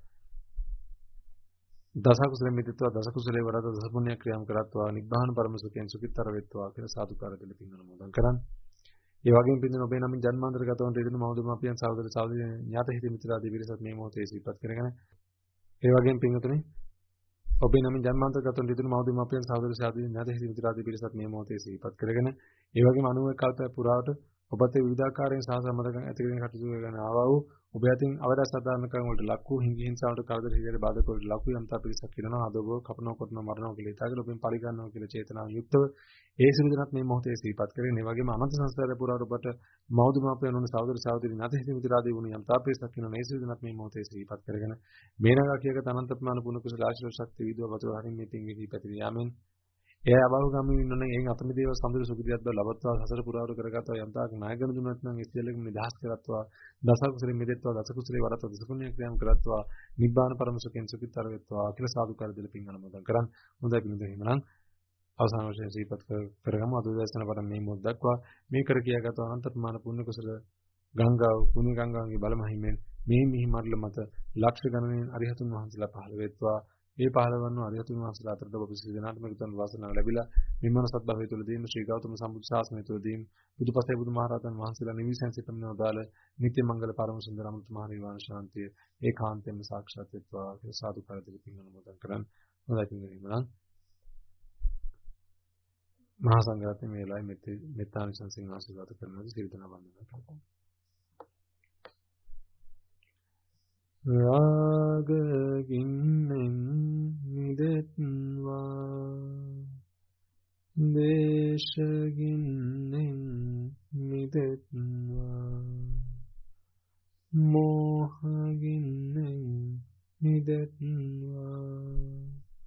දස කුසල මිත්‍ත්වා දස කුසලේ වරද දස පුණ්‍ය ක්‍රියාම් කරත්වා නිබ්බාන පරම සුඛෙන් සුඛිතතර වෙත්වා කියලා සාදුකාර දෙල පින් අනුමෝදන් කරන්. ඒ වගේම පින්න ඔබේ නමින් ජන්මාන්තර ගතවන්ට ඉදින මව්දෙමෝපියන් සහෝදර සහෝදරි ඥාත හිත මිත්‍රාදී පිරිසත් මේ මොහොතේ සිහිපත් කරගෙන ඒ වගේම පින්තුනේ ඔබේ නමින් ජන්මාන්තර ගතවන්ට ඉදින මව්දෙමෝපියන් සහෝදර සහෝදරි ඥාත හිත මිත්‍රාදී පිරිසත් මේ මොහොතේ සිහිපත් කරගෙන ඒ වගේම අනුව කල්පය පුරාවට ඔබත් ඒ විවිධාකාරයෙන් සහ සම්මතකම් ඇති කරගෙන කටයුතු කරගෙන ආවා වූ ඔබ යටින් අවදාස සාධාරණකම් වලට ලක් වූ හිඟි හිංසාවට කරදර හිගට බාධක වලට ලක් වූ යම්තා පිරිසක් ඉන්නවා අදෝබ කපනව කොටනව මරනවා කියලා හිතාගෙන ඔබෙන් පරි ගන්නවා කියලා චේතනාවෙන් යුක්තව ඒ සිළු දෙනත් මේ මොහොතේ සිහිපත් කරගෙන ඒ වගේම අනන්ත සංස්කාරය පුරාවට ඔබට මෞදුමාපයන් වුණ සහෝදර සහෝදරි නැති හිත මිත්‍රාදී වුණ යම්තා පිරිසක් ඉන්නවා මේ සිළු දෙනත් මේ මොහොතේ සිහිපත් කරගෙන මේනගා කියක අනන්ත ප්‍රමාණ පුණ්‍ය කුසල ආශිර්වාද ශක්තිය විදුව වතුර හරින් මේ පින් විදි පැතිරී යාමෙන් ඒ අභවගාමී ඉන්නනේ එයින් අතමිදේව සම්දුර සුගතියත් බව ලබත්වා සසර පුරාවට කරගත්වා යම්තාක් නායකන දුන්නත් නම් ඒ සියල්ලකම නිදහස් කරත්වා දස කුසලෙ මෙදෙත්වා දස කුසලේ වරත දස පුණ්‍ය ක්‍රියාම් කරත්වා නිබ්බාන පරම සුඛෙන් සුඛිතතර වෙත්වා කියලා සාදුකාර දෙල පින් අනුමෝදන් කරන්. හොඳයි පිළිදෙ හිමනම් අවසාන වශයෙන් සිහිපත් කරගමු අද දේශන පටන් මේ මොහොත දක්වා මේ කර කියාගත අනන්ත ප්‍රමාණ පුණ්‍ය කුසල ගංගාව පුණ්‍ය ගංගාවන්ගේ බලමහිමෙන් මේ මිහි මරල මත ලක්ෂ ගණනින් අරිහතුන් වහන්සේලා පහළ වෙත්වා මේ පහළවන්න අරිහතුන් වහන්සේලා අතරට ඔබ සියදෙනාටම උතුම් වාසනාව ලැබිලා මෙමන සත්භවය තුළදීම ශ්‍රී ගෞතම සම්බුද්ධ ශාසනය තුළදීම බුදුපසේ බුදුමහරහතන් වහන්සේලා නිවිසෙන් සිටම නොදාල නිත්‍ය මංගල පරම සුන්දර අමෘත මහ නිර්වාණ ශාන්තිය ඒකාන්තයෙන්ම සාක්ෂාත් වෙත්වා කියලා සාදු කරදෙලි පින් අනුමෝදන් කරන්. හොඳයි පින්වතුනි මහා සංඝරත්නයේ මේ වෙලාවේ මෙත් මෙත්තානිසංසෙන් ආශිර්වාද කරනවා සියලු දෙනා වන්දනා කරමු. රාග ගින්නෙන් මිදෙත්වා දේශ ගින්නෙන් මිදෙත්වා මෝහ වෙත්වා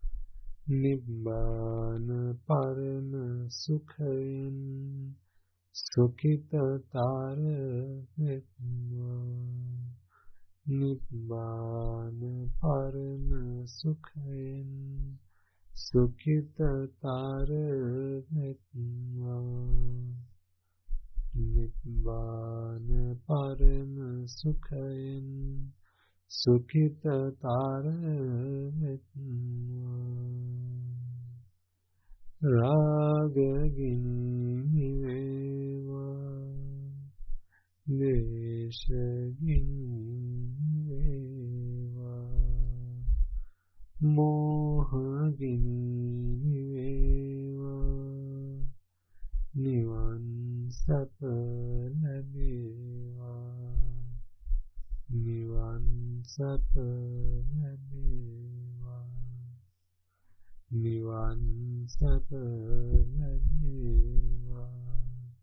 නිබ්බාන පරම සුඛයෙන් සුඛිතතර වෙත්වා නිබ්බාන පරම සුඛයෙන් සුඛිතතර වෙත්වා නිබ්බාන පරම සුඛයෙන් සුඛිතතර වෙත්වා රාගගිනි වේවා දේශගිනි වේවා මෝහගිනි වේවා නිවන් සප ලැබේවා නිවන් සප ලැබේවා නිවන් සප ලැබේවා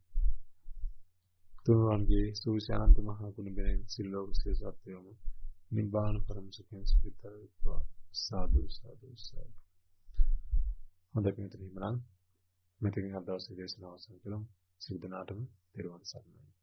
තුන්වන්ගේ සූසි අනන්ත මහා ගුණ බෙරෙන් සිල්ලෝක සිය සත්‍යයම නිබ්බාන පරම සුඛයෙන් සුඛිතව වෙත්වා සාදු සාදු සාදු හොඳයි මෙතන හිමනම් මෙතනින් අද දවසේ දේශනාව අවසන් කළා සිය දනාටම පෙරවන් සරණයි